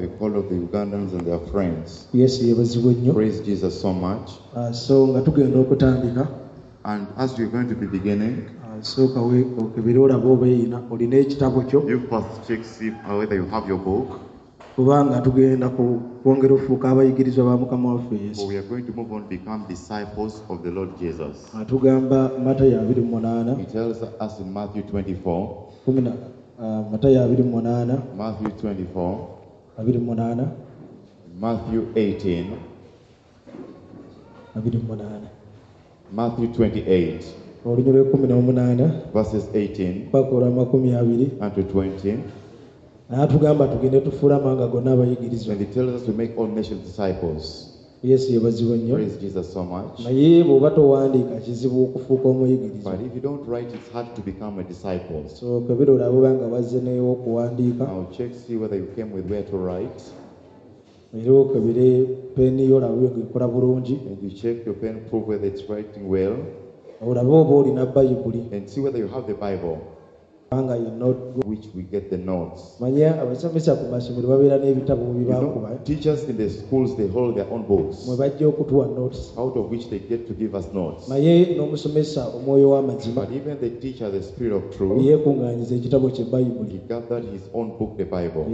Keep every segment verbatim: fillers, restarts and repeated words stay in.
the call of the Ugandans and their friends. Yes, yebazibwe nnyo. Praise Jesus so much. Uh, so nga tugenda okutandika. And as we're going to be beginning, uh, sooka we okebera olaba oba eyina olina ekitabo kyo. you first check see whether you have your book. Kubanga tugenda kwongera okufuuka abayigirizwa ba Mukama waffe Yesu. We are going to move on to become disciples of the Lord Jesus. Atugamba Matayo abiri mu munaana. He tells us in Matthew twenty-four. Kumina uh, Matayo abiri mu munaana. Matthew twenty-four. abiri mu munaana. Matthew eighteen. abiri mu munaana. Matthew twenty-eight. Olunyiri lw'ekkumi n'omunaana. Verses eighteen. Paka olw'amakumi abiri. And to twenty. N'atugamba tugende tufuule amawanga gonna abayigirizwa. And he tells us to make all nations disciples. Yesu yebazibwe nnyo. Praise Jesus so much. Naye bw'oba towandiika kizibu okufuuka omuyigiriza. But if you don't write, it's hard to become a disciple. So kebera olabe oba nga wazze n'ew'okuwandiika. Now check, see whether you came with where to write. Era okebere peeni yo olabe ng'ekola bulungi. And you check your pen, prove whether it's writing well. Olabe oba olina Bayibuli. And see whether you have the Bible. Which we get the notes. You know, teachers in the schools, they hold their own books, out of which they get to give us notes. But even the teacher, the Spirit of Truth, he gathered his own book, the Bible.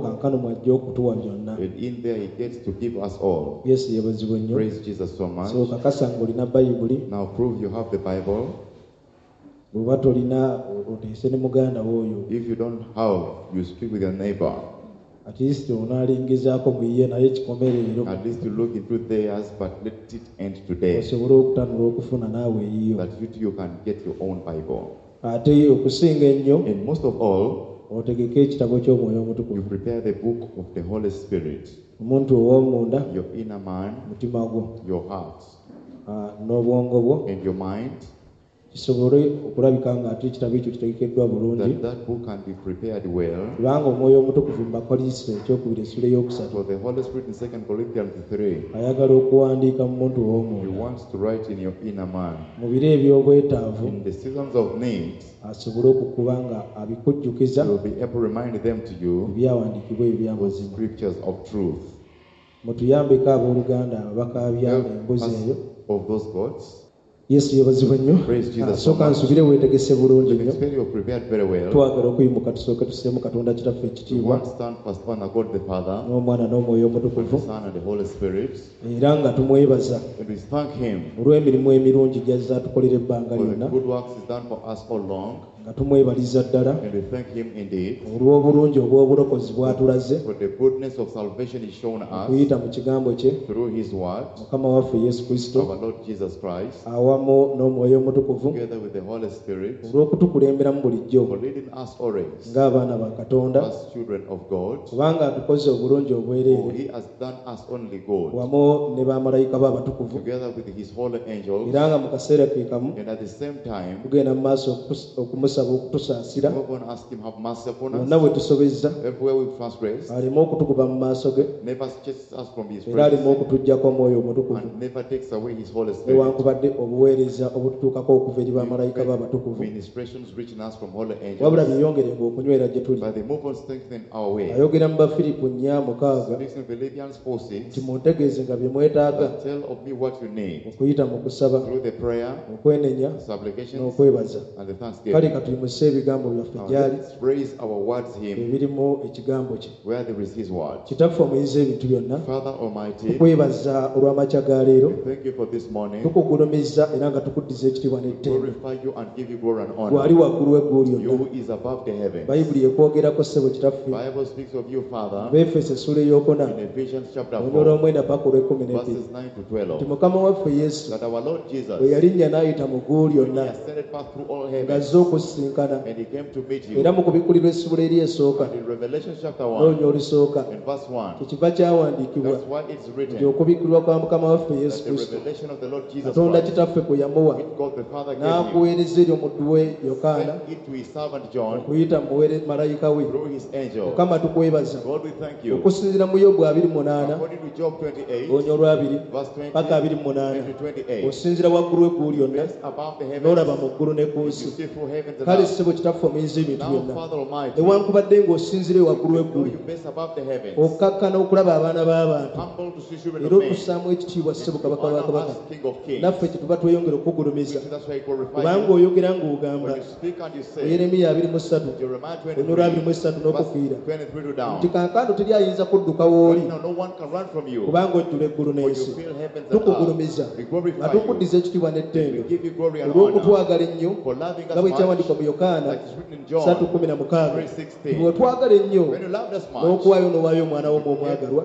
And in there he gets to give us all. Praise Jesus so much. Now prove you have the Bible. If you don't have, you speak with your neighbor. At least you look into theirs, but let it end today. That you too you can get your own Bible. And most of all, you prepare the book of the Holy Spirit. Your inner man, your heart, and your mind. That that book can be prepared well. For the Holy Spirit in Second Corinthians three, He wants to write in your inner man. In the seasons of need, He will be able to remind them to you the scriptures of truth. Help us of those gods. Yes, yebazibwe nnyo. Sooka nsubire weetegese bulungi nnyo. Twagala okuyimuka tusooke tuseemu Katonda kitaffe ekitiibwa. N'Omwana n'Omwoyo Omutukuvu. Era nga tumwebaza olw'emirimu emirungi gy'azze atukolera ebbanga lyonna. Nga tumwebaliza ddala olw'obulungi obw'obulokozi bw'atulaze okuyita mu kigambo kye Mukama waffe Yesu Kristo awamu n'Omwoyo Omutukuvu olw'okutukulemberamu bulijjo ng'abaana ba Katonda kubanga atukoze obulungi obwereere wamu ne bamalayika be abatukuvu era nga mu kaseera ke kamu tugenda mu maaso okumusaba okutusaasira bonna bwe tusobezza aleme okutukuba mu maaso ge era aleme okutuggyako Omwoyo Omutukuvu newankubadde obuweereza obututuukako okuva eri bamalayika be abatukuvu wabula biyongerenga okunywera gye tuli. Ayogera mu Bafiripo nnya mukaaga nti muntegeeze nga bye mwetaaga okuyita mu kusaba okwenenya n'okwebaza. Kale ka tuyimuse ebigambo byaffe gy'ali ebirimu ekigambo kye. Kitaffe omuyinza ebintu byonna tukwebaza olw'amakya ga leero tukugulumiza era nga tukuddiza ekitiibwa n'ettendo gwali waggulu w'eggulu lyonna. Bayibuli ekwogerako ssebo kitaffe Befeso essula ey'okuna olunyolo omwenda paka olw'ekkumi n'ebbiri nti Mukama waffe Yesu bwe yalinnya n'ayita mu ggulu lyonna ng'azze okusisinkana era mu kubikkulirwa essula eri esooka n'olunya olusooka kyekiva kyawandiikibwa nti okubikkulirwa kwa Mukama waffe Yesu Kristo Katonda kitaffe kwe yamuwa n'akuweereza eri omuddu we Yokaana okuyita mu malayika we. Mukama tukwebaza okusinziira mu Yobu abiri mu munaana olunya olwabiri paka abiri mu munaana osinziira waggulu w'eggulu lyonna n'olaba mu ggulu ne ku nsi kale ssebo kitaffe omuyizi ebintu byonna newankubadde ng'osinzire waggulu w'eggulu okkakkana okulaba abaana b'abantu era otussaamu ekitiibwa ssebo kabaka wa kabaka naffe kyetuba tweyongera okukugulumiza kubanga oyogera ng'ogamba yeremiya abiri mu ssatu onyolwa abiri mu essatu n'okufiira nti kaakano teri ayinza kudduka w'oli kubanga ojjula eggulu n'ensi tukugulumiza nga tukuddiza ekitiibwa n'ettendo olw'okutwagala ennyo nga bwe kyawandiikwa mu yokaana ssatu kumi na mukaaga bwe twagala ennyo n'okuwaayo n'owaayo omwana wo omwagalwa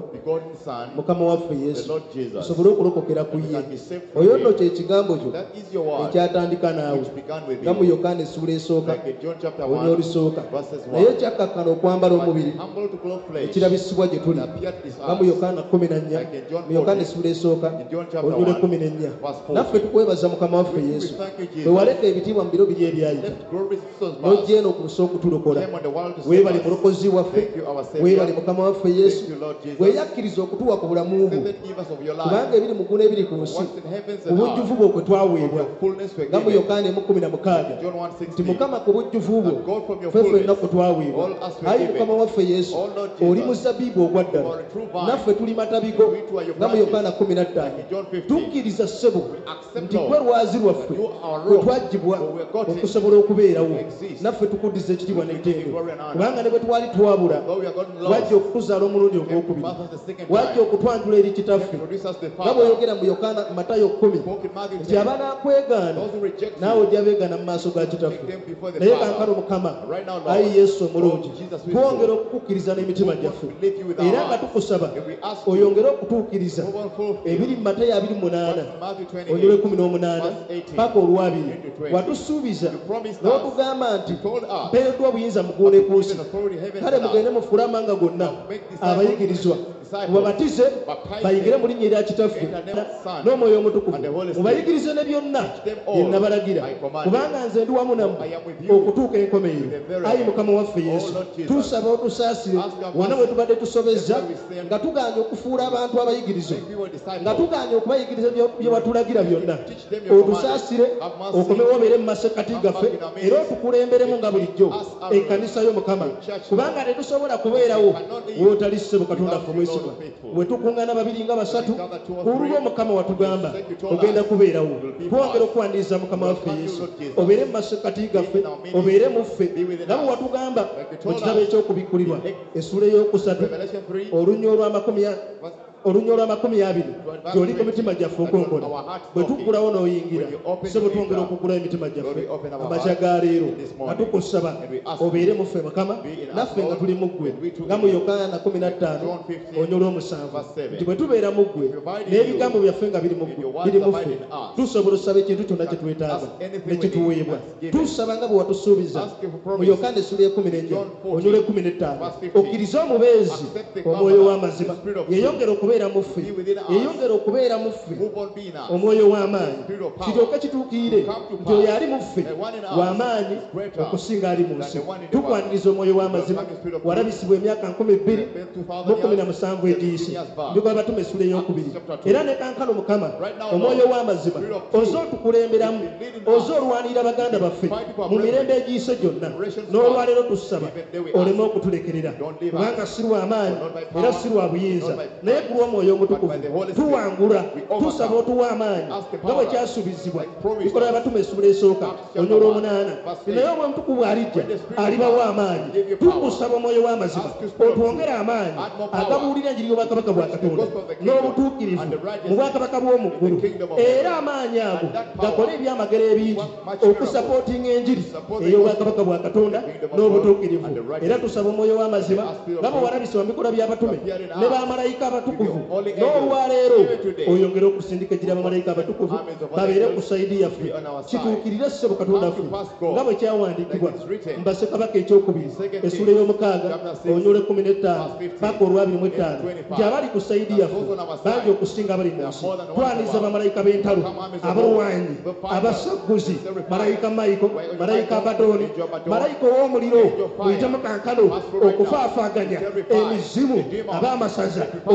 mukama waffe yesu osobole okulokokera ku ye oyo nno kye kigambo kyo ekyatandika naawe nga mu yokaana essuula esooka onya olusooka naye kyakkakkana okwambala omubiri ekirabisibwa gye tuli nga mu yokaana kumi na nnya mu yokaana essuula esooka onyole kumi n'ennya naffe tukwebaza mukama waffe yesu bwe waleka ebitiibwa mu biro biri ebyayita n'ojja eno okusa okutulokola weebale mulokozi waffe weebale mukama waffe yesu bweyakkiriza okutuwa ku bulamu bwo kubanga ebiri mu ggulu ebiri ku nsi ku bujjuvu bwo kwe twaweebwa nga mu yokaana emu kumi na mukaaga nti mukama ku bujjuvu bwo ffe ffenna kwe twaweebwa ayi mukama waffe yesu oli muzabbiibu ogwa ddala naffe tuli matabigo nga mu yokaana kumi na ttaano tukkiriza ssebo nti gwe lwazi lwaffe kwe twaggyibwa okusobola okubeerawo naffe tukuddiza ekitiibwa n'ettendo kubanga ne bwe twali twabula wajja okutuzaala omulundi ogwokubiri wajja okutwanjula eri kitaffe nga bw'oyogera mu yokaana matayo kumi nti abanakwegaana naawe ojja beegaana mu maaso ga kitaffe naye kankano mukama ayi yesu omulungi twongera okukukkiriza n'emitima gyaffe era nga tukusaba oyongere okutuukiriza ebiri mu matayo abiri munaana onyole kumi n'omunaana paka olwabiri watusuubiza n'otugamba nti mpeereddwa obuyinza muguune ku nsi kale mugende mufuule amanga gonna abayigirizwa mubabatize bayingire mu linnya erya kitaffe n'omwoyo omutukuvu mubayigirize ne byonna bye nabalagira kubanga nze ndi wamu nammwe okutuuka enkomerero ayi mukama waffe yesu tusaba otusaasire wonna bwe tubadde tusobezza nga tugaanye okufuula abantu abayigirizo nga tugaanye okubayigiriza bye watulagira byonna otusaasire okomewo obeere mu masekati gaffe era otukulemberemu nga bulijjo ekkanisa y'omukama kubanga tetusobola kubeerawo w'otali ssebo katonda ffe omwesigwa bwe tukuŋŋaana babiri nga basatu olwo omukama watugamba ogenda kubeerawo twongera okuwaniriza mukama waffe yesu obeere mu masekati gaffe obeere mu ffe nga bwe watugamba mu kitabo eky'okubikkulirwa essuula ey'okusatu olunya olw'amakumi olunya olw'amakumi abiri gy'oli ku mitima gyaffe okonkola bwe tuggulawo n'oyingira ssebo twongera okuggulawo emitima gyaffe amakya ga leero nga tukusaba obeere mu ffe mukama naffe nga tuli mu ggwe nga mu yokaana kumi na ttaano onya olw'omusanvu nti bwe tubeera mu ggwe n'ebigambo byaffe nga biri mu ffe tusobola osaba ekintu kyonna kye twetaaga ne kituweebwa tusaba nga bwe watusuubiza mu yokaana essuula ekumi n'ennya onyole ekumi n'ettaano okkirize omubeezi omwoyo w'amazima yeyongera okubeera mu ffe yeyongera okubeera mu ffe omwoyo w'amaanyi kiryoke kituukiire nti oyo ali mu ffe w'amaanyi okusinga ali mu nsi tukwaniriza omwoyo w'amazima walabisibwa emyaka nkumi bbiri mu kumi na musanvu egiyise njuga batume essuula ey'okubiri era ne kankano mukama omwoyo w'amazima oze otukulemberamu oze olwanirira baganda baffe mu mirembe egiyise gyonna n'olwaleero tusaba oleme okutulekerera kubanga si lw'amaanyi era si lwa buyinza naye ku lw'omwoyo omutukuvu tuwangula tusaba otuwa amaanyi nga bwe kyasuubizibwa bikola abatume essuula esooka onywa olw'omunaana naye omwoyo omutukuvu alijja alibawo amaanyi tukusaba omwoyo w'amazima otwongere amaanyi agabuulira enjiri y'obwakabaka bwa katonda n'obutuukirivu mu bwakabaka bw'omu ggulu era amaanyi ago gakole ebyamagero ebingi okusapootinga enjiri ey'obwakabaka bwa katonda n'obutuukirivu era tusaba omwoyo w'amazima nga bwe walabisa mu bikola by'abatume ne bamalayika abatukuvu n'olwaleero oyongere okusindika ejira bamalayika abatukuvu babeere ku sayidi yaffe kituukirire ssebo katonda ffe nga bwe kyawandiikibwa mu bassekabaka ekyokubiri essuula ey'omukaaga onyole kumi n'ettaano paka olwabiri mu ettaano nti abali ku sayidi yaffe bangi okusinga abali mu nsi twaniriza bamalayika b'entalo abalwanyi abasagguzi malayika mayiko malayika abadooni malayika ow'omuliro muyitemu kankano okufaafaaganya emizimu ab'amasaza omulogo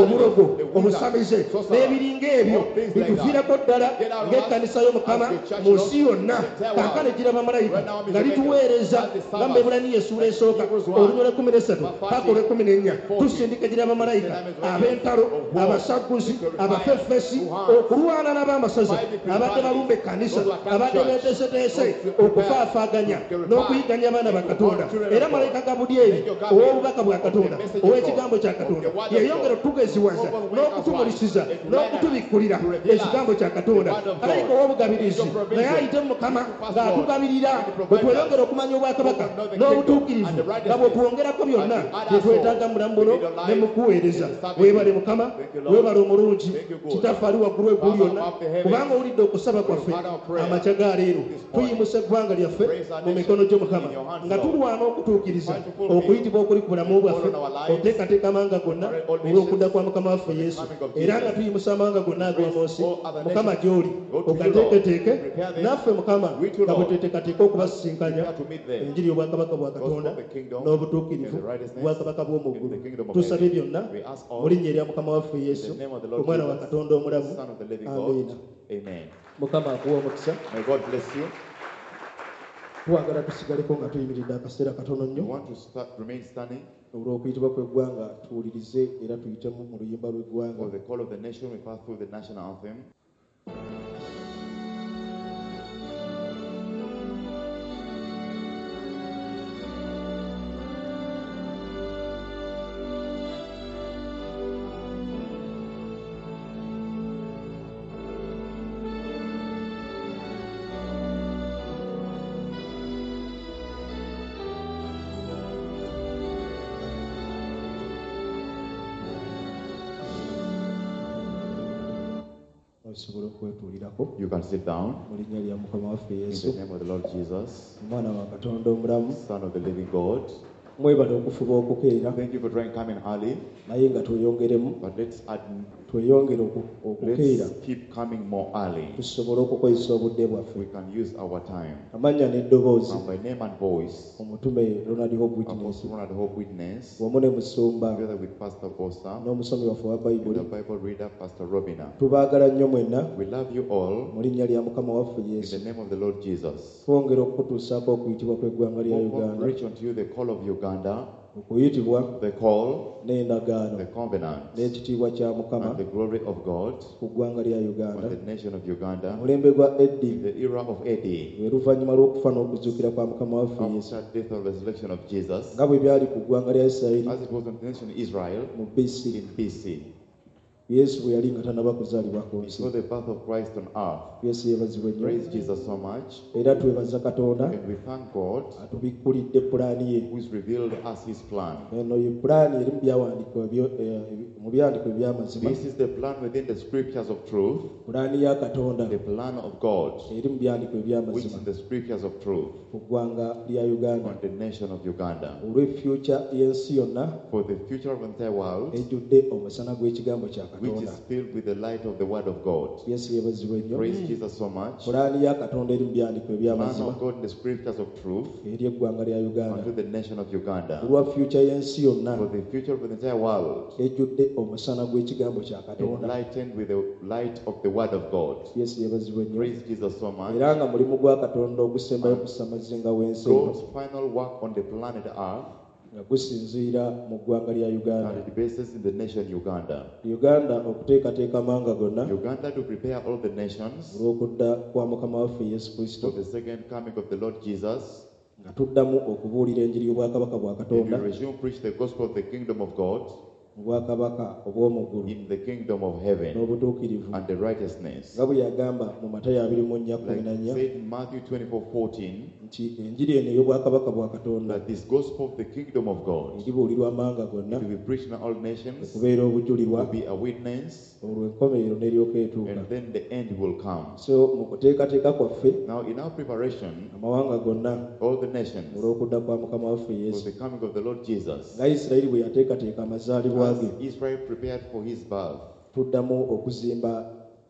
omusamize n'ebiringa ebyo bituviirako ddala ng'ekkanisa y'omukama mu nsi yonna. Kaakano ejjira bamalayika nga lituweereza nga mu Ebbulaniya essuula esooka olunywa lw'ekkumi n'essatu paka olw'ekkumi n'ennya tusindika ejjira bamalayika ab'entalo, abasagguzi, abafeffesi okulwana n'ab'amasaza abadde balumba ekkanisa, abadde beeteeseteese okufaafaaganya n'okuyiganya abaana ba Katonda. Era malayika Gabudyeri ow'obubaka bwa Katonda ow'ekigambo kya Katonda yeyongera otugeziwaza n'okutumulisiza n'okutubikkulira ekigambo kya Katonda. Malayika ow'obugabirizi naye ayite mu Mukama ng'atugabirira bwe tweyongera okumanya obwakabaka n'obutuukirivu nga bwe twongerako byonna bye twetaaga mu bulamu buno ne mu kuweereza. Weebale Mukama, weebale omulungi Kitaffe ali waggulu eggulu lyonna, kubanga owulidde okusaba kwaffe amakya ga leero. Tuyimuse eggwanga lyaffe mu mikono gyo Mukama nga tulwana okutuukiriza okuyitibwa okuli ku bulamu bwaffe, oteekateeka amanga gonna olw'okudda kwa Mukama waffe Yesu. Era nga tuyimusa amanga gonna ag'omu nsi Mukama gy'oli ogateeketeeke naffe Mukama nga bwe tweteekateeka okubasisinkanya enjiri y'obwakabaka bwa Katonda n'obutuukirivu bwakabaka bw'omu ggulu. Tusabye byonna mu linnya erya Mukama waffe Yesu omwana wa Katonda omulamu. Amiina. Mukama akuwa omukisa. Twagala tusigaleko nga tuyimiridde akaseera katono nnyo olw'okuyitibwa kw'eggwanga tuwulirize era tuyitemu mu luyimba lw'eggwanga. You can sit down. In the name of the Lord Jesus, Son of the living God. Thank you for trying coming early. But let's add, let's keep coming more early. We can use our time. And by name and voice, Apostle Ronald Hope Witness, together with Pastor Bosa, and the Bible reader, Pastor Robina. We love you all in the name of the Lord Jesus. Hope reach unto you the call of Uganda, the call, the covenant, and the glory of God on the nation of Uganda, the era of Eddie, after death and resurrection of Jesus, as it was on the nation of Israel in B C. Yesu yali nga tanaba kuzaalibwako nsi. Before the birth of Christ on earth. Yesu yeebazibwe nnyo. Praise Jesus so much. Era twebaza Katonda. And we thank God. Atubikkulidde pulaani ye. Who has revealed us his plan. Eno ye pulaani eri mu byawandiikibwa mu byandiko eby'amazima. This is the plan within the scriptures of truth. Pulaani ya Katonda. The plan of God. Eri mu byandiko eby'amazima. Which is the scriptures of truth. Ku ggwanga lya Uganda. On the nation of Uganda. Olw'efuture y'ensi yonna. For the future of the entire world. Ejjudde omusana gw'ekigambo kya Katonda. Which is filled with the light of the word of God. Yes, praise Jesus so much. Plan of God in the scriptures of truth unto the nation of Uganda. For the future of the entire world. Enlightened with the light of the word of God. Yes, praise Jesus so much. God's final work on the planet Earth. Gusinziira mu ggwanga lya Uganda. And it bases in the nation Uganda. Uganda okuteekateeka amanga gonna. Uganda to prepare all the nations. Olw'okudda kwa Mukama waffe Yesu Kristo. For the second coming of the Lord Jesus. Nga tuddamu okubuulira enjiri y'obwakabaka bwa Katonda. And we resume preach the gospel of the kingdom of God. Obwakabaka obw'omu ggulu. In the kingdom of heaven. N'obutuukirivu. And the righteousness. Nga bwe yagamba mu Matayo abiri mu nnya kkumi na nnya. Like said in Matthew twenty-four fourteen. Nti enjiri eno ey'obwakabaka bwa Katonda. That this gospel of the kingdom of God. Eribuulirwa amanga gonna. It will be preached in all nations. Okubeera obujulirwa. To be a witness. Olw'enkomerero n'eryoka etuuka. And then the end will come. So mu kuteekateeka kwaffe. Now in our preparation. Amawanga gonna. All the nations. Olw'okudda kwa Mukama waffe Yesu. For the coming of the Lord Jesus. Nga Isirayiri bwe yateekateeka amazaalibwa ge. Israel prepared for his birth. Tuddamu okuzimba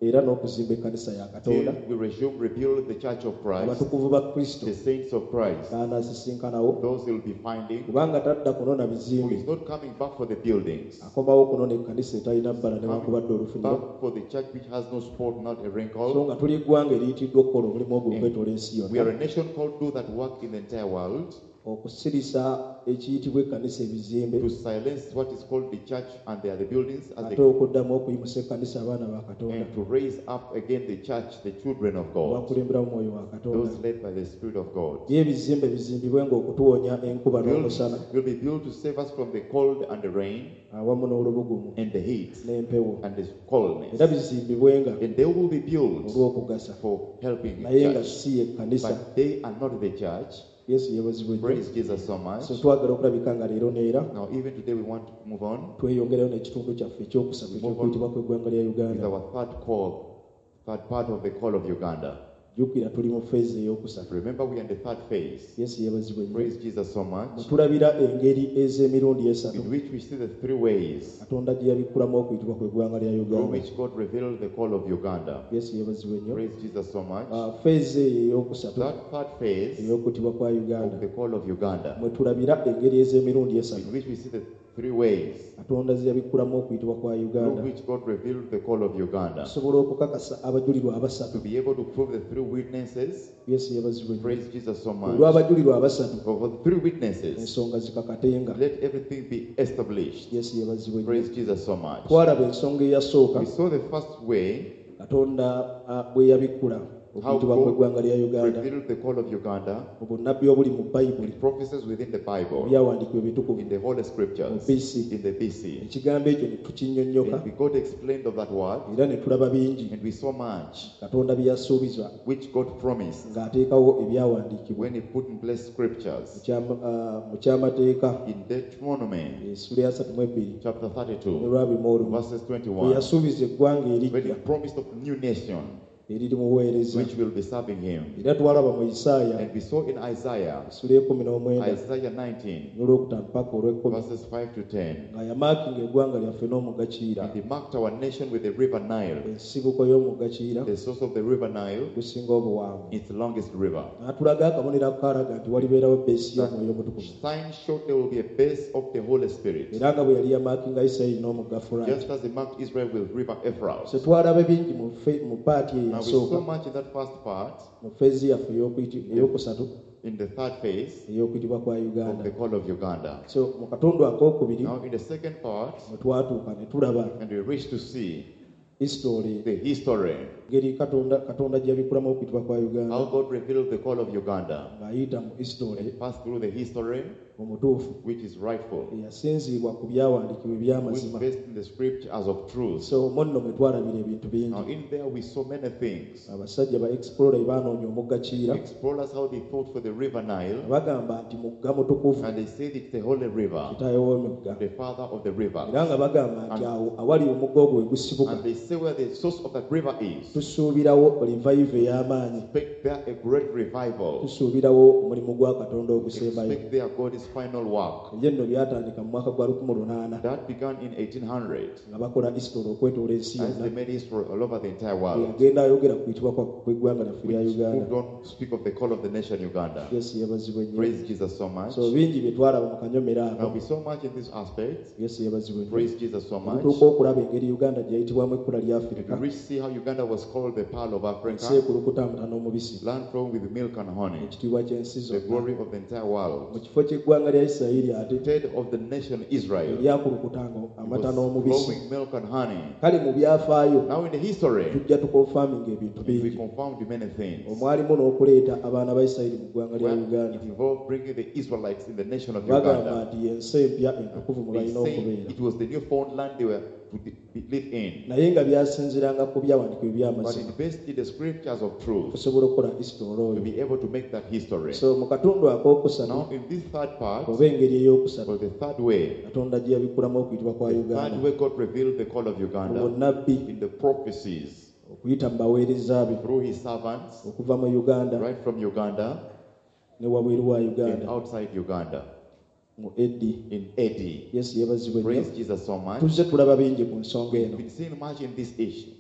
era n'okuzimba ekkanisa ya Katonda. We resume, rebuild the church of Christ, abatukuvu ba Kristo, the saints of Christ, anaasisinkanawo, those will be finding, kubanga tadda kunona who bizimbe, is not coming back for the buildings, akomawo kunona ekkanisa etalina bbala newankubadde back olufuniro, for the church which has no spot, not a so wrinkle. nga tuli eggwanga eriyitiddwa okukola omulimu ogwo okwetoola ensi We are a yonna, nation called do that work in the entire world, okusirisa ekiyitibwa ekkanisa ebizimbe, to silence what is called the church and the other buildings, as ate they, okuddamu okuyimusa ekkanisa abaana ba Katonda, and to raise up again the church, the children of God, bakulemberamu mwoyo wa Katonda. those led by the Spirit of God. Bye ebizimbe bizimbibwe ng'okutuwonya enkuba n'omusana Will be built to save us from the cold and the rain awamu n'olubugumu and the heat n'empewo, and the coldness. era bizimbibwe nga And they will be built olw'okugasa, for helping the naye nga church. si ekkanisa. But they are not the church. Yesu yeebazibwe nnyo. Praise Jesus so much. So twagala okulabika nga leero neera Now, even today, we want to move on tweyongereyo n'ekitundu kyaffe ekyokusatu eky'okuyitibwa kw'eggwanga lya with Uganda. our third call, third part of the call of Uganda. Jjukira tuli mu feezi ey'okusatu. Remember, we are in the third phase. Yesu yeebazibwe nnyo. Praise Jesus so Bwe much. tulabira engeri ez'emirundi esatu In which we see the three ways Katonda gye yabikkulamu okuyitibwa kw'eggwanga lya through Uganda. which God revealed the call of Uganda. Yesu yeebazibwe nnyo. Praise Jesus so much. Ah, feezi eyo ey'okusatu That third phase ey'okutibwa kwa Uganda of the call of Uganda, mwe tulabira engeri ez'emirundi esatu in which we see the three ways Katonda ze yabikkulamu okuyitibwa kwa through Uganda, which God revealed the call of Uganda. tusobola okukakasa abajulirwa To abasatu. be able to prove the three witnesses, Yesu yeebazibwe nnyo. praise Jesus so much. Olw'abajulirwa abasatu For the three witnesses, ensonga zikakatenga. let everything be established. Yesu yeebazibwe nnyo. Praise Jesus so much. Twalaba ensonga eyasooka We saw the first way, Katonda ah, bwe yabikkula how okuyitibwa kw'eggwanga lya God Uganda revealed the call of Uganda mu bunnabbi obuli mu Bayibuli, with prophecies within the Bible, byawandiikibwa ebitukuvu in the Holy mu Scriptures, B C. in the B C. Ekigambo ekyo ne tukinnyonnyoka And we God explained of that word, era ne tulaba bingi and we saw much Katonda bye yasuubiza which God promised ng'ateekawo ebyawandiikibwa when He put in place mu scriptures. kyama- ah, mu kyamateeka In Deuteronomy essula ya asatu mu ebbiri chapter thirty-two, olwabiri mu olumu verses bwe twenty-one, yasuubiza eggwanga when He erijja promised of a new nation eriri mu buweereza, which will be serving Him. era twalaba mu Isaaya And we saw in Isaiah, essula y'ekumi n'omwenda Isaiah nineteen, n'olwokutaano paka olw'ekkumi verses five to ten. nga yamaakinga eggwanga lyaffe n'omugga Kiira, And He marked our nation with the river Nile, ensibuko y'omugga Kiira the source of the river Nile, gusinga obuwanvu. its longest river. N'atulaga akabonero akalaga nti walibeerawo bbeesi y'omwoyo omutukuvu, Sign showed there will be a base of the Holy Spirit, era nga bwe yali yamaakinga Isirayiri n'omugga Fulaati. just as He marked Israel with river Euphrates. Se twalaba bingi mu fe- mu paati Now we saw eyasooka much in that first part, mu feezi yaffe ey'okuyiti- ey'okusatu in the third phase ey'okuyitibwa kwa of Uganda. the call of Uganda. So mu katundu ak'okubiri Now in the second part, mwe twatuuka ne tulaba and we reach to see history, the history, ngeri katonda katonda gye yabikkulamu okuyitibwa kwa Uganda, how God revealed the call of Uganda, ng'ayita mu history and passed through the history omutuufu which is rightful, eyasinziibwa ku byawandiikibwa which eby'amazima. based in the scripture as of truth. So mu nno mwe twalabira ebintu Now bingi. in there we saw many things. Abasajja ba explorer baanoonya omugga Kiira, Explorers how they thought for the river Nile, bagamba nti mugga mutukuvu, and they said it's the holy river, kitaawe w'emigga, the father of the river. era nga bagamba nti awo awali omugga ogwo we gusibuka, And they say where the source of that river is, tusuubirawo revive ey'amaanyi, expect there a great revival. tusuubirawo omulimu gwa Katonda ogusembayo. Expect there God's final work. Ebyo nno byatandika mu mwaka gwa lukumi lunaana That began in eighteen hundred, nga bakola history okwetoola ensi as they yonna. made history all over the entire world. Yagenda ayogera ku kuyitibwa kwa- kw'eggwanga lyaffe lya Which Uganda. moved on to speak of the call of the nation Uganda. Yesu yeebazibwe nnyo. Praise Jesus so much. So bingi bye twalaba mu kanyomero Now ako. we saw much in this aspect. Yesu yeebazibwe nnyo. Praise Jesus so much. Otuuka okulaba engeri Uganda gye yayitibwamu ekkula lya If Afirika, you reach see how Uganda was called the pearl of ensi Africa, ekulukutambuta n'omubisi, land flowing with milk and honey, ekitiibwa ky'ensi the zonna. glory of the entire Mu world. kifo ky'eggwanga lya Isirayiri ate Instead of the nation Israel, eryakulukutanga it amata was n'omubisi. flowing milk and honey. Kale mu byafaayo Now in the history, tujja tukonfaminga ebintu we bingi. confirmed many things. Omwalimu n'okuleeta abaana ba Isirayiri mu ggwanga lya Well, Uganda. it involved bringing the Israelites in the nation of Bagamba Uganda. nti y'ensi empya entukuvu mwe They balina say okubeera. it was the new found land they were to be- live in. Naye nga byasinziranga ku byawandiikibwa But eby'amazima it based in the scriptures of truth okusobola okukola history to oyo. be able to make that history. So mu katundu ak'okusatu Now in this third part, oba engeri ey'okusatu or the third way, Katonda gye yabikkulamu okuyitibwa kwa the Uganda third way God revealed the call of mu Uganda bunnabbi, in the prophecies okuyita mu baweereza be through his servants okuva mu Uganda right from Uganda ne wabweru wa and Uganda outside Uganda mu Eddi. in Eddie. Yesu yeebazibwe nnyo. Praise Jesus so much. Tuzze tulaba bingi ku nsonga We've eno. been seeing much in this issue.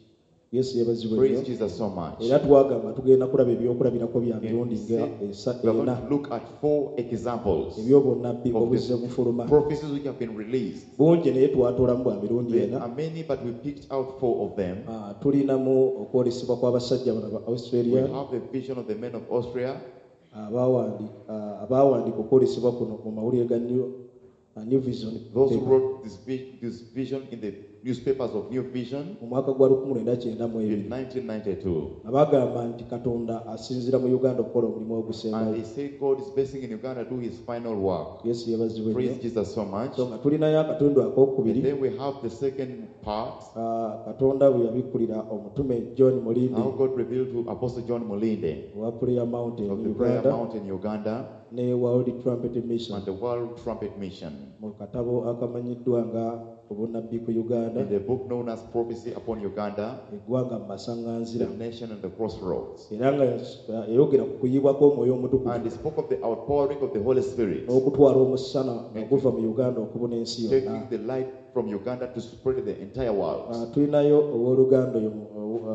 Yesu yabazibwe. Praise Jesus so much. Era twagamba tugenda kulaba ebyokulabirako bya mirundi nga esa We are going ena. to look at four examples Ebyobonnabbi of obuzze the bufuluma. prophecies which have been released. Bungi naye twatoolamu bwa mirundi There ena. are many, but we picked out four of them. Ah, tulinamu okwolesebwa kw'abasajja bano ba We Australia. have the vision of the men of Austria. Abawandi ah, abawandiika okwolesebwa kuno mu mawulire ga New uh, New Vision. Those who wrote this, vi- this vision in the newspapers of New Vision Mu mwaka gwa lukumi lwenda kyenda mu in ebiri. nineteen ninety-two. Abagamba nti Katonda asinzira mu Uganda okukola omulimu And ogusembayo. he said God is basing in Uganda to do his final work. Yesu yabazibwe Praise nnyo. Jesus so much. So nga tulinayo akatundu And akokubiri. then we have the second part, Ah, Katonda bwe yabikkulira omutume John Mulinde how God revealed to Apostle John Mulinde owa Prayer Mountain of mu the Prayer Uganda Mountain, Uganda, ne World Trumpet Mission and the World Trumpet Mission. mu katabo akamanyiddwa nga obunnabbi ku Uganda, In the book known as Prophecy upon Uganda, eggwanga mu masaŋŋanzira, the nation and the crossroads. era nga yayogera ku kuyibwa kw'omwoyo omutukuvu And he spoke of the outpouring of the Holy Spirit, n'okutwala omusana nga guva mu Uganda okubuna ensi yonna. taking the light from Uganda to spread the entire world. Ah, tulinayo owooluganda oyo uh,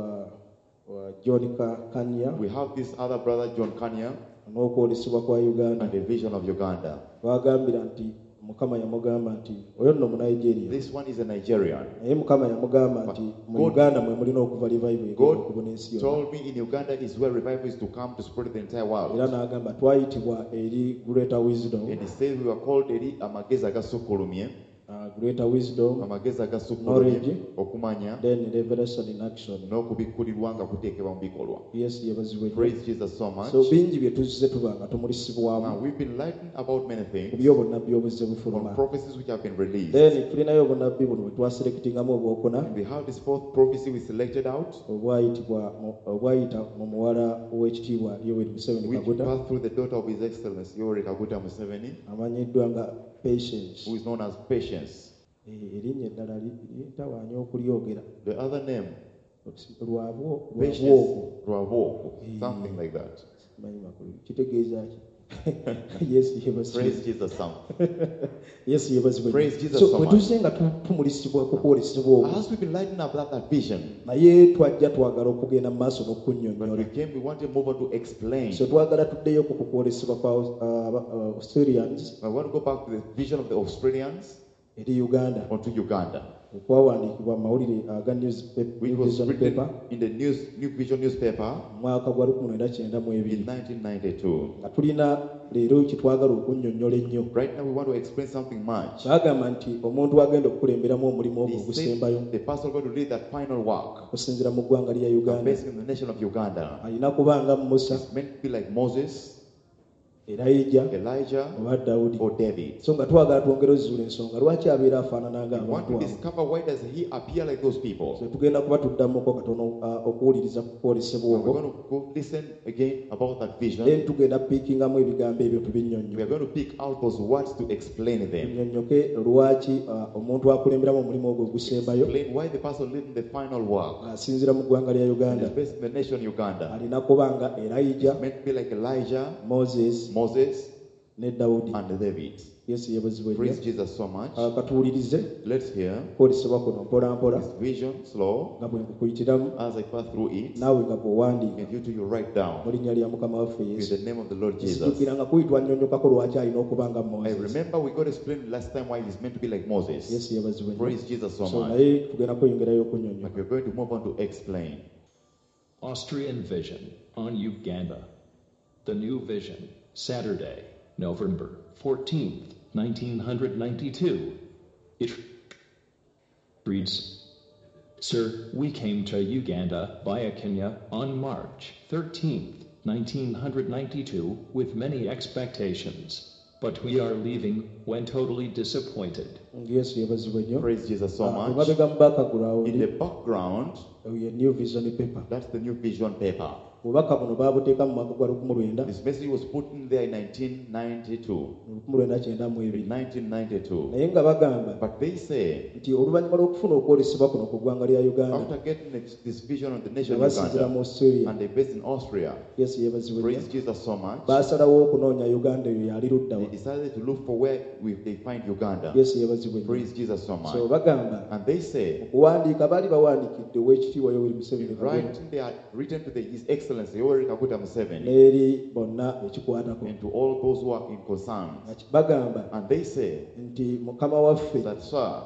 uh, John Ka- Kanya We have this other brother, John Kanya, n'okwolesebwa kwa Uganda. and the vision of Uganda. Bagambira nti Mukama yamugamba nti oyo nno mu Nigeria. This one is a Nigerian. Naye Mukama yamugamba nti mu God- Uganda mwe mulina okuva revival God okubuna ensi yonna. told me in Uganda is where revival is to come to spread the entire world. Era n'agamba twayitibwa eri Greater Wisdom, And he said we were called eri amagezi agasukulumye, uh, Greater Wisdom, amagezi agasukulumye, Knowledge. okumanya then Revelation in Action. n'okubikkulirwa nga kuteekebwa mu bikolwa. Yesu yabazibwe. Praise Jesus so much. So bingi bye tuzze tuba nga tumulisibwamu Now we've been enlightened about many ku things, by'obunnabbi obuzze on bufuluma. prophecies which have been released. Then tulinayo obunnabbi buno bwe twaselekitingamu obwokuna And we have this fourth prophecy we selected out, obwayitibwa mu- obwayita mu muwala w'ekitiibwa Yoweri Museveni which Kaguta passed through the daughter of His Excellency Yoweri Kaguta Museveni, amanyiddwa nga Patience. who is known as Patience. Eh, erinnya eddala li- litawaanya okulyogera The other name, lwabwo Patience lwabwoko Rwaboko, something like that. simanyi makulu kitegeeza ki? Yesu yebazibwe. Praise Jesus some. Yesu yebazibwe. Praise Jesus So so bwe much. tuzze nga tu- tumulisibwa kukwolesebwa okwo, As we've been enlightened about that vision, naye twajja twagala okugenda mu maaso when n'okunnyonnyola. we came, we want to move on to explain. So twagala tuddeyo ku kukwolesebwa kwa uh, uh, Australians I want to go back to the vision of the Australians eri Uganda onto Uganda, okwawandiikibwa mu mawulire aga News which New was Vision written paper in the news, New Vision newspaper mu mwaka gwa lukumi lwenda kyenda mu in ebiri, nineteen ninety-two. nga tulina leero kitwagala okunnyonnyola ennyo. Right now, we want to explain something much. Bagamba nti omuntu agenda okukulemberamu omulimu ogwo He ogusembayo said the pastor going to lead that final work, okusinziira mu ggwanga lya Uganda based in the nation of Uganda. alina kuba nga Musa, It's meant to be like Moses, Elijah Elijah, oba Dawudi. or David. So nga twagala twongere ozuula ensonga lwaki abeera afaanana We want ng'abantu to abo. discover why does he appear like those people. So tugenda kuba tuddamuko katono uh, okuwuliriza ku kwolesebwa And we're okwo, going to go listen again about that vision. then tugenda piikingamu ebigambo ebyo We tubinnyonnyo are going to pick out those words to explain them. tunnyonnyoke lwaki uh, omuntu akulemberamu omulimu ogwo ogusembayo Explain why the person leading the final work asinziira mu ggwanga lya and Uganda is based in the nation Uganda. alina kuba nga Elijah, It's meant to be like Elijah, Moses Moses, ne Dawudi. and David. Yesu yebazibwe nnyo. Praise Jesus so much. Uh, katuwulirize Let's hear kwolesebwa kuno mpola mpola this vision slow nga bwe nkukuyitiramu as I pass through it. naawe nga bw'owandiika And you to you write down mu linnya lya Mukama waffe in Yesu. the name of the Lord Jesus. Sijjukira nga kuyitwa nnyonnyokako lwaki alina okuba nga I Moses. remember we got explained last time why he's meant to be like Moses. Yesu yebazibwe nnyo. Praise Jesus so So much. naye tugenda kweyongerayo But okunnyonnyoka. we're going to move on to explain. Austrian Vision on Uganda. The New Vision, Saturday, November fourteenth, nineteen ninety-two. It reads, Sir, we came to Uganda via Kenya on March thirteenth, nineteen ninety-two with many expectations, but we are leaving when totally disappointed. Yesu yebazibwe nnyo. Praise Jesus so Ah, much. emabega mu background In the background, ye New Vision paper. that's the new vision paper. This message was put in there in nineteen ninety-two. In nineteen ninety-two. But they say, after getting this vision on the nation of Uganda, and they based in Austria, praise Jesus so much, they decided to look for where we, they find Uganda. Praise Jesus so much. And they say, writing they are written to the, His Excellency Yoweri Kaguta Museveni, and to all those who are in concerns. And they say that, sir,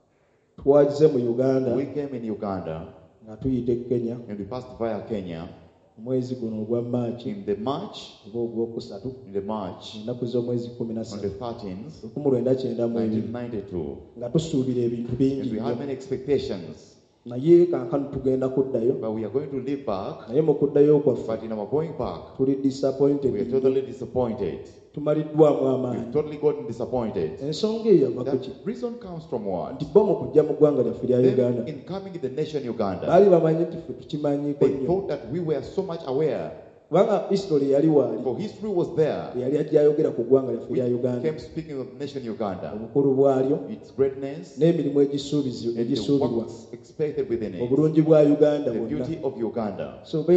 we came in Uganda and we passed via Kenya in the March, in the March, on the thirteenth, nineteen ninety-two. And we had many expectations. But we are going to live back. But in our going back, we are totally disappointed. We've totally gotten disappointed. The reason comes from what? Them in coming in the nation Uganda, they thought that we were so much aware. For history was there. We came speaking of the nation Uganda, its greatness, and the works expected within it, the beauty of Uganda. They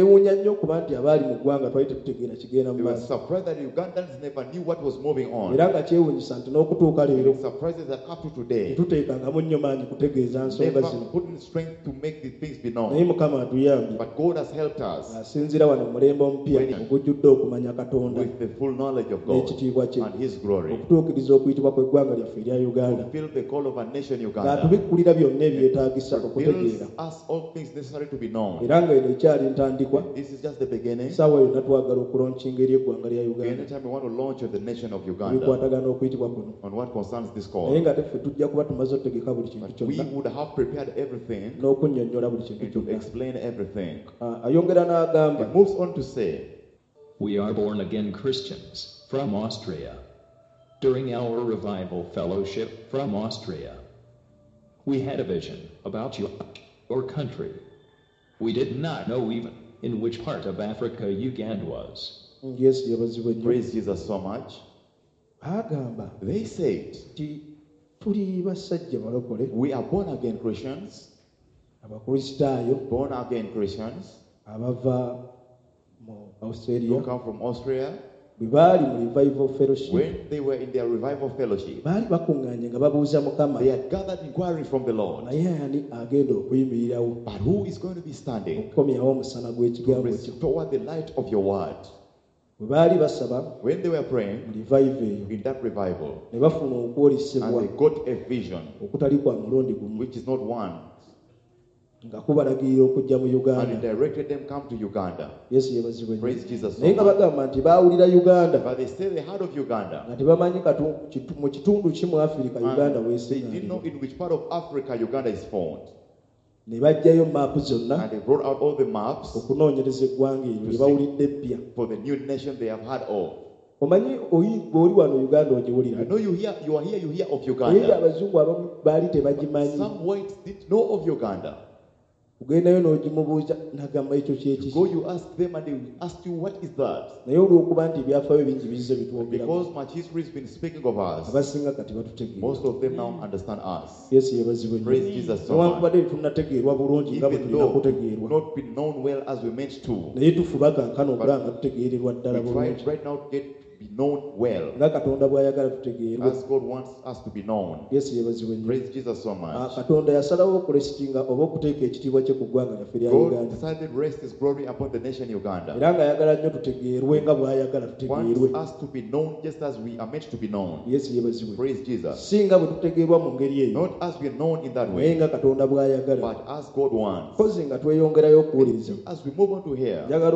were surprised that Ugandans never knew what was moving on. They were surprised that up to today, never putting strength to make the things be known. But God has helped us with the full knowledge of God and His glory, fulfill the call of our nation Uganda, fulfills us all things necessary to be known. This is just the beginning. Anytime we want to launch the nation of Uganda on what concerns this call, but we would have prepared everything and to explain everything. It moves on to say, we are born-again Christians from Austria. During our revival fellowship from Austria, we had a vision about you, your country. We did not know even in which part of Africa Uganda was. Yes, praise Jesus so much. They said, we are born-again Christians, born-again Christians, who come from Austria. When they were in their revival fellowship, they had gathered inquiring from the Lord. But who is going to be standing to restore the light of your word? When they were praying in that revival, and they got a vision, which is not one, and he directed them come to Uganda. Praise Jesus so much. But they say they heard of Uganda, and they didn't know in which part of Africa Uganda is found. And they brought out all the maps to see for the new nation they have heard of. You know, you hear, you are here, you hear of Uganda. Some whites didn't know of Uganda. You go, you ask them, and they will ask you, what is that? Because much history has been speaking of us, most of them now understand us. Praise Jesus so much. Even though we've not been known well as we meant to, but we try right now to get be known well, as God wants us to be known. Praise Jesus so much. God decided to rest His glory upon the nation Uganda. He wants us to be known just as we are meant to be known. Praise Jesus. Not as we are known in that way, but as God wants. As we move on to here, I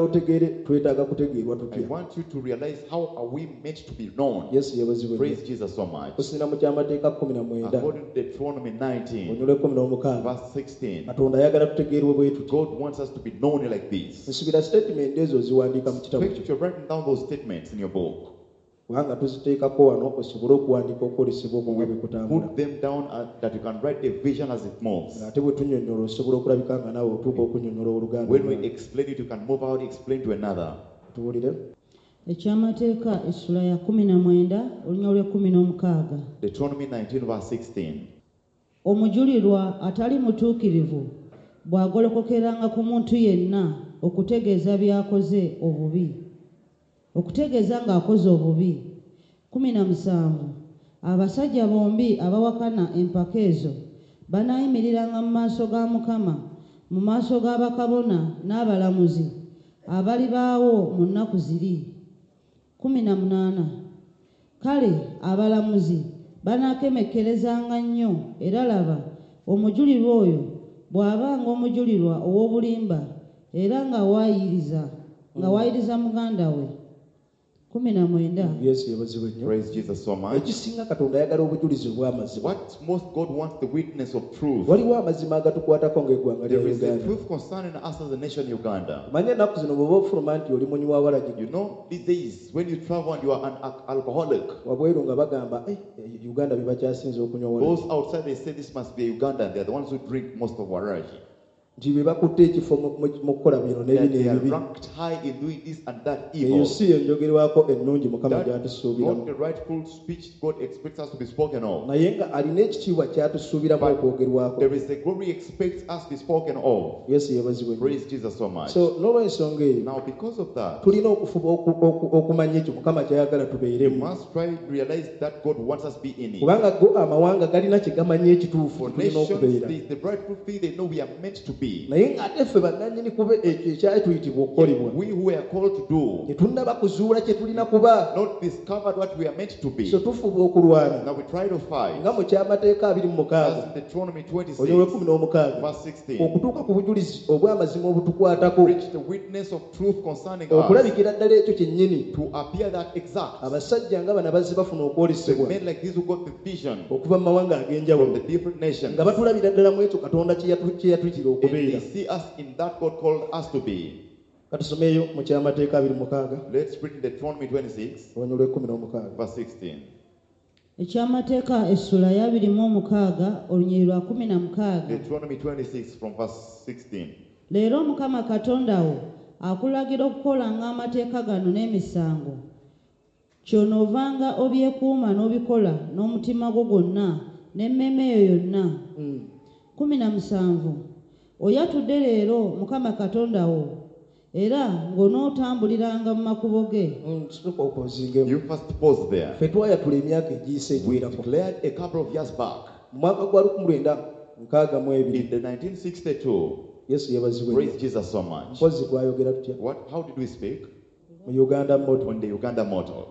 want you to realize how are we meant to be known. Praise Jesus so much. According to Deuteronomy nineteen, verse sixteen, God wants us to be known like this. You're writing down those statements in your book. kubanga tuziteekako wano osobole okuwandiika okukolesebwa okuba bikutambula. Put them down uh, that you can write the vision as it moves. Ate bwe tunnyonnyola osobola okulabika nga nawe otuuka okunnyonnyola oluganda. When we explain it, you can move out, explain to another. Tuwulire. Ekyamateeka essula ya kumi na mwenda olunya lwe kumi n'omukaaga. Deuteronomy nineteen verse sixteen. Omujulirwa atali mutuukirivu bw'agolokokeranga ku muntu yenna okutegeeza by'akoze obubi. Okutegeeza ng'akoze obubi. kumi na musanvu. Abasajja bombi abawakana empaka ezo banaayimiriranga mu maaso ga Mukama, mu maaso g'abakabona n'abalamuzi abali baawo mu nnaku ziri. kumi na munaana. Kale abalamuzi banaakemekerezanga nnyo, era laba omujulirwa oyo bw'abanga omujulirwa ow'obulimba era nga waayiriza nga waayiriza muganda we. kumi na mwenda. Yesu yabazibwe nnyo. Praise Jesus so much. Ekisinga Katonda ayagala obujulizi bw'amazima. What most God wants the witness of truth. Waliwo amazima agatukwatako ng'eggwanga lya Uganda. There is the truth concerning us as a nation Uganda. Manya ennaku zino bw'oba ofuluma nti oli munywi wa walagi. You know, these days when you travel and you are an alcoholic. Wabweru nga bagamba eh Uganda bye bakyasinze okunywa walagi. Those outside they say this must be a Ugandan. They are the ones who drink most of walagi. Nti bwe bakutte ekifo mu kukola bino n'ebino ebibi. Ranked high in doing this and that evil. Eyo si enjogerwako ennungi Mukama gy'atusuubiramu. Not the rightful speech God expects us to be spoken of. Naye nga alina ekitiibwa ky'atusuubiramu okwogerwako. There is the glory he expects us to be spoken of. Yesu yabazibwe nnyo. Praise Jesus so much. So n'olw'ensonga eyo. Now because of that, tulina okufuba okumanya ekyo Mukama kyayagala tubeeremu. We must try to realize that God wants us to be in it. Kubanga go amawanga galina kye gamanya ekituufu tulina okubeera. The rightful thing they know we are meant to be. Naye ng'ate ffe bannannyini kuba ekyo ekyatuyitibwa okukolebwa. We who are called to do. Ne tunnaba kuzuula kye tulina kuba. Not discovered what we are meant to be. So tufuba okulwana. Now we try to fight. Nga mu kyamateeka abiri mu mukaaga. Deuteronomy twenty-six. Olunya lw'ekkumi n'omukaaga. Verse sixteen. Okutuuka ku bujulizi obw'amazima obutukwatako. Preach the witness of truth concerning us. Okulabikira ddala ekyo kyennyini. To appear that exact. Abasajja nga bano bazze bafuna okwolesebwa. Men like these who got the vision. Okuva mu mawanga ag'enjawulo. From the different nations. Nga batulabira ddala mu ekyo Katonda kye yatuyitira okubeera. They see us in that God called us to be. Katusomeyo mu kyamateeka abiri mu mukaaga. Let's read in Deuteronomy twenty-six. Olunya lw'ekkumi n'omukaaga. Verse sixteen. Ekyamateeka essula ya abiri mu omukaaga olunyiri lwa kumi na mukaaga. Deuteronomy twenty-six from verse sixteen. Leero Mukama Katonda wo akulagira okukolanga amateeka gano n'emisango. Ky'onoovanga obyekuuma n'obikola n'omutima gwo gwonna n'emmeeme yo yonna. kumi na musanvu. Oyatudde leero Mukama Katonda wo era ng'onootambuliranga mu makubo ge. You first pause there. Ffe twayatula emyaka egiyise egiwerako. We declared a couple of years back. Mu mwaka gwa lukumi lwenda nkaaga mu ebiri. In the nineteen sixty-two. Yesu yabazibwe. Praise Jesus so much. Mpozi twayogera tutya? What? How did we speak? Mu Uganda motto. On the Uganda motto.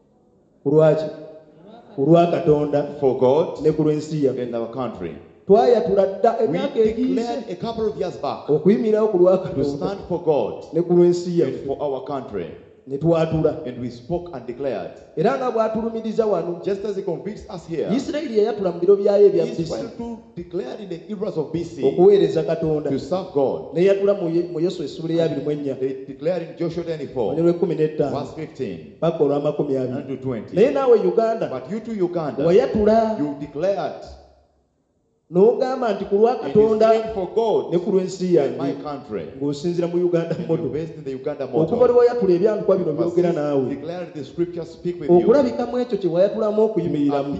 Ku lwaki? Ku lwa Katonda. For God. Ne ku lw'ensi yaffe. In our country. Twayatula dda emyaka egiyise. We declared a couple of years back. Okuyimirirawo ku lwa Katonda. To stand for God. Ne ku lw'ensi yaffe. And for our country. Ne twatula. And we spoke and declared. Era nga bw'atulumiriza wano. Just as he convicts us here. Isirayiri yayatula mu biro byayo ebya B C. Israel too declared in the eras of B C. Okuweereza Katonda. To serve God. Ne yatula mu Yesu essula ey'abiri mu ennya. They declared in Joshua twenty-four. Olunya lw'ekkumi n'ettaano. Verse fifteen. Paka olw'amakumi abiri. And to twenty. Naye naawe Uganda. But you too Uganda. Wayatula. You declared. N'ogamba nti ku lwa Katonda ne ku lw'ensi yange ng'osinzira mu Uganda motto okuva lwe wayatula ebyandikwa bino byogera naawe okulabikamu ekyo kye wayatulamu okuyimiriramu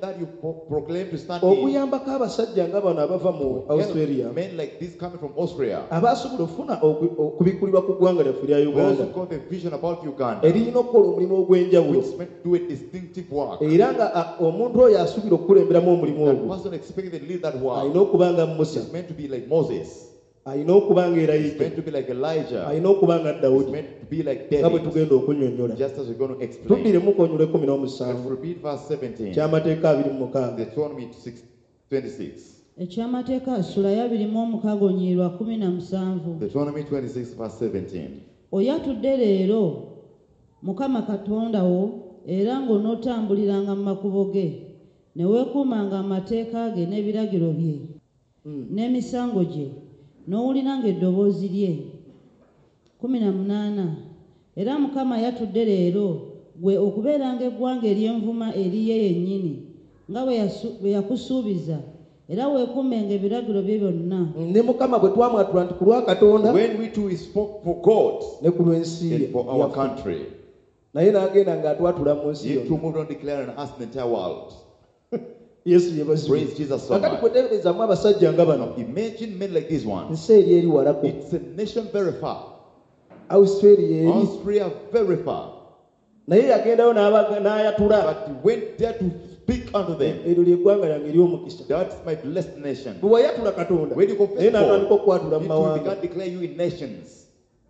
okuyambako abasajja nga bano abava mu Australia abaasobola okufuna okubikulirwa ku ggwanga lyaffe lya Uganda eriyina okukola omulimu ogw'enjawulo era nga omuntu oyo asuubira okukulemberamu omulimu ogwo that world. I know kubanga Musa. It's meant to be like Moses. I know kubanga Elijah. It's meant to be like Elijah. I know kubanga Daudi. It's meant to be like David. Just as we're going to explain. Let's repeat verse seventeen. Deuteronomy twenty-six. Ekyamateeka essula ya abiri mu omukaaga olunyiri lwa kumi na musanvu. Deuteronomy twenty-six verse seventeen. Oyatudde leero Mukama Katonda wo era ng'onootambuliranga mu makubo ge. Ne weekuumanga amateeka ge n'ebiragiro bye n'emisango gye n'owuliranga eddoboozi lye. kumi na munaana. Era Mukama yatudde leero gwe okubeeranga eggwanga ery'envuma eriye yennyini nga bwe yakusuubiza era weekuumenga ebiragiro bye byonna. Ne Mukama bwe twamwatula nti ku lwa Katonda when we too spoke for God ne ku lw'ensi and for our country, naye n'agenda ng'atwatula mu nsi He too moved on declaring us the entire world. Yesu yebaziwe. Praise Jesus so much. Akati kwetegerezaamu abasajja nga bano. Imagine men like this one. Nsi eri eri walako. It's a nation very far. Australia eri. Austria very far. Naye yagendayo n'ayatula. But he went there to speak unto them. Eryo ly'eggwanga lyange ery'omukisa. That's my blessed nation. Bwe wayatula Katonda. When you confess God, okwatula mu mawanga. He began to declare you in nations.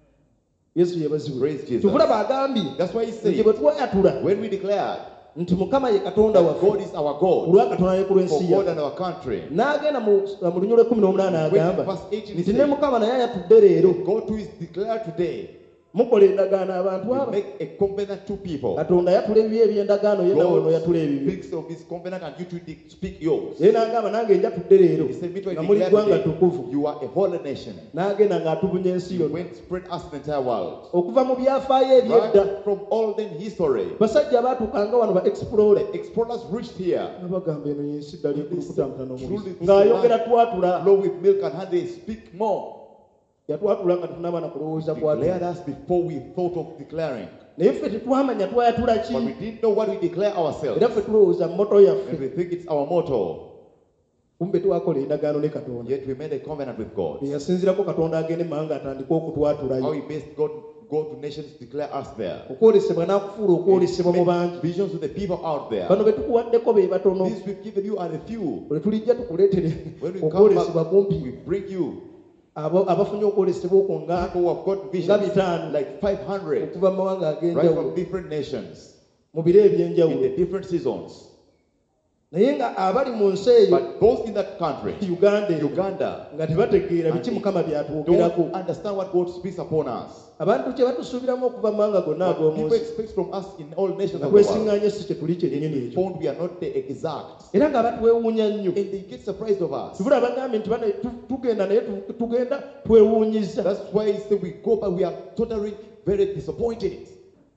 Yesu yebaziwe. Praise Jesus. Tubulaba agambye. That's why he said, bwe twayatula. when we declared nti Mukama ye Katonda waffe. God is our God. Olwa Katonda ye ku lw'ensi for God and our country. N'agenda mu lunyolo lwa kumi n'omunaana agamba nti ne Mukama naye ayatudde leero. God who is declared today. Mukola endagaano abantu abo. Make a covenant to people. Katonda yatula ebibi eby'endagaano ye nawe ono yatula ebibi. Speaks of his covenant and you to speak yours. Ye n'agamba nange njatudde leero nga muli ggwanga ttukuvu. You are a holy nation. N'agenda ng'atubunya ensi yonna. Went spread us the entire world. Okuva mu byafaayo eby'edda. From olden history. Basajja baatuukanga wano ba explore. Explorers reached here. N'abagamba eno y'ensi ddala ekulukutambuta n'omulisa. Ng'ayogera twatula. Flow with milk and honey, speak more. Yatwatula nga tunaba na kulowooza kwatula. Declared us before we thought of declaring. Naye ffe tetwamanya twayatula ki. But we didn't know what we declare ourselves. Era ffe tulowooza motto yaffe. And we think it's our motto. Kumbe twakola endagaano ne Katonda. Yet we made a covenant with God. Eyasinziirako Katonda agende mawanga atandika okutwatulayo. How he based God go to nations to declare us there. Okwolesebwa n'akufuula okwolesebwa mu bangi. Visions of the people out there. Bano be tukuwaddeko be batono. These we've given you are the few. Bwe tulijja tukuleetere okwolesebwa kumpi. We bring you. abafunye okwolesebwa okwo nga bitaano like five hundred okuva mu mawanga ag'enjawulo right from different nations mu biro eby'enjawulo in the different seasons. naye nga abali mu nsi eyo but those in that country Uganda Uganda nga tebategeera biki Mukama byatwogerako don't understand what God speaks upon us. abantu kye batusuubiramu okuva mu mawanga gonna ag'omu nsi expect from us in all nations of the world kwesiŋŋaanya si kye tuli kyennyini ekyo we are not the exact era nga batwewuunya nnyo and they get surprised of us. tubula bagambye nti bane tugenda naye tugenda twewuunyiza. That's why he said we go but we are totally very disappointed.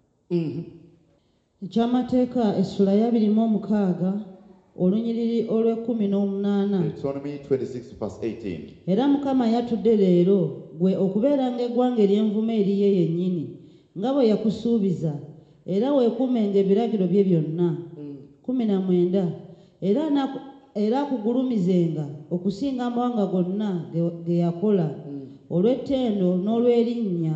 Ekyamateeka essula ya abiri mu omukaaga olunyiriri olw'ekkumi n'omunaana. Deuteronomy twenty-six verse eighteen. Era Mukama yatudde leero gwe okubeeranga eggwanga ery'envuma eriye yennyini nga bwe yakusuubiza era weekuumenga ebiragiro bye byonna. kumi na mwenda era era akugulumizenga okusinga amawanga gonna ge yakola olw'ettendo n'olw'erinnya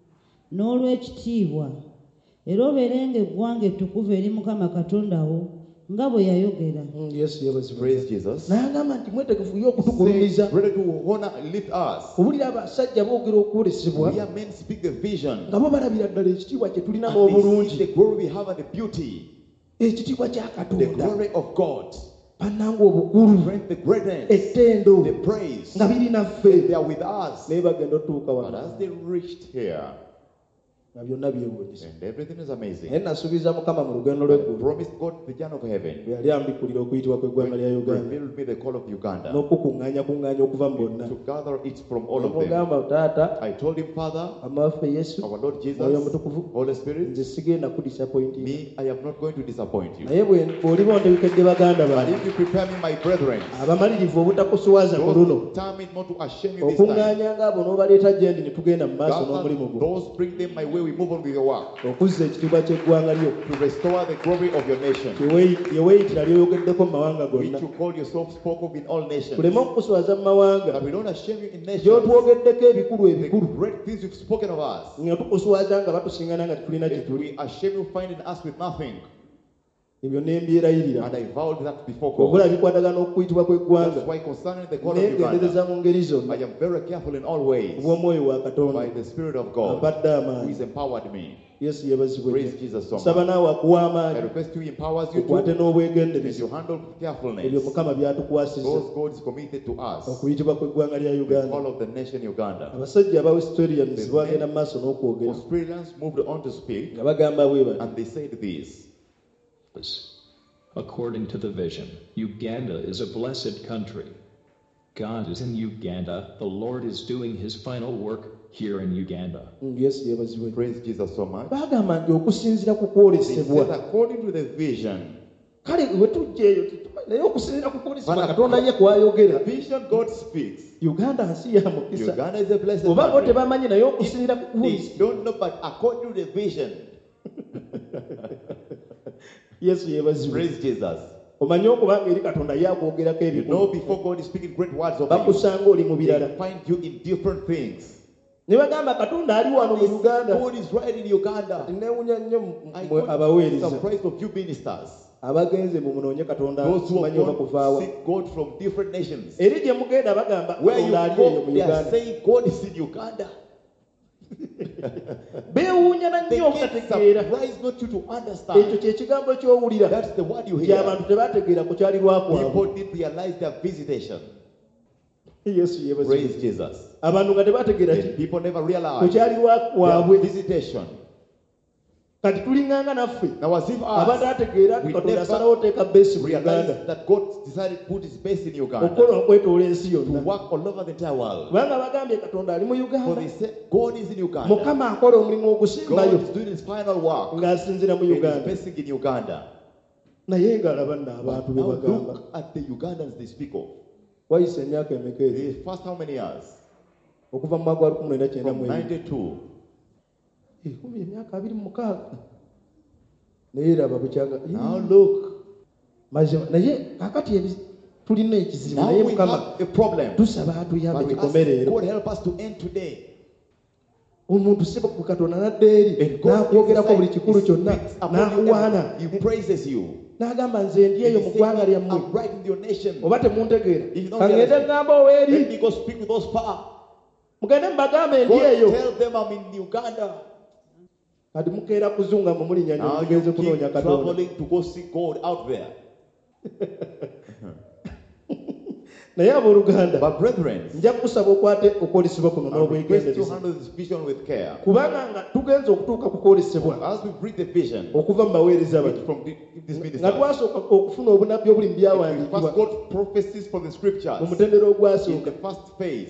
n'olw'ekitiibwa era obeerenga eggwanga ettukuvu eri Mukama Katonda wo nga bwe yayogera. Yesu yebaziwe. Praise Jesus. N'agamba nti mwetegefu y'okutugulumiza. Ready to honor lift us. Owulira abasajja boogera okwolesebwa. We are men speak the vision. Nga bo balabira ddala ekitiibwa kye tulina n'obulungi. The glory we have and the beauty. Ekitiibwa kya Katonda. The glory of God. Bannange obukulu. The greatness. Ettendo. The praise. Nga biri naffe. They are with us. Naye bagenda otuuka wano. But as they reached here, nga byonna byewuunyisa. And everything is amazing. Naye nasuubiza Mukama mu lugendo lw'eggulu. Promised God the journey of heaven. Bwe yali ambikulira okuyitibwa kw'eggwanga lya Uganda. Revealed me the call of Uganda. N'okukuŋŋaanya kuŋŋaanya okuva mu bonna. To gather it from all of them. Mugamba taata. I told him, Father, amawaffe Yesu, our Lord Jesus, Mwoyo Mutukuvu, Holy Spirit, nze sigenda kudisappoint you. Me, I am not going to disappoint you. Naye bw'oliba ontegekedde baganda bange. But if you prepare me, my brethren, abamalirivu obutakusuwaza ku luno. Determined not to ashame you this time. Okuŋŋaanyanga abo n'obaleeta gye ndi ne tugenda mu maaso n'omulimu gwo. Those bring them my way, we move on with your work. Okuzza ekitiibwa ky'eggwanga lyo. To restore the glory of your nation. Kye weeyitira lyoyogeddeko mu mawanga gonna. Which you call yourself spoke of in all nations. Tuleme okukuswaza mu mawanga. But we don't ashame you in nations. Gy'otwogeddeko ebikulu ebikulu. The great things you've spoken of us. Nga tukuswaza nga batusingana nga tetulina kye tuli. We ashame you finding us with nothing. Ebyo ne mbyerayirira. And I vowed that before God. Obula bikwatagana okuyitibwa kw'eggwanga. That's why concerning the call of Uganda, neegendereza mu ngeri zonna. I am very careful in all ways. Obw'omwoyo wa Katonda. By the Spirit of God. Abadde amaanyi. Who has empowered me. Yesu yebazibwe. Praise Jesus so much. Nsaba naawe akuwa amaanyi. I request you empowers you okwate n'obwegendereza. You handle carefulness. Ebyo Mukama byatukwasiza. Those God is committed to us. Okuyitibwa kw'eggwanga lya Uganda. The call of the nation Uganda. Abasajja aba Australians bagenda mu maaso n'okwogera. Australians moved on to speak. Nga bagamba bwe bati. And they said this. According to the vision, Uganda is a blessed country. God is in Uganda. The Lord is doing his final work here in Uganda. Yes, praise Jesus so much. They said according to the vision. The vision God speaks. Uganda Uganda is a blessed country. They don't know, but according to the vision. Yes, praise Jesus. You know, before God is speaking great words over you, they find you in different things. God is right in Uganda. I am surprised of you ministers. Those who have gone to seek God from different nations. Where you go, they are saying God is in Uganda. They get surprised not you to understand. That's the word you hear. People didn't realize their visitation. Yes, praise Jesus. And people never realize their visitation. Now as if us, we never realized that God decided to put his base in Uganda to work all over the entire world. For they say God is in Uganda. God is doing his final work. And he's basing in Uganda. Now look at the Ugandans they speak of. The first how many years? From ninety-two. Now look. Now we have a problem. But we ask God help us to end today. And God he praises you. I'm right in your nation. If you don't let me go speak with those power. God tell them I'm in Uganda. Now you keep traveling to go see God out there. But brethren, I request to handle this vision with care. As we read the vision from this minister, we first got prophecies from the scriptures. In the first phase,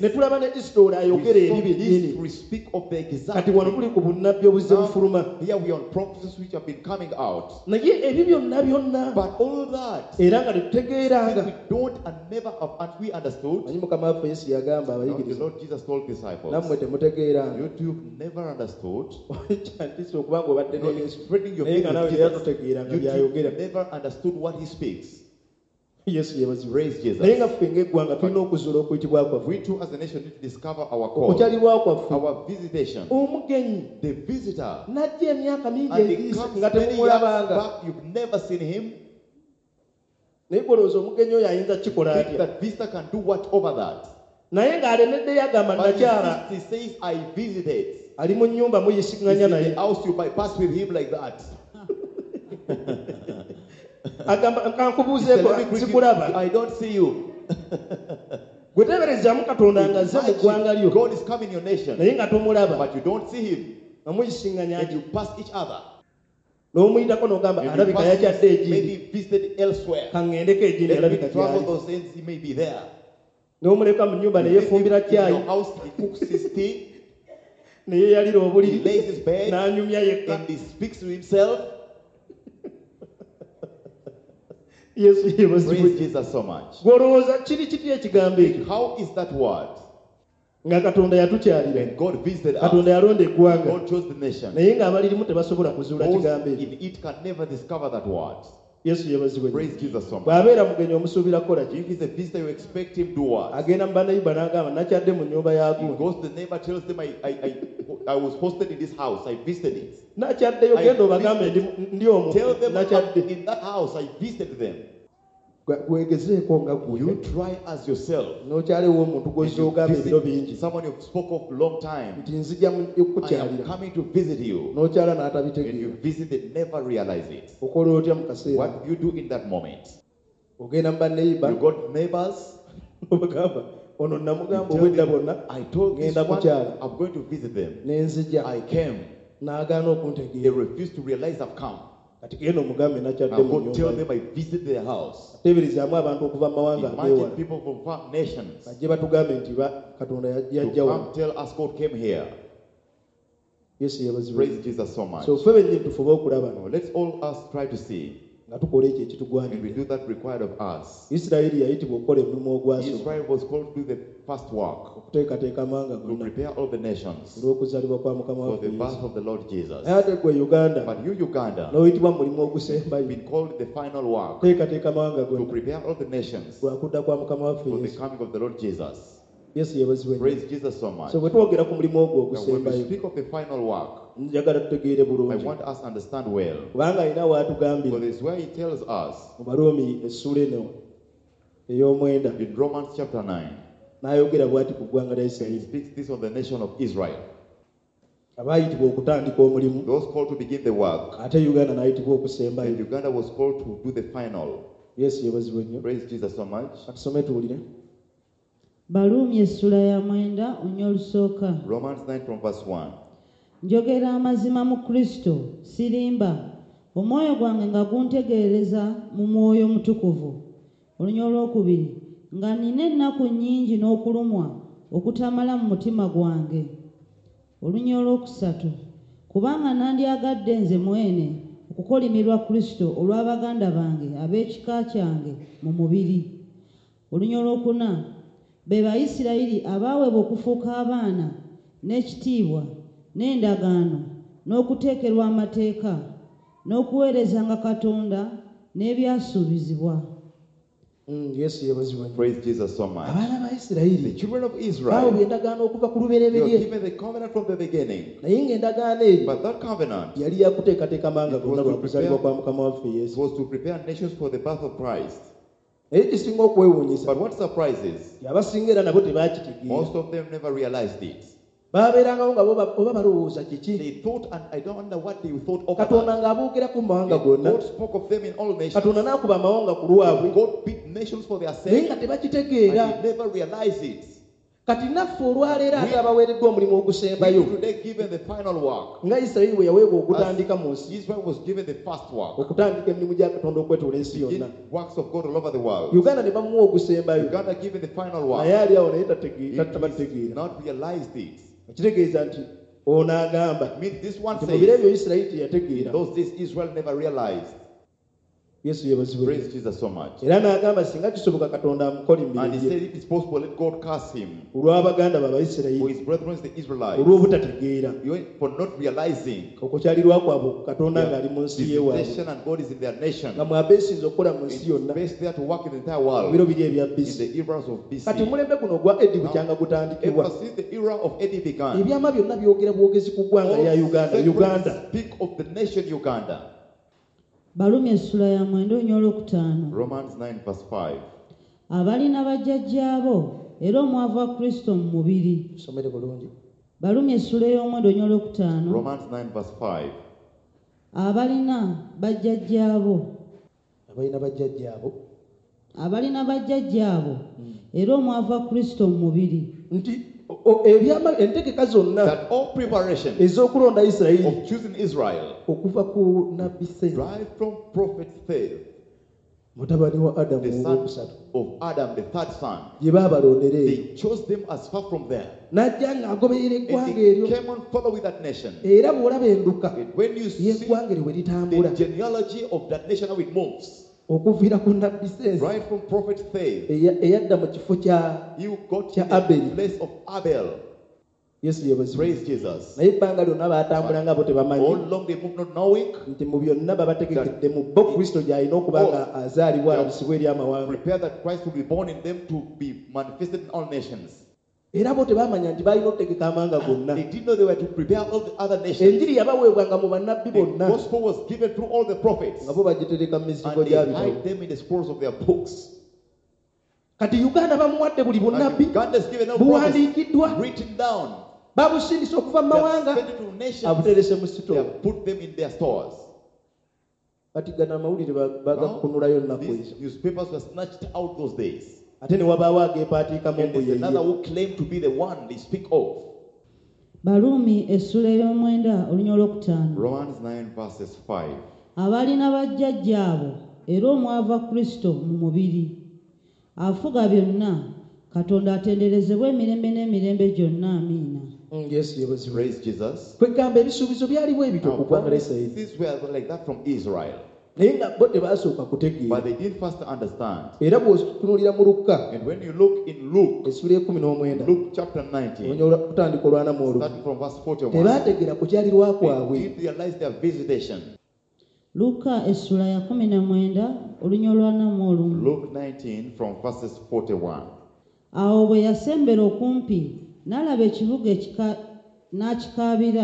we, we speak of the exact. Now, here we are on prophecies which have been coming out. But all that, we don't and never have, and we understood. No, the Lord Jesus told disciples, you two never understood. No, spreading your faith with Jesus. You two never understood what he speaks. Yes, yes, praise Jesus. We too as a nation need to discover our call, our visitation. The visitor, and he comes many years back, you've never seen him. Think that visitor can do what over that? But he says, I visited. He's in the house, you bypass with him like that. Said, I don't see you. God is coming in your nation, but you don't see him. And you pass each other. Maybe visited elsewhere. Let me travel those ends, he may be there. In your house, he cooks his tea. He lays his bed and he speaks to himself. Yes, he was. Praise Jesus so much. How is that word? When God visited us, God chose the nation. Those in it can never discover that word. Yes, he was. Praise Jesus so much. If he's a visitor, you expect him to do what? He goes to the neighbor, tells them, I, I, I, I was hosted in this house, I visited it. I visited. Tell them in that house, I visited them. You try as yourself. You someone you spoke of a long time. I am coming to visit you. And you visit it, never realize it. What do you do in that moment? You got neighbors. Them, I told this one, I'm going to visit them. I came. They refused to realize I've come. Now go tell them I visit their house. Imagine people from far nations to come tell us God came here. Praise Jesus so much. So let's all us try to see. And we do that required of us. Israel was called to do the first work, to prepare all the nations for the birth of the Lord Jesus. But you, Uganda, have been called the final work, to prepare all the nations for the coming of the Lord Jesus. Yes, praise Jesus so much. So when we speak of the final work, I want us to understand well. For this where he tells us in Romans chapter nine, he speaks this on the nation of Israel. Those called to begin the work, and Uganda was called to do the final. Yes, praise Jesus so much. Balumi essula ya mwenda onyolusooka. Romans nine from verse one. Njogera amazima mu Kristo sirimba omwoyo gwange nga guntegeereza mu mwoyo mutukuvu. Olunya olwokubiri nga nina ennaku nnyingi n'okulumwa okutamala mu mutima gwange. Olunya olwokusatu kubanga nandyagadde nze mwene okukolimirwa Kristo olw'abaganda bange ab'ekika kyange mu mubiri. Olunya olwokuna be Bayisirayiri abaweebwa okufuuka abaana n'ekitiibwa n'endagaano n'okuteekerwa amateeka n'okuweerezanga Katonda n'ebyasuubizibwa. Mm, yes, praise Jesus so much. The children of Israel, they were given the covenant from the beginning. But that covenant was to, was to prepare nations for the birth of Christ. But what surprises, most of them never realized it. They thought, and I don't know what they thought of that. God spoke of them in all nations. God picked nations for their sake, and they never realized it. We today given the final work. As Israel was given the first work. Works of God all over the world. Uganda given the final work. It is not realized it. It means this one says, in those days Israel never realized. Yes, praise Jesus so much. And he said it is possible, let God curse him for his brethren the Israelites for not realizing nation and God is in their nation. It's best there to work in the entire world in the eras of B C. Now, ever since the era of Eddie began, all speak of the nation Uganda. Balumi essula ya mwenda olunya olwokutaano. Romans nine verse five. Abalina bajjajjaabo era omwavu wa Kristo mu mubiri. Somere bulungi. Balumi essula y'omwenda olunya olwokutaano. Romans nine verse five. Abalina bajjajjaabo. Abalina bajjajjaabo. Abalina bajjajjaabo era omwavu wa Kristo mu mubiri. Nti entegeka zonna that all preparation ez'okulonda Isirayiri of choosing Israel okuva ku nabbi Seth right from prophet Seth mutabani wa Adamu the son of Adam the third son gye baabalondera they chose them as far from there n'ajja ng'agoberera eggwanga eryo came on follow with that nation era bw'olaba enduka when you see eggwanga eryo bwe litambula the genealogy of that nation how it moves okuviira ku nabbi Seth right from prophet Seth eyadda mu kifo kya you got to the place of Abel. Yes, yes, praise Jesus. Naye ebbanga lyonna baatambulanga bo tebamanyi all long they move not knowing nti mu byonna babategekedde mu bo Kristo gy'alina okuba nga azaalibwa alabisibwa eri amawanga. Prepare that Christ will be born in them to be manifested in all nations. Era bo tebamanya nti balina okutegeka amawanga gonna. They didn't know they were to prepare all the other nations. Enjiri yabaweebwanga mu bannabbi bonna. The gospel was given through all the prophets. Nga bo bagitereka mu mizigo gyabwe. And they hide them in the scrolls of their books. Kati Uganda bamuwadde buli bunnabbi buwandiikiddwa written down. Babusindisa okuva mu mawanga abuterese mu sitoo. Put them in their stores. Kati gana amawulire bagakunulayo nnaku ezo. Newspapers were snatched out those days. Ate ne wabaawo ageepaatiikamu mbu ye another who claimed to be the one they speak of. Balumi essula y'omwenda olunya olwokutaano. Romans nine verses five. abalina bajjajjaabo era omwava Kristo mu mubiri. Afuga byonna, Katonda atenderezebwa emirembe n'emirembe gyonna. Amiina. Yes, you was Praise Jesus. Kwegamba ebisuubizo byaliwo ebito ku ggwanga lya Isirayiri. These were like that from Israel. Naye nga bo tebasooka kutegeera. But they didn't first understand. Era bw'otunuulira mu Lukka, And when you look in Luke, essula ekumi n'omwenda, Luke chapter nineteen, kutandika olwana mu olumu, starting from verse forty-one, tebaategeera kukyalirwa they kwabwe. didn't realize their visitation. Luka essula ya kumi na mwenda olunya olwana mu olumu. Luke nineteen from verses forty-one. Awo bwe yasembera okumpi n'alaba ekibuga ekika n'akikaabira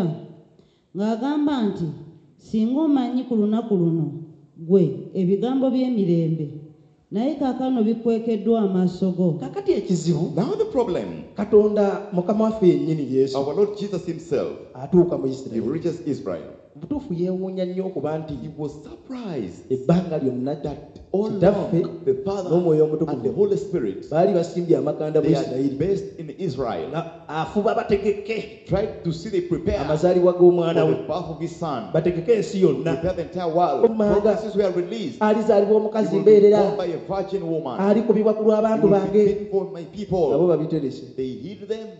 ng'agamba nti, singa omanyi ku lunaku luno gwe ebigambo by'emirembe, naye kaakano bikwekeddwa amaaso go. Kakati ekizibu, Now the problem, Katonda Mukama waffe yennyini Yesu our Lord Jesus himself, atuuka mu he Isirayiri. reaches Israel. Butuufu yeewuunya nnyo okuba nti He was surprised ebbanga lyonna that all Kitaffe along the Father n'Omwoyo and the Omutukuvu Holy Spirit, baali basimbye amakanda mu they are Isirayiri. based in Israel. Na afuba bategeke Tried to see they prepare amazaalibwa g'omwana for we, the birth of his son, bategeke ensi yonna. prepare the entire world. Omanga Promises were released. alizaalibwa He omukazi will be mbeerera, born by a virgin woman. alikubibwa ku He lw'abantu will be bange. bitten for my Nabo people. babiterese, They hid them.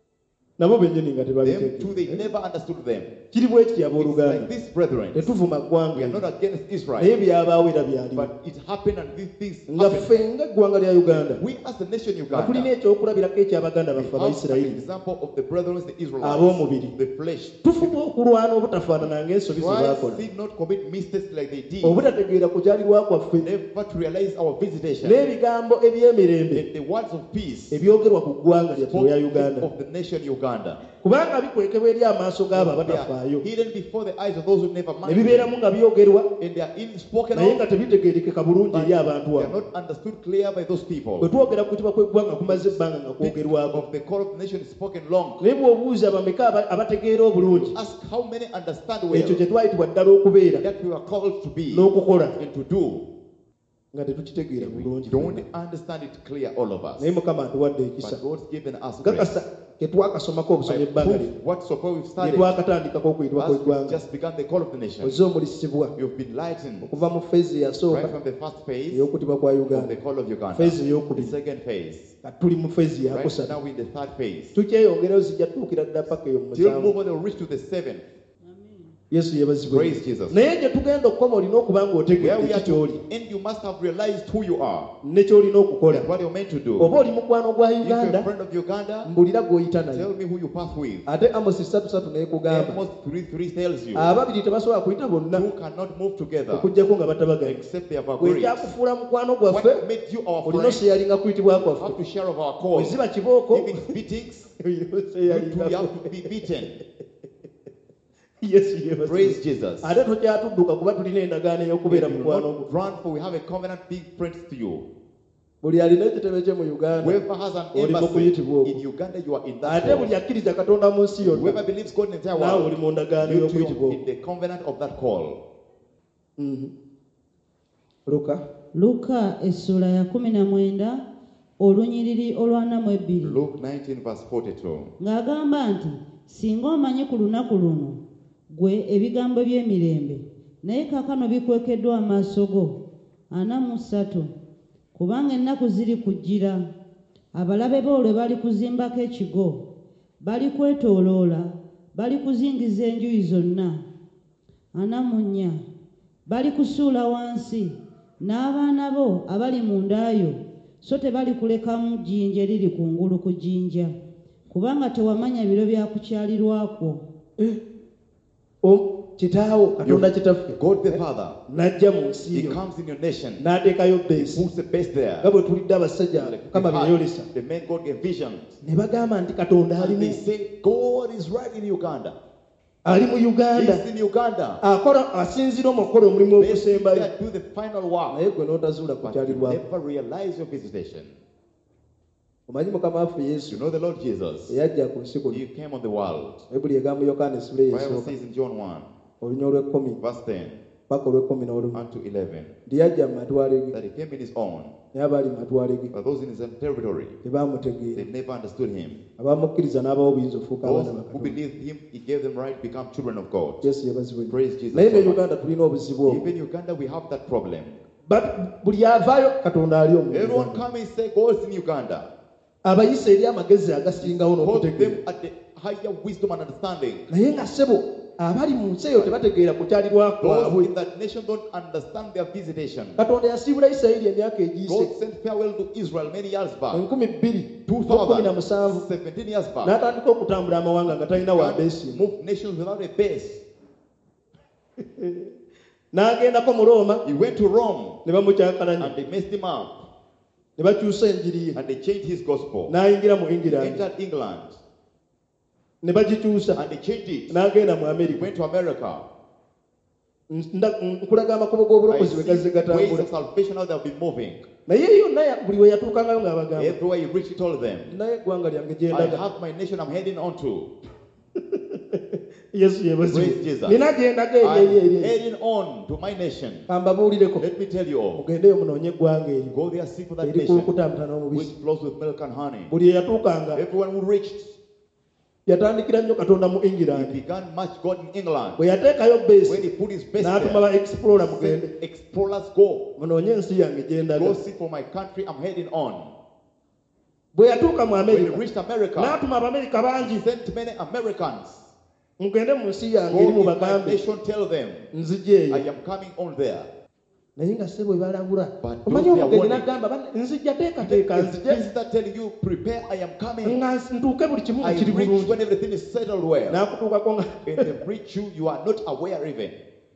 nabo bennyini nga Them too, tebabiteeke. they never understood them. Kiri bwe kitya It's abooluganda, like this, brethren. tetuvuma We are ggwanga not against naye Israel, byabaawo era byaliwo. but it happened and these things Nga happened. ffe ng'eggwanga lya Uganda We as the nation nga tulina Uganda, ekyokulabirako eky'abaganda we baffe have an Abayisirayiri, example of the brethren, the Israelites, ab'omubiri. the flesh. Tufuba okulwana obutafaanana ng'ensobi ze Try baakola, see not commit mistakes like they did. obutategeera kukyalirwa kwaffe Never to realize our visitation. n'ebigambo eby'emirembe And the words of peace ebyogerwa ku ggwanga lyaffe spoken lya Uganda, of the nation Uganda. kubanga bikwekebwa eri amaaso g'abo They abatafaayo, are hidden before the eyes of those who never ne mind. bibeeramu nga byogerwa And they are in spoken naye nga of, tebitegeerekeka bulungi but eri abantu they are abo. not understood clear by those Bwe people. twogera ku kutiibwa kw'eggwanga kumaze ebbanga nga kwogerwako, Of the call of the nation is spoken long. naye bw'obuuza bameka aba- abategeera obulungi Ask how many understand ekyo well kye twayitibwa ddala okubeera that we are called to be n'okukola and to do. nga tetukitegeera We bulungi. don't understand it clear, all of us. Naye Mukama atuwadde ekisa. But God's given us grace. Gakasa ke twakasomako I obusomye ebbanga lye, prove what so far we've gye started. twakatandikako okuyitibwa As we've kw'eggwanga. just begun the call of the nation. Ozze omulisibwa You've been lightened okuva mu feezi right eyasooka from the first phase ey'okutibwa kwa of the Uganda, call of Uganda. feezi The ey'okubiri, second phase. nga tuli mu feezi Right yakusatu. now we're in the third phase. Tukyeyongerayo zijja tutuukira ddala paka eyo mu Till musanvu. move on, they'll reach to the seventh. Yesu yeebazibwe. Praise Jesus. Naye gye tugenda okukoma olina okuba Where ng'otegedde we are ki to ky'oli end, you must have realized who you are ne ky'olina okukola. and what you're meant to do. Oba oli mukwano gwa If you're a Uganda, friend of Uganda, mbulira gw'oyita naye. tell me who you pass with. Ate Amosi ssatu ssatu n'ekugamba Amos three three tells you ababiri tebasobola kuyita bonna who cannot move together okuggyako nga batabaganye. except they have Bwe agreed. kyakufuula mukwano gwaffe, What made you our olina friend? oseyalinga kuyitibwa You kwaffe. have to share of our Bwe cause. ziba kibooko, Even beatings, olina you too, you oseyalinga. have to be beaten. Yesu yeebazibwe. Praise Jesus. Ate tokyatudduka kuba tulina endagaano ey'okubeera You will mukwano gwo. not run, for we have a covenant being friends to you. Buli alina ekitebe kye mu Uganda, Whoever has an oli mu embassy kuyitibwa okwo. in Uganda, you are in that Ate buli call. akkiriza Katonda mu nsi yonna, Whoever believes God in the entire naawe oli world, mu ndagaano you too y'okuyitibwa are in okwo. the covenant of that call. Mhm. Luka Luka essula ya kumi na mwenda olunyiriri olwana mu ebbiri. Luke nineteen verse forty-two. Ng'agamba nti, singa omanyi ku lunaku luno gwe ebigambo by'emirembe, naye kaakano bikwekeddwa amaaso go. ana mu ssatu kubanga ennaku ziri kujjira, abalabe bo lwe bali kuzimbako ekigo, bali kwetooloola, bali kuzingiza enjuyi zonna. ana mu nnya bali kusuula wansi, n'abaana bo abali mu ndaayo so tebali kulekamu jjinja eriri kungulu ku jjinja, kubanga tewamanya biro bya kukyalirwakwo. O kitaawo Katonda kitaffe God the Father, n'ajja mu nsi He yo comes in your nation, n'ateekayo He beesi, puts the base there. nga bwe tulidde abasajja Mukama be yayolesa, The men God gave visions. ne bagamba nti Katonda ali And mu they say, God is right in Uganda. ali mu Uganda, He's in Uganda. akola asinzira omukola omulimu Basically, ogusembayo, there, do the final work. naye gwe n'otazuula But you kukyalirwako. never realize your visitation. Omanyi Mukama waffe Yesu You know the Lord Jesus. eyajja ku nsi kuno, He came on the world. Bayibuli egamba mu Yokaana essula The Bible ey'esooka says in John one, olunya olw'ekkumi verse ten, unto eleven. That he came in his own. But those in his own territory, they never understood him. Those who believed him, he gave them right to become children of God. Praise Jesus. So even Uganda, we have that problem. But everyone come and say God's in Uganda. Hold them at the higher wisdom and understanding. abali mu nsi eyo tebategeera kukyalirwa kwabwe. In that nation don't understand their visitation. Katonda yasiibula Isirayiri emyaka egiise. God sent farewell to Israel many years back. enkumi bbiri kumi na musanvu seventeen years back. N'atandika okutambula amawanga nga talina wa base. Move nations without a base. N'agendako mu Roma. He went to Rome. Ne bamukyakalanya. And they messed him up. Ne bakyusa enjiri ye. And they changed his gospel. N'ayingira mu England. He entered England. Ne bagikyusa. And they changed it. N'agenda mu America. He went to America. Nkulaga amakubo g'obulokozi bwe gazze gatambula. Ways of salvation how they'll be moving. Naye yonna buli we yatuukangayo ng'abagamba. Everywhere he reached, he told them, naye eggwanga lyange gye I ndaga. have my nation I'm heading on to. Yesu Praise Jesus. Nina gye ndaga eri eri eri. I'm heading on to my nation. Kambabuulireko. Let me tell you all. Mugendeyo munoonye eggwanga eryo. Go there, seek for that nation which flows with milk and honey. Buli eyatuukanga. Everyone who reached, yatandikira nnyo Katonda mu England. he began much God in England. Bwe yateekayo base. When he put his base n'atuma ba explorer mugende. Explorers go. Munoonye ensi yange gye ndaga. Go seek for my country I'm heading on. Bwe yatuuka mu America. When he reached America, n'atuma Abamerika bangi. He sent many Americans. Mugende mu nsi yange eri Go mu in my bagambe. nation, tell them, nzije I am coming on there. naye nga se bwe balabula. But omanyi those they are omugende warning. n'agamba nzija teekateeka It's nzije. visitor telling you, prepare, I am coming. nga ntuuke buli kimu I kiri reach bulungi. when everything is settled well. N'akutuukako nga And they reach you, you are not aware even.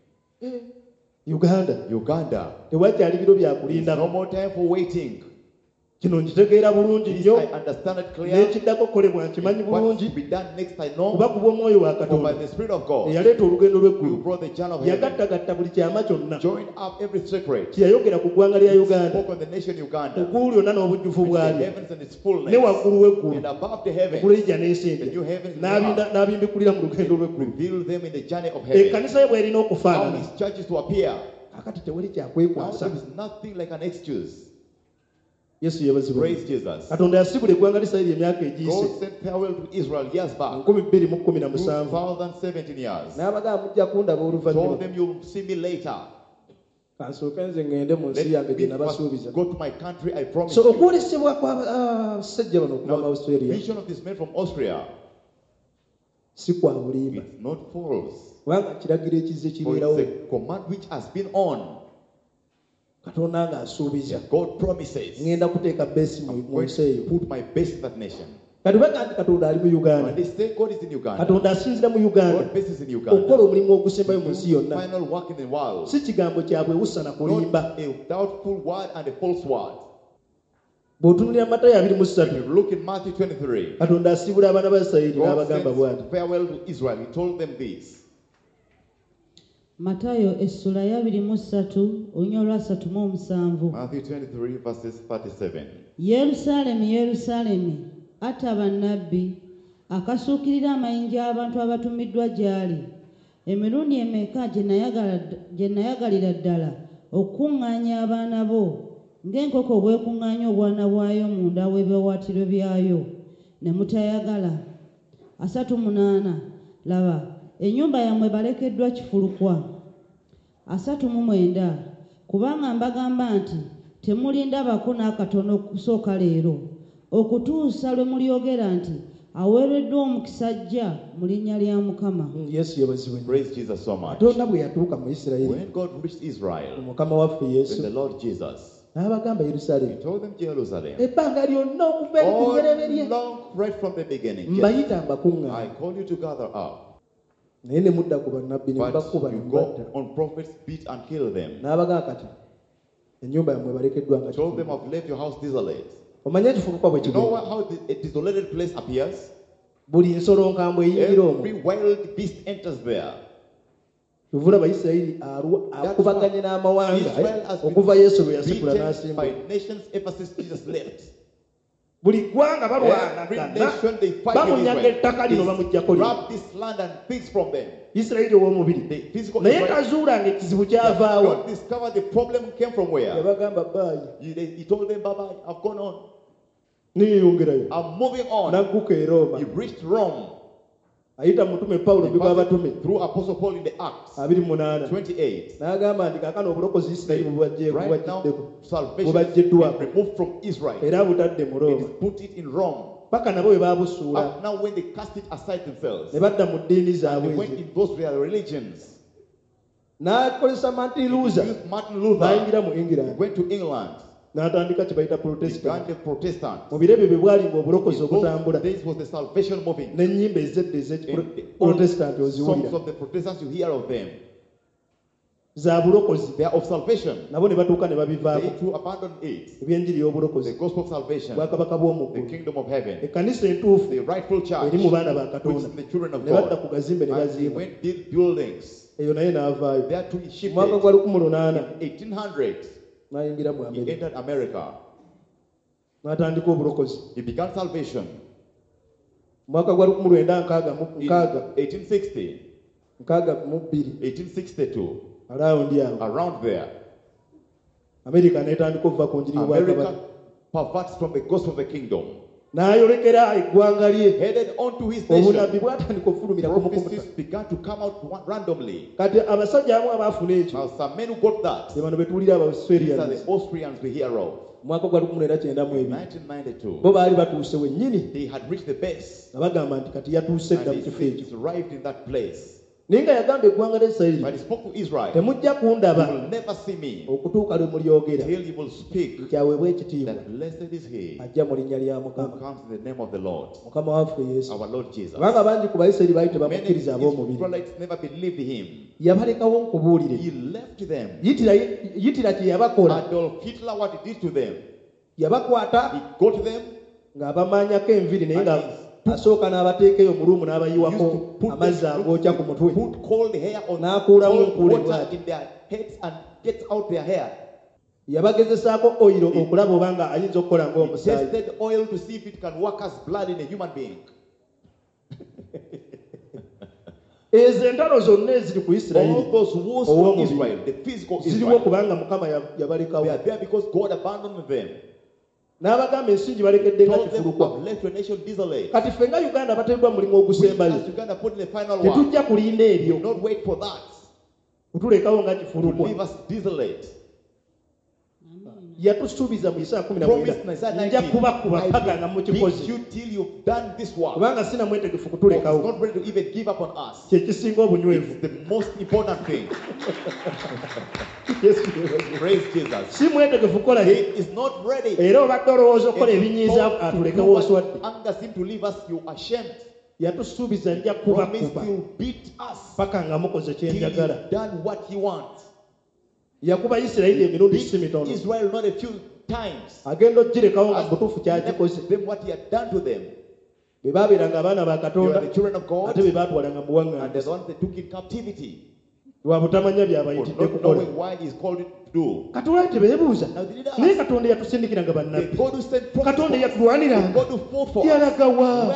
Uganda Uganda. tewakyali biro bya There's kulinda. no more time for waiting. Kino nkitegeera bulungi This nnyo. I understand it clear. N'ekiddako kukolebwa nkimanyi What bulungi. to be done next I know. Kuba kuba omwoyo wa For by Katonda the Spirit of God, eyaleeta olugendo you lw'eggulu brought the channel of heaven. yagattagatta buli kyama kyonna Join up every secret. kyeyayogera ku ggwanga lya Uganda. Spoke on the nation Uganda. Eggulu lyonna n'obujjuvu The bwalyo heavens and its fullness. ne waggulu w'eggulu And above the heavens, eggulu n'ensi the new heavens and the empya earth. n'abimbikulira mu lugendo lw'eggulu. Reveal them in the journey of heaven. Ekkanisa ye bw'erina How okufaanana his churches to appear. kakati tewali Now kyakwekwasa. there is nothing like an excuse. Yesu yebazibwa. Praise Jesus. Katonda yasibula eggwanga lya Isirayiri emyaka egiise God sent farewell to Israel years back. nkumi bbiri mu kkumi na musanvu. two thousand seventeen years. N'abagamba mujja kundaba Told oluvannyuma. them you'll see me later. Kansooke nze ngende mu nsi yange Let gye me first nabasuubiza. go to my country, I promise So you. okwolesebwa kw'abasajja bano okuva mu Now, Australia vision of this man from Austria, si kwa bulimba. it's not false. Kubanga kiragiro ekizze For kibeerawo. it's a command which has been on. Katonda ng'asuubiza. God promises. Ngenda kuteeka base mu I'm mu going nsi to eyo. put my base in that nation. Kati baga nti Katonda ali mu Uganda. When they say God is in Uganda, Katonda asinzira mu Uganda God bases in okukola Uganda. omulimu ogusembayo mu nsi yonna. Final work in the world. Si kigambo kya bwewusa na kulimba. Not a doubtful word and a false word. Bw'otunulira Matayo abiri mu If ssatu you look in Matthew twenty-three, Katonda asibula abaana ba Isirayiri God n'abagamba bw'ati. sent farewell to Israel. He told them this. Matayo essula ya abiri mu ssatu olunya olwasatu mu omusanvu. Matthew twenty-three, verses thirty-seven. Yerusaalemi, Yerusaalemi, atta bannabbi, akasuukirira amayinja abantu abatumiddwa gy'ali. Emirundi emeka gye nayagala gye nayagalira ddala okukuŋŋaanya abaana bo ng'enkoko bwekuŋŋaanya obwana bwayo munda w'ebiwawaatiro byayo ne mutayagala. Asatu munaana, laba ennyumba yammwe balekeddwa kifulukwa. Asatu mu mwenda, kubanga mbagamba nti temulindabako n'akatono okusooka leero okutuusa lwe mulyogera nti aweereddwa omukisa ajja mu linnya lya Mukama. Yesu yebazibwe. Praise Jesus so much. Katonda bwe yatuuka mu Isirayiri When God reached Israel, Mukama waffe Yesu when the Lord Jesus, n'abagamba He Yerusaalemi told them Jerusalem, ebbanga lyonna okuva eri ku lubereberye all long right from the beginning, mbayita I mbakuŋŋaanya call you to gather up. naye ne mudda ku bannabbi ne But mubakuba ne you mubatta. go on prophets, beat and kill them. N'abagamba kati ennyumba yammwe balekeddwa nga Told them, kifulukwa. I've left your house desolate. Omanye ekifulukwa bwe You know kigenda. what, how the, a desolated place appears? Buli nsolo nkambwe eyingira omwo Every wild beast enters there. tuvula Abayisirayiri alwa- akubaganye n'amawanga Israel has been okuva Yesu lwe yasikula beaten n'asimba. by nations ever since Jesus left. buli ggwanga balwanagana bamunyaga ettaka lino bamuggyako Isirayiri ow'omubiri naye tazuula ng'ekizibu kyavaawa yabagamba baayi niyeyongerayo n'agguka e Roma ayita mutume Pawulo bigwabatume abiri munaana n'agamba nti kaakano obulokozi Isirayiri bubaggiddwako era butadde mu Roma paka nabo bwe baabusuula ne badda mu ddiini zaabwe n'akozesa Martin Luther n'ayingira mu England n'atandika kye bayita Protestant mu biro ebyo bwe bwalinga obulokozi okutambula n'ennyimba ezedde ez'Ekiprotestant oziwulira za bulokozi nabo ne batuuka ne babivaako ebyenjiri y'obulokozi bwakabaka bw'omuggulu ekkanisa entuufu eri mu baana ba Katonda ne badda ku gazimbe ne bazimba eyo naye n'avaayo mwaka gwa lukumi lunaana n'ayingira mu America n'atandika obulokozi mwaka gwa lukumi lwenda nkaaga nkaaga mu bbiri around here around there America n'etandika okuva ku njiri y'obwakabaka perverts from the gospel of the kingdom n'ayolekera eggwanga lye obunabbi bwatandika okufulumira began to come out randomly kati abasajja abamu abaafuna ekyo be bano betuwulira Austrians mwaka gwa lukumi lwenda kyenda mu ebiri bo baali batuuse wennyini nga bagamba nti kati yatuuse dda mu kifo ekyo naye nga yagamba eggwanga ly'Isirayiri temujja kundaba okutuuka lwe mulyogera nti aweebwe ekitiibwa ajja mu linnya lya Mukama Mukama waffe Yesu kubanga bangi ku Bayisirayiri baali tebamukkiriza ab'omubiri yabalekawo nkubuulire Yitira kye yabakola yabakwata ng'abamaanyako enviri naye nga asooka n'abateekeyo mu luumu n'abayiwako amazzi agookya ku mutwe n'akuulamu enkuule bw'ati yabagezesaako oyiro okulaba obanga ayinza okukola ng'omusaayi ezo entalo zonna eziri ku Isirayiri ow'omubiri ziriwo kubanga Mukama yabalekawo n'abagamba ensingi balekedde nga kifulukwa kati ffe nga Uganda bateebwa mulimu ogusembayo tetujja kulinda ebyo kutulekawo nga kifulukwa yatusuubiza mu Isaya kumi na mwenda nja kubakuba paka nga mukikozi kubanga sina mwetegefu kutulekawo kyekisinga obunywevu si mwetegefu kukola era obadde olowooza okukola ebinyiiza atulekewo oswadde yatusuubiza nja kubakuba paka nga mukoze kyenjagala yakuba Isirayiri emirundi si mitono agenda ogirekawo nga mutuufu kyakikoze be baabeeranga abaana ba Katonda ate be baatwalanga mu buwaŋŋanguse lwa butamanya byabayitidde kukola Katonda tebeebuuza naye Katonda yatusindikiranga bannabbi Katonda yatulwaniranga yalagawa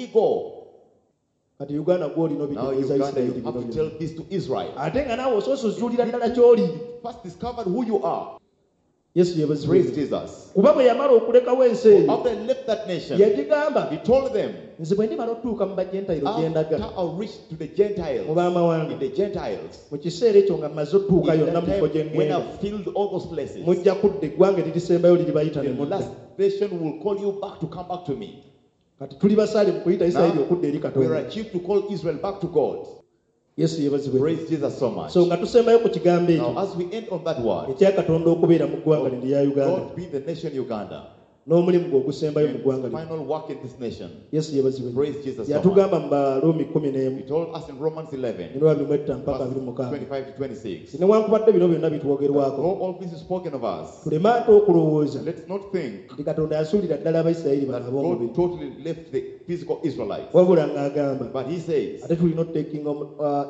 kati Uganda gw'olina obitegeeza Isirayiri ate nga naawe osoosa ozuulira ddala ky'oli Yesu yeebazibwe kuba bwe yamala okulekawo ensi eyo yagigamba nze bwe ndimala otutuuka mu bajentayiro gye ndaga mu baamawanga mu kiseera ekyo nga mmaze otutuuka yonna mu kifo gye ngenda mujja kudda eggwanga eririsembayo liribayita ne mudda kati tuli basaale mu kuyita Isirayiri okudda eri Katonda Yesu yeebazibwe so nga tusembayo ku kigambo ekyo ekya Katonda okubeera mu ggwanga lya Uganda n'omulimu gwe ogusembayo mu ggwanga Yesu yeebazibwe yatugamba mu Barumi kumi n'emu mirwa abiri mu etta mpaka abiri mu mukaaga newankubadde bino byonna bitwogerwako tuleme ate okulowooza nti Katonda yasuulira ddala Abayisirayiri bano ab'omubiri wabula ng'agamba ate tulina otutekinga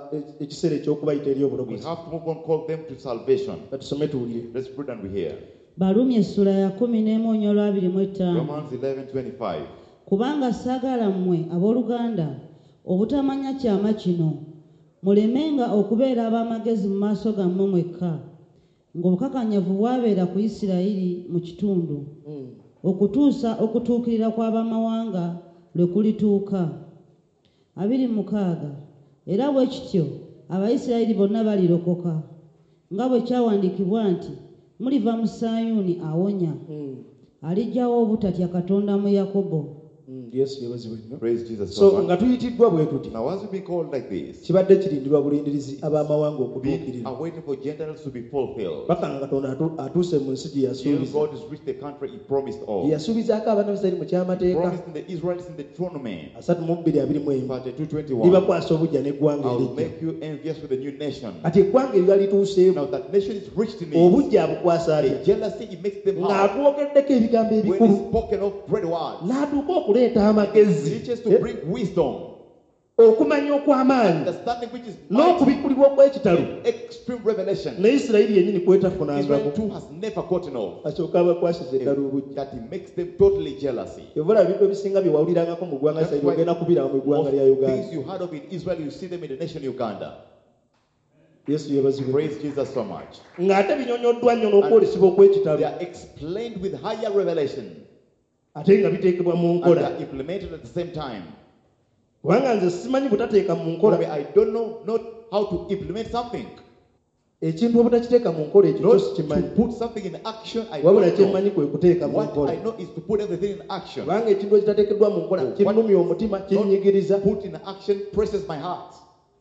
ekiseera ekyokubayita eri obulokozi katusome tuwulire Barumi essula ya kumi n'emu onyolo abiri mu etaano. Romans eleven twenty-five. Kubanga saagala mmwe abooluganda obutamanya kyama kino mulemenga okubeera ab'amagezi mu maaso gammwe mwekka ng'obukakanyavu bwabeera ku Isirayiri mu kitundu okutuusa okutuukirira kw'abamawanga lwe kulituuka. abiri mukaaga Era bwe kityo Abayisirayiri bonna balirokoka nga bwe kyawandiikibwa nti muliva mu Sayuuni awonya alijjawo obutatya Katonda mu Yakobo. Yes, yebazibwe. Praise Jesus. So nga tuyitiddwa bwe tuti. Now once we be called like this, kibadde kirindirwa bulindirizi ab'amawanga okutuukirira. Are waiting for Gentiles to be fulfilled. Paka nga Katonda atuuse mu nsi gye yasuubiza. God has reached the country he promised all. Yasuubizaako abaana b'Isirayiri mu kyamateeka. Promised in the Israelites in the Deuteronomy. asatu mu bbiri abiri mu emu. two twenty-one. Libakwasa obujja n'eggwanga erijja. I will erijja. make you envious with the new nation. Kati eggwanga eryo lituuseewo. Now that nation is reached in it. Obujja abukwasa atya. The jealousy it makes them hard. Ng'atwogeddeko ebigambo ebikulu. When he's spoken of great words. N'atuuka okuleeta amagezi. Teaches to bring wisdom. Okumanya okw'amaanyi n'okubikulirwa okw'ekitalo extreme revelation ne Isirayiri yennyini kwetafunanga Israel too has never gotten off asooka abakwasiza eddala obujja that he makes them totally jealousy. Yovula ebintu ebisinga bye wawulirangako mu ggwanga Isirayiri ogenda kubirawo mu ggwanga lya Uganda. Things you heard of in Israel you see them in the nation Uganda. Yesu yebazibwe. Praise Jesus so much. Ng'ate binyonyoddwa nnyo n'okwolesebwa okw'ekitalo. They are explained with higher revelation. Ate nga biteekebwa mu nkola. And they are implemented at the same time. Kubanga nze simanyi butateeka mu nkola. I don't know not how to implement something. Ekintu obutakiteeka mu nkola ekyo kyo sikimanyi. To put something in action I don't know. Wabula kyemmanyi kwe kuteeka mu nkola. What I know is to put everything in action. Kubanga ekintu ekitateekeddwa mu nkola kinnumya omutima kinnyigiriza. Put in action presses my heart.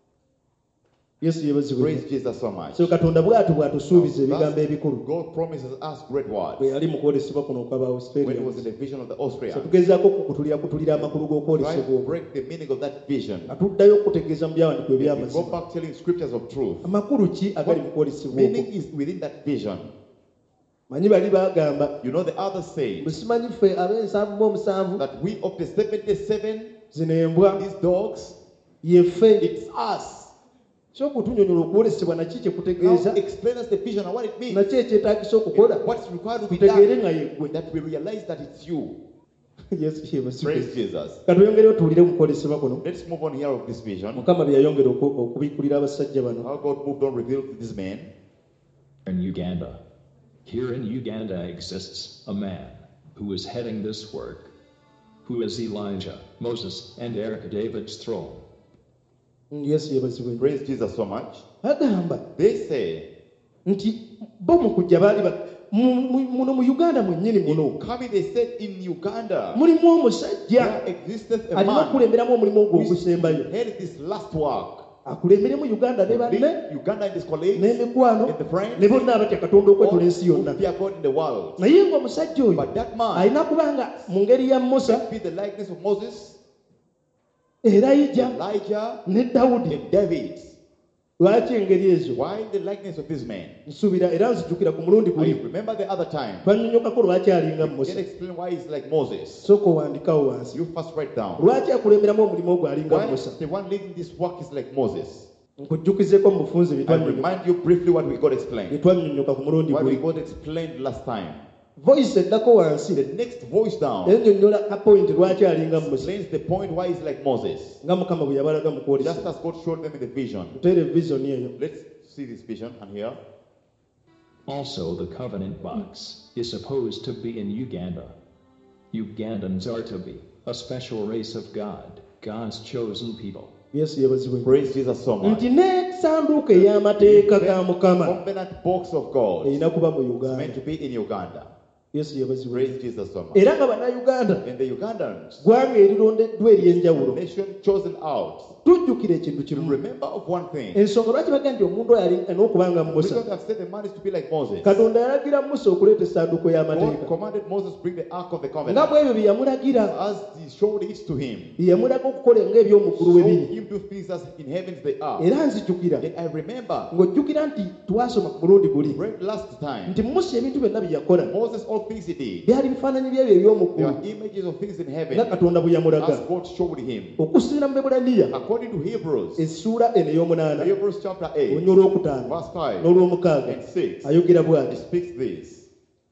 Yesu yebazibwe. Praise Jesus so much. So Katonda bw'atu bw'atusuubiza ebigambo ebikulu. God promises us great words. Bwe yali mu kwolesebwa kuno okw'aba Australia. When it was in the vision of the Austria. So tugezaako kukutulira kutulira amakulu g'okwolesebwa. Break the meaning of that vision. Atuddayo okutegeeza mu byawandiikibwa eby'amazima. Go back telling scriptures of truth. Amakulu ki agali mu kwolesebwa? Meaning is within that vision. Manyi bali bagamba. You know the others say. Bwe simanyi ffe ab'ensanvu mu omusanvu. That we of the seventy-seven. Zino embwa. These dogs. Yeffe. It's us. So kutunyonyola okwolesebwa naki kye kutegeeza. Explain us the vision and what it means. Naki ekyetaagisa okukola. What's required to be tutegeere nga yeggwe. That we realize that it's you. Yes, praise Jesus. Katuyongere otuwulire mu kwolesebwa kuno. Let's move on here of this vision. Mukama bye yayongera okubikulira abasajja bano. How God moved on revealed to this man. In Uganda. Here in Uganda exists a man who is heading this work, who is Elijah, Moses, and Eric David's throne. Yes, yebazibwe. Praise Jesus so much. Agamba. They say. Nti bo mu kujja baali muno mu Uganda mwennyini muno. Coming they said in Uganda. Mulimu omusajja. Existeth a man. Alina okulemberamu omulimu ogwo ogusembayo. Head this last work. Akulemberemu Uganda ne banne. Uganda and his colleagues. N'emikwano. Ne bonna abatya Katonda okwetola ensi yonna. Naye ng'omusajja oyo. But that man. Alina kubanga mu ngeri ya Musa. Be the likeness of Moses. Elijah, Elijah ne Daudi, and David. Lwaki engeri ezo? Why the likeness of this man? Nsubira era nzijukira ku mulundi guli. I remember the other time. Twanyonyokako lwaki alinga Musa. Can explain why he's like Moses. Soko wandikawo wansi. You first write down. Lwaki akulemberamu omulimu ogwo alinga Musa. The one leading this work is like Moses. Nkujjukizeko mu bufunze bitwanyonyoka. I remind you briefly what we got explained. Bitwanyonyoka ku mulundi guli. What we got explained last time. Voice eddako wansi. The next voice down. Ennyonnyola a point lwaki alinga Musa. Explains the point why he's like Moses. Nga Mukama bwe yabalaga mu kwolesa. Just as God showed them in the vision. Tutere vision eyo. Let's see this vision and here. Also, the covenant box is supposed to be in Uganda. Ugandans are to be a special race of God, God's chosen people. Yes, yebazibwe. Praise Jesus so much. Nti n'essanduuko ey'amateeka ga Mukama. Covenant box of God. Erina kuba mu Uganda. Meant to be in Uganda. Yes, yebazibwe. Praise Jesus so much. Era nga bannayuganda. And the Ugandans. Gwanga erirondeddwa ery'enjawulo. Nation chosen out. Tujjukira ekintu kimu. Remember of one thing. Ensonga lwaki bagamba nti omuntu oyo alina okubanga Musa. Because I've said the man is to be like Moses. Katonda yalagira Musa okuleeta essanduuko y'amateeka. God commanded Moses bring the ark of the covenant. Nga bw'ebyo bye yamulagira. As he showed it to him. Yamulaga okukola ng'eby'omuggulu we biri. Him do things as in heavens they are. Era nzijjukira. I remember. Ng'ojjukira nti twasoma ku mulundi guli. Read last time. Nti Musa ebintu byonna bye yakola. Moses all things he did. Byali bifaananyi byebyo eby'omuggulu. There are images of things in heaven. Nga Katonda bwe yamulaga. As God showed him. Okusinziira mu Bebulaniya. According to Hebrews. Essula eno ey'omunaana. Hebrews chapter eight. Olunyo olwokutaano. Verse five. N'olwomukaaga. And six. Ayogera bw'ati. He speaks this.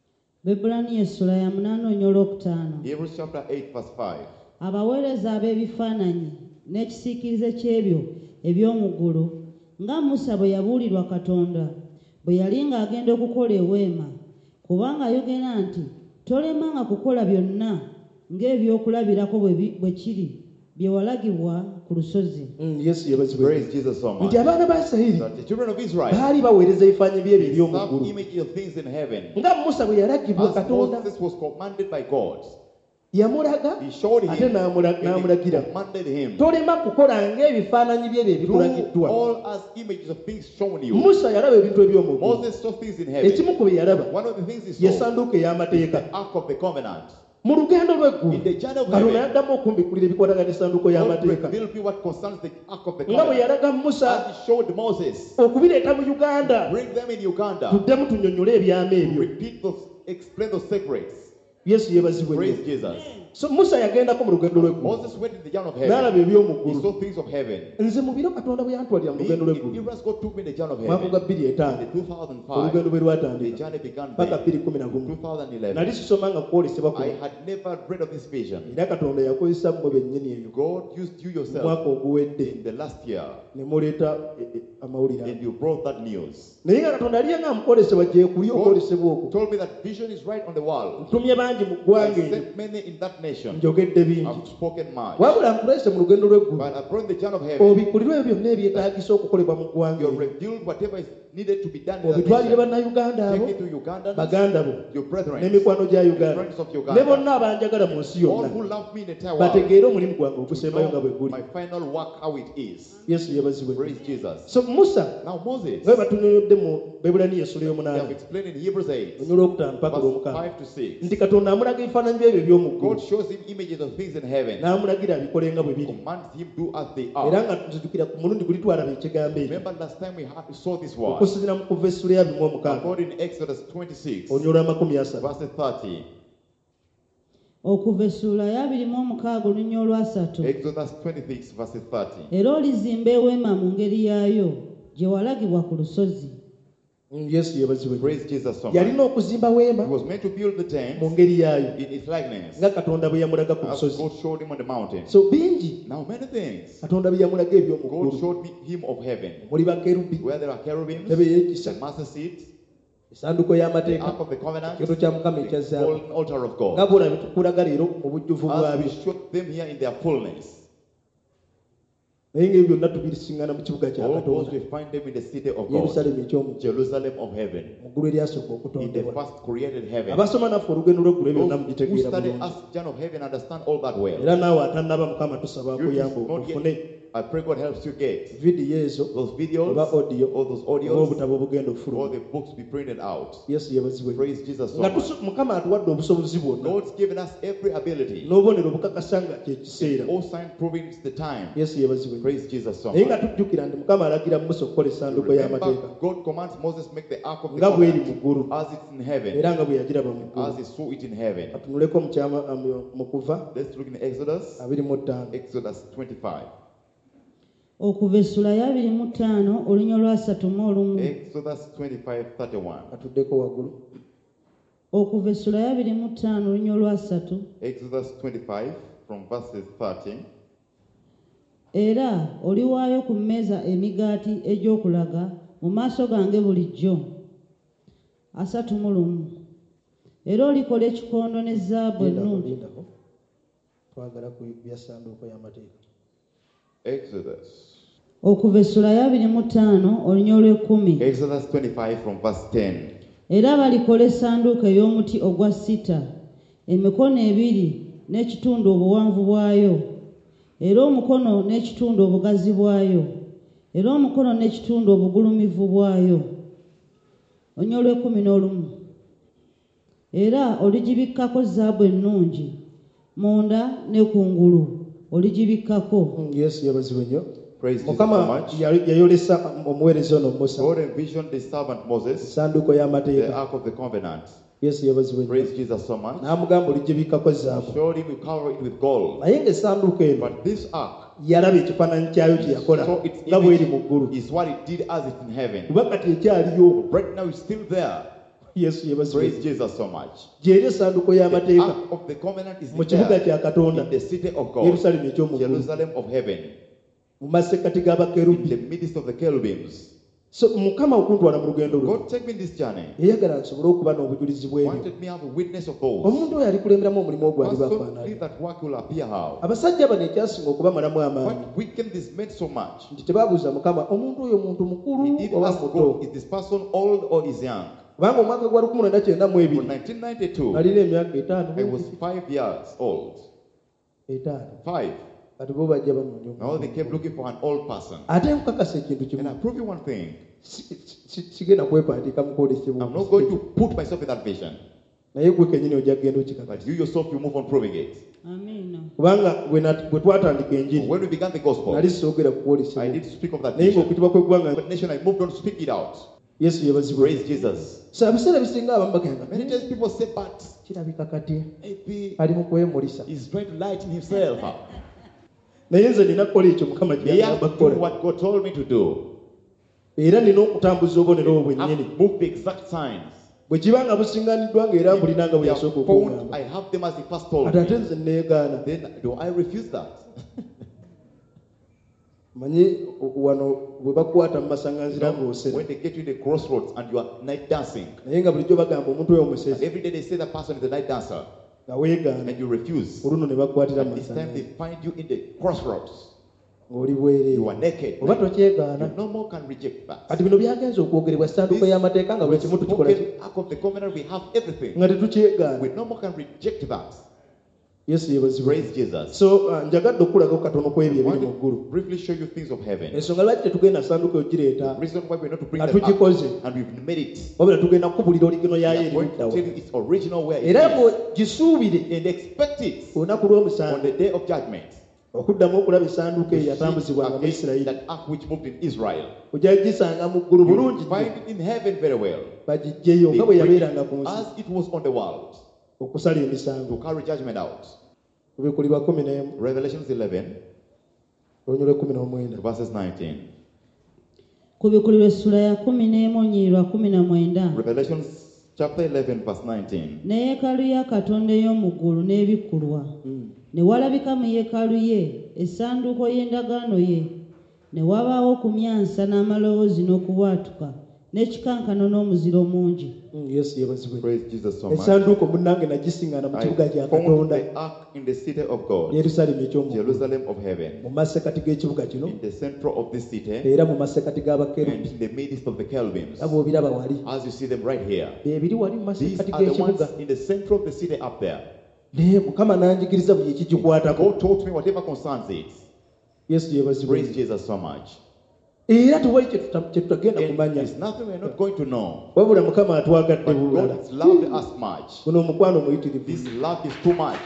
Bebbulaniya essula ya munaana onyolo okutaano. Hebrews chapter eight verse five. Abaweereza ab'ebifaananyi n'ekisiikirize ky'ebyo eby'omu ggulu nga Musa bwe yabuulirwa Katonda bwe yali ng'agenda okukola eweema, kubanga ayogera nti tolemanga kukola byonna ng'ebyokulabirako bwe kiri bye walagibwa ku lusozi. Yesu yabazibwe. Praise Jesus so much. Nti abaana ba Isirayiri That the children of Israel baali baweereza ebifaananyi by'ebyo eby'omu some ggulu image of things in heaven. nga Musa bwe yalagibwa As Katonda Moses was commanded by God, yamulaga he showed him ate n'amula- and n'amulagira he commanded him. tolema kukola ng'ebifaananyi by'ebyo Do ebikulagiddwa. all as images of things shown you. Musa yalaba ebintu eby'omu ggulu. Moses saw things in heaven. Ekimu ku bye yalaba One of the things he ye saw, ssanduuko ey'amateeka. the Ark of the Covenant. Mu lugendo lw'eggulu In the journey of Katonda heaven, yaddamu okumbikulira ebikwatagana essanduuko God y'amateeka revealed me what concerns the Ark of the nga bwe Covenant. yalaga Musa As he showed Moses, okubireeta mu Uganda bring them in Uganda. tuddemu tunnyonnyole ebyama ebyo. Repeat those, explain those secrets. Yesu yeebazibwe Praise nnyo. Jesus. So Musa yagendako mu lugendo lw'eggulu Moses went in the journey of n'alaba heaven. eby'omu He ggulu. saw things of heaven. Nze mu biro Katonda bwe yantwalira mu Me, lugendo in lw'eggulu Hebrews, God took me in the journey of mwaka heaven. gwa bbiri In etaano the two thousand olugendo five, bwe the lwatandika journey began paka then. bbiri kumi na gumu twenty eleven. nali sisoma nga kwolesebwa I kuno had never read of this vision. era Katonda yakozesa mmwe bennyini eyo God used you mu yourself mwaka oguwedde in the last year, ne muleeta e- e- amawulire ago. and you brought that news. naye nga Katonda aliye nga amukolesebwa gye kuli okwolesebwa okwo Told me that vision is right on the wall. ntumye bangi mu I ggwanga eryo sent many in that nation. njogedde bingi I've spoken much. wabula nkulese mu lugendo lw'eggulu But I brought the journey of heaven. obikulirwe ebyo byonna ebyetaagisa okukolebwa mu ggwanga You eryo revealed whatever is needed to be done in that obitwalire nation. bannayuganda abo Take it to Uganda, baganda bo your brethren, n'emikwano gya uganda friends of ne Uganda, bonna abanjagala mu nsi all yonna who love me in the entire world. bategeere omulimu gwange To ogusembayo nga bwe know guli. my final work, how it is. yesu yeebazibwe. Praise Jesus. So Musa Now Moses, nga bwe batunyonyodde mu Beebulaniya essula they have y'omunaana explained in Hebrews eight, olunyolo okutaano paka verse olwomukaaga five to six. nti Katonda amulaga ebifaananyi by'ebyo eby'omu ggulu God shows him images of things in heaven, n'amulagira abikole nga bwe biri commands him do as they era are. nga tuzijukira ku mulundi guli twalaba ekigambo ekyo Remember last time we had, we saw this word. okusinziira mu kuva essula ya bimu omukaaga According in Exodus twenty-six, olunyolo amakumi asatu verse thirty. Okuva essula ya abiri mu omukaaga olunya olwasatu. Exodus twenty-six, verse thirty. Era olizimba eweema mu ngeri yaayo gye walagibwa ku lusozi. yesu yeebazibwe. Praise Jesus so much. yalina okuzimba weema He was meant to build the tent mu ngeri yaayo in its likeness, nga Katonda bwe yamulaga ku as lusozi. God showed him on the mountain. So bingi Now many things. Katonda bye yamulaga eby'omu God ggulu showed me him of heaven, muli bakerubi where there are cherubims, ntebe y'ekisa the master seat, essanduuko the y'amateeka ark of the covenant, ekyoto kya mukama ekya the zaabu golden altar of nga God. bwolaba tukulaga leero mu bujjuvu As bwabyo we showed them here in their fullness. naye ng'ebyo byonna tubisiŋŋana mu kibuga kya All those Katonda we find them in the city of God, Yerusaalemi eky'omu Jerusalem of heaven, mu ggulu eryasooka in the okutondebwa. first created heaven. abasoma naffe olugendo lw'eggulu ebyo byonna Those who mugitegeera study bulungi us, John of heaven, understand all that well. era naawe atannaba mukama tusaba You akuyamba not okufune yet, I pray God helps you get vidiyo ezo those videos, oba audio all those oba audios, obutabo obugenda all ofuluma. the books be printed out. yesu yebazibwe. Praise Jesus so nga much. tuso- mukama atuwadde obusobozi bwonna God's given us every ability. n'obubonero bukakasa nga kye kiseera. All signs proving it's the time. yesu yebazibwe. Praise Jesus so naye nga much. tujjukira nti mukama alagira musa okukola essanduuko y'amateeka Remember, God commands Moses make the ark of the nga bw'eri mu covenant ggulu as it's in heaven, era nga bwe yagiraba mu ggulu. as he saw it in heaven. katunuleko mu kyama mu kuva Let's look in Exodus, abiri mu ttaano Exodus twenty-five. Okuva essula ya abiri mu ttaano olunya olwasatu mu olumu. Exodus twenty-five, thirty-one. atuddeko waggulu. Okuva essula ya abiri mu ttaano olunya olwasatu. Exodus twenty-five from verses thirty. Era oliwaayo ku mmeeza emigaati egy'okulaga mu maaso gange bulijjo asatu mu lumu. Era olikola ekikondo ne zaabu ennungi. Lindako. twagala ku bya ssanduuko y'amateeka. Exodus. Okuva essula ya abiri mu ttaano olunya olw'ekkumi. Exodus twenty-five from verse ten. Era balikola essanduuko ey'omuti ogwa sita emikono ebiri n'ekitundu obuwanvu bwayo, era omukono n'ekitundu obugazi bwayo, era omukono n'ekitundu obugulumivu bwayo. Olunya olw'ekkumi n'olumu. Era oligibikkako zaabu ennungi munda ne kungulu oligibikkako. yesu yabazibwe nnyo. Praise Jesus so mukama much. yayolesa omuweereza ono musa God envisioned the servant Moses, essanduuko the y'amateeka. ark of the covenant. yesu yabazibwe nnyo. Praise Jesus so much. n'amugamba oligibikkako zaabu. Showed him to cover it with gold. naye ng'essanduuko eno But this ark, yalaba ekifaananyi kyayo kye yakola so its nga bw'eri mu image ggulu. is what it did as it's in heaven. kuba kati ekyaliyo Right now it's still there. Yesu yebazi. Praise Jesus so much. Jeri sanduko ya The mateeka ark of the covenant is mu kibuga kya Katonda, in the city of God, Yerusalemu ekyomu Jerusalem of heaven, mu masekati in g'abakerubi. the midst of the cherubims. So Mukama okuntwala mu lugendo lwe God take me this journey. yayagala nsobole okuba n'obujulizi bw'ebyo. Wanted me to have a witness of those. Omuntu oyo alikulemberamu omulimu ogwo ali Personally, bafaanana. that work will appear how. Abasajja bano ekyasinga okubamalamu amaanyi What weakened this man so much? nti tebabuuza Mukama omuntu oyo muntu mukulu He did oba ask muto. God, is this person old or is young? Kubanga omwaka gwa lukumi lwenda kyenda mu For ebiri nineteen ninety-two, nalina emyaka etaano I was five years old. etaano Five. kati bo bajja banoonya Now omuntu. they kept looking for an old person. Ate nkakasa ekintu And kimu I prove you one thing. Si- si- sigenda kwepaatiika mu kwolesebwa I'm not going to put myself in that vision. naye gwe kennyini ojja kugenda okikakasa But you yourself, you move on proving it. Amiina. kubanga bwe nat- bwe twatandika enjiri When we began the gospel, nali soogera ku I kwolesebwa did speak of that naye nation. ng'okutibwa kw'eggwanga But nation, I moved on to speak it out. Yesu yebazibwe. Praise Jesus. So ebiseera bisinga abamu bagamba Many times people say, but kirabika kati maybe ali mu kwemulisa he's trying to lighten himself up. naye nze nina kukola ekyo Mukama kye He has yagamba to do kukola what God told me to do. era nina okutambuza obubonero obwo I bwennyini have moved the exact signs. bwe kiba nga busiŋŋaniddwa nga era mbulina nga bwe They are yasooka found, okungamba I have them as he first told ate ate me. nze neegaana Then do I refuse that? manyi wano bwe bakwata mu masaŋŋanzira ng'osera When they get you in the crossroads and you are night dancing, naye nga bulijjo bagamba omuntu oyo and omusezi every day they say that person is a night dancer, nga weegaana and you refuse. oluno ne bakwatira mu And this time they masaŋŋanzira find you in the crossroads. ng'oli bwereere You are naked. oba tokyegaana You no more can reject that. kati bino byagenza okwogerebwa essanduuko y'amateeka nga buli kimu tukikola ki- Spoken act of the covenant, we have everything. nga tetukyegaana We no more can reject that. yesu yebazibwe Praise Jesus. so uh, njagadde okulagako katono ku ebyo I want ebiri mu to ggulu briefly show you things of heaven. ensonga lwaki tetugenda sanduuko eyo The gireeta reason why we're not to bring nga them tugikoze up, and we've made it. wabula tugenda kukubulira oligino We yayo are going to eruddawa tell you its original where it era is. bwegisuubire And expect it olunaku on lw'omusanvu the day of judgment. okuddamu okulaba esanduuko eyo See yatambuzibwanga mu again isirayiri that ark which moved in Israel. ojja gisanga mu ggulu bulungi You find it in heaven very well. bagiggyeyo They nga bwe bring it yabeeranga ku nsi as it was on the world okusala emisango to carry judgment out. kubikuli bwa kumi n'emu Revelations eleven, olunyi lw'ekkumi n'omwenda verses nineteen. ku bikulirwa essula ya kumi n'emu onyiri lwa kumi na mwenda Revelations chapter eleven, verse nineteen. ne yeekaalu ya katonda ey'omu ggulu n'ebikkulwa ne walabika mu yeekaalu ye essanduuko y'endagaano ye ne wabaawo okumyansa n'amaloboozi n'okubwatuka n'ekikankano n'omuziro mungi. Mm, yesu yebazibwe Praise Jesus so much. essanduuko munnange nagisiŋŋaana mu I kibuga kya found katonda the ark in the city of God, yerusalemu ekyomuggulu Jerusalem of heaven, mu masekati g'ekibuga kino in the center of this city, era mu masekati and g'abakerubi in the midst of the cherubims. nga bw'obiraba wali As you see them right here. beebiri wali mu These masekati are the ones g'ekibuga in the center of the city up there. naye mukama n'anjigiriza buli ekigikwatako God told me whatever concerns it. yesu yebazibwe Praise Jesus so much. era tewali kye tuta- kye tutagenda And kumanya there's nothing we're not going to know. wabula mukama atwagadde But bulala God has loved us much. guno omukwano muyitirivu This love is too much.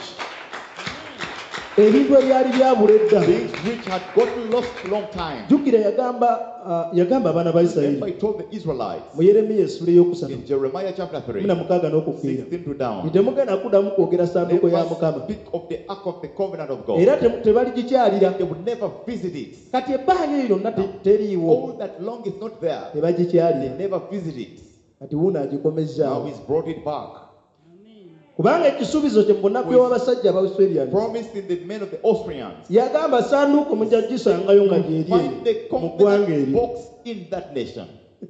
ebintu ebyali byabula edda Things which had gotten lost a long time. jjukira yagamba ah, yagamba abaana ba Remember, isirayiri He told the Israelites mu yeremiya essula eyokusatu in Jeremiah chapter three, kumi na mukaaga n'okukwiira sixteen to down. temugenda kuddamu kwogera sanduuko ya Never mukama speak of the ark of the covenant of God. era te- tebaligikyalira They would never visit it. kati ebbanga eyo lyonna te- teriiwo All that long is not there. They tebagikyalira never visit it. kati wuuno Now agikomezaawo He's brought it back. kubanga ekisuubizo kye mu bunaku ew'abasajja abaustralian Promised in the men of the Austrians. yagamba sanduuko mujja gisangayo nga Find the gyeri mu ggwanga covenant eryo box in that nation.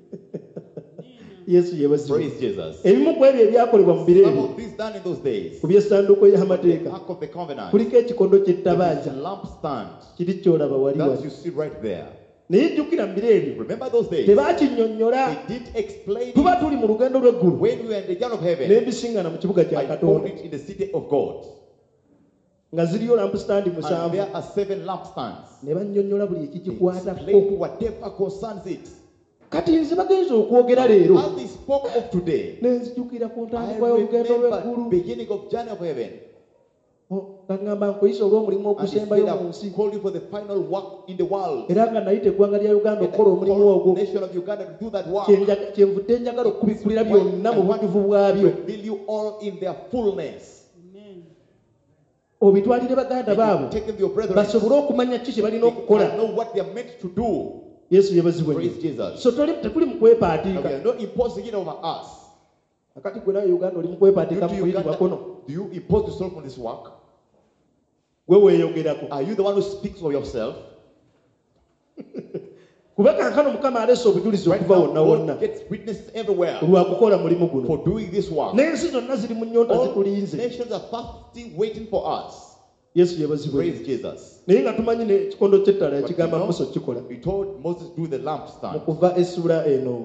yesu yebazibwe Praise Jesus. ebimu ku ebyo ebyakolebwa mu biro Some ebyo of these done in those days. ku by'essanduuko The y'amateeka ark of the covenant. kuliko ekikondo There is ky'ettabaaza a lampstand kiri kyolaba wali that wali you see right there. naye jjukira mu biro ebyo Remember those days? tebakinnyonnyola They did explain tuba it. tuli mu lugendo lw'eggulu When we were in the journey of heaven, n'ebisiŋŋana mu kibuga kya I found katonda it in the city of God. nga ziriyo lampusitandi And musanvu there are seven lampstands. ne bannyonnyola buli They ekikikwatako explain whatever concerns it. kati nze bagenza okwogera leero As they spoke of today, nenzijukira ku I ntandikwa y'olugendo remember lw'eggulu beginning of journey of heaven. kaŋŋamba nkuyisa olw'omulimu And he ogusembayo said, mu nsi I called you for the final work in the world. era nga nayita eggwanga lya uganda And I okukola omulimu called ogwo the nation of Uganda to do that work. Kyenjaga- kyenvudde njagala okubikulira byonna mu bujjuvu bwabyo Reveal you all in their fullness. obitwalire baganda baabo Taking your brethren. basobole okumanya ki kye balina They okukola know what they are meant to do. yesu yebazibwe Praise Jesus. so toli- tekuli mu And kwepatiika we are not imposing it over us. akati gwe nawe Uganda oli mukwepatika mukuyitibwa kono. Do you impose yourself on this work? Gwe weeyogerako. Are you the one who speaks of yourself? Kuba kankano Mukama alese obujulizi okuva wonna wonna. Gets witnesses everywhere. Lwa kukola mulimu guno. For doing this work. N'ensi zonna ziri mu nnyonta zitulinze. Nations are fasting waiting for us. Yesu yebazibwe. Praise Jesus. Naye nga tumanyi n'ekikondo ky'ettala ekigamba Musa okukikola. He told Moses do the lampstand. Mu kuva essula eno.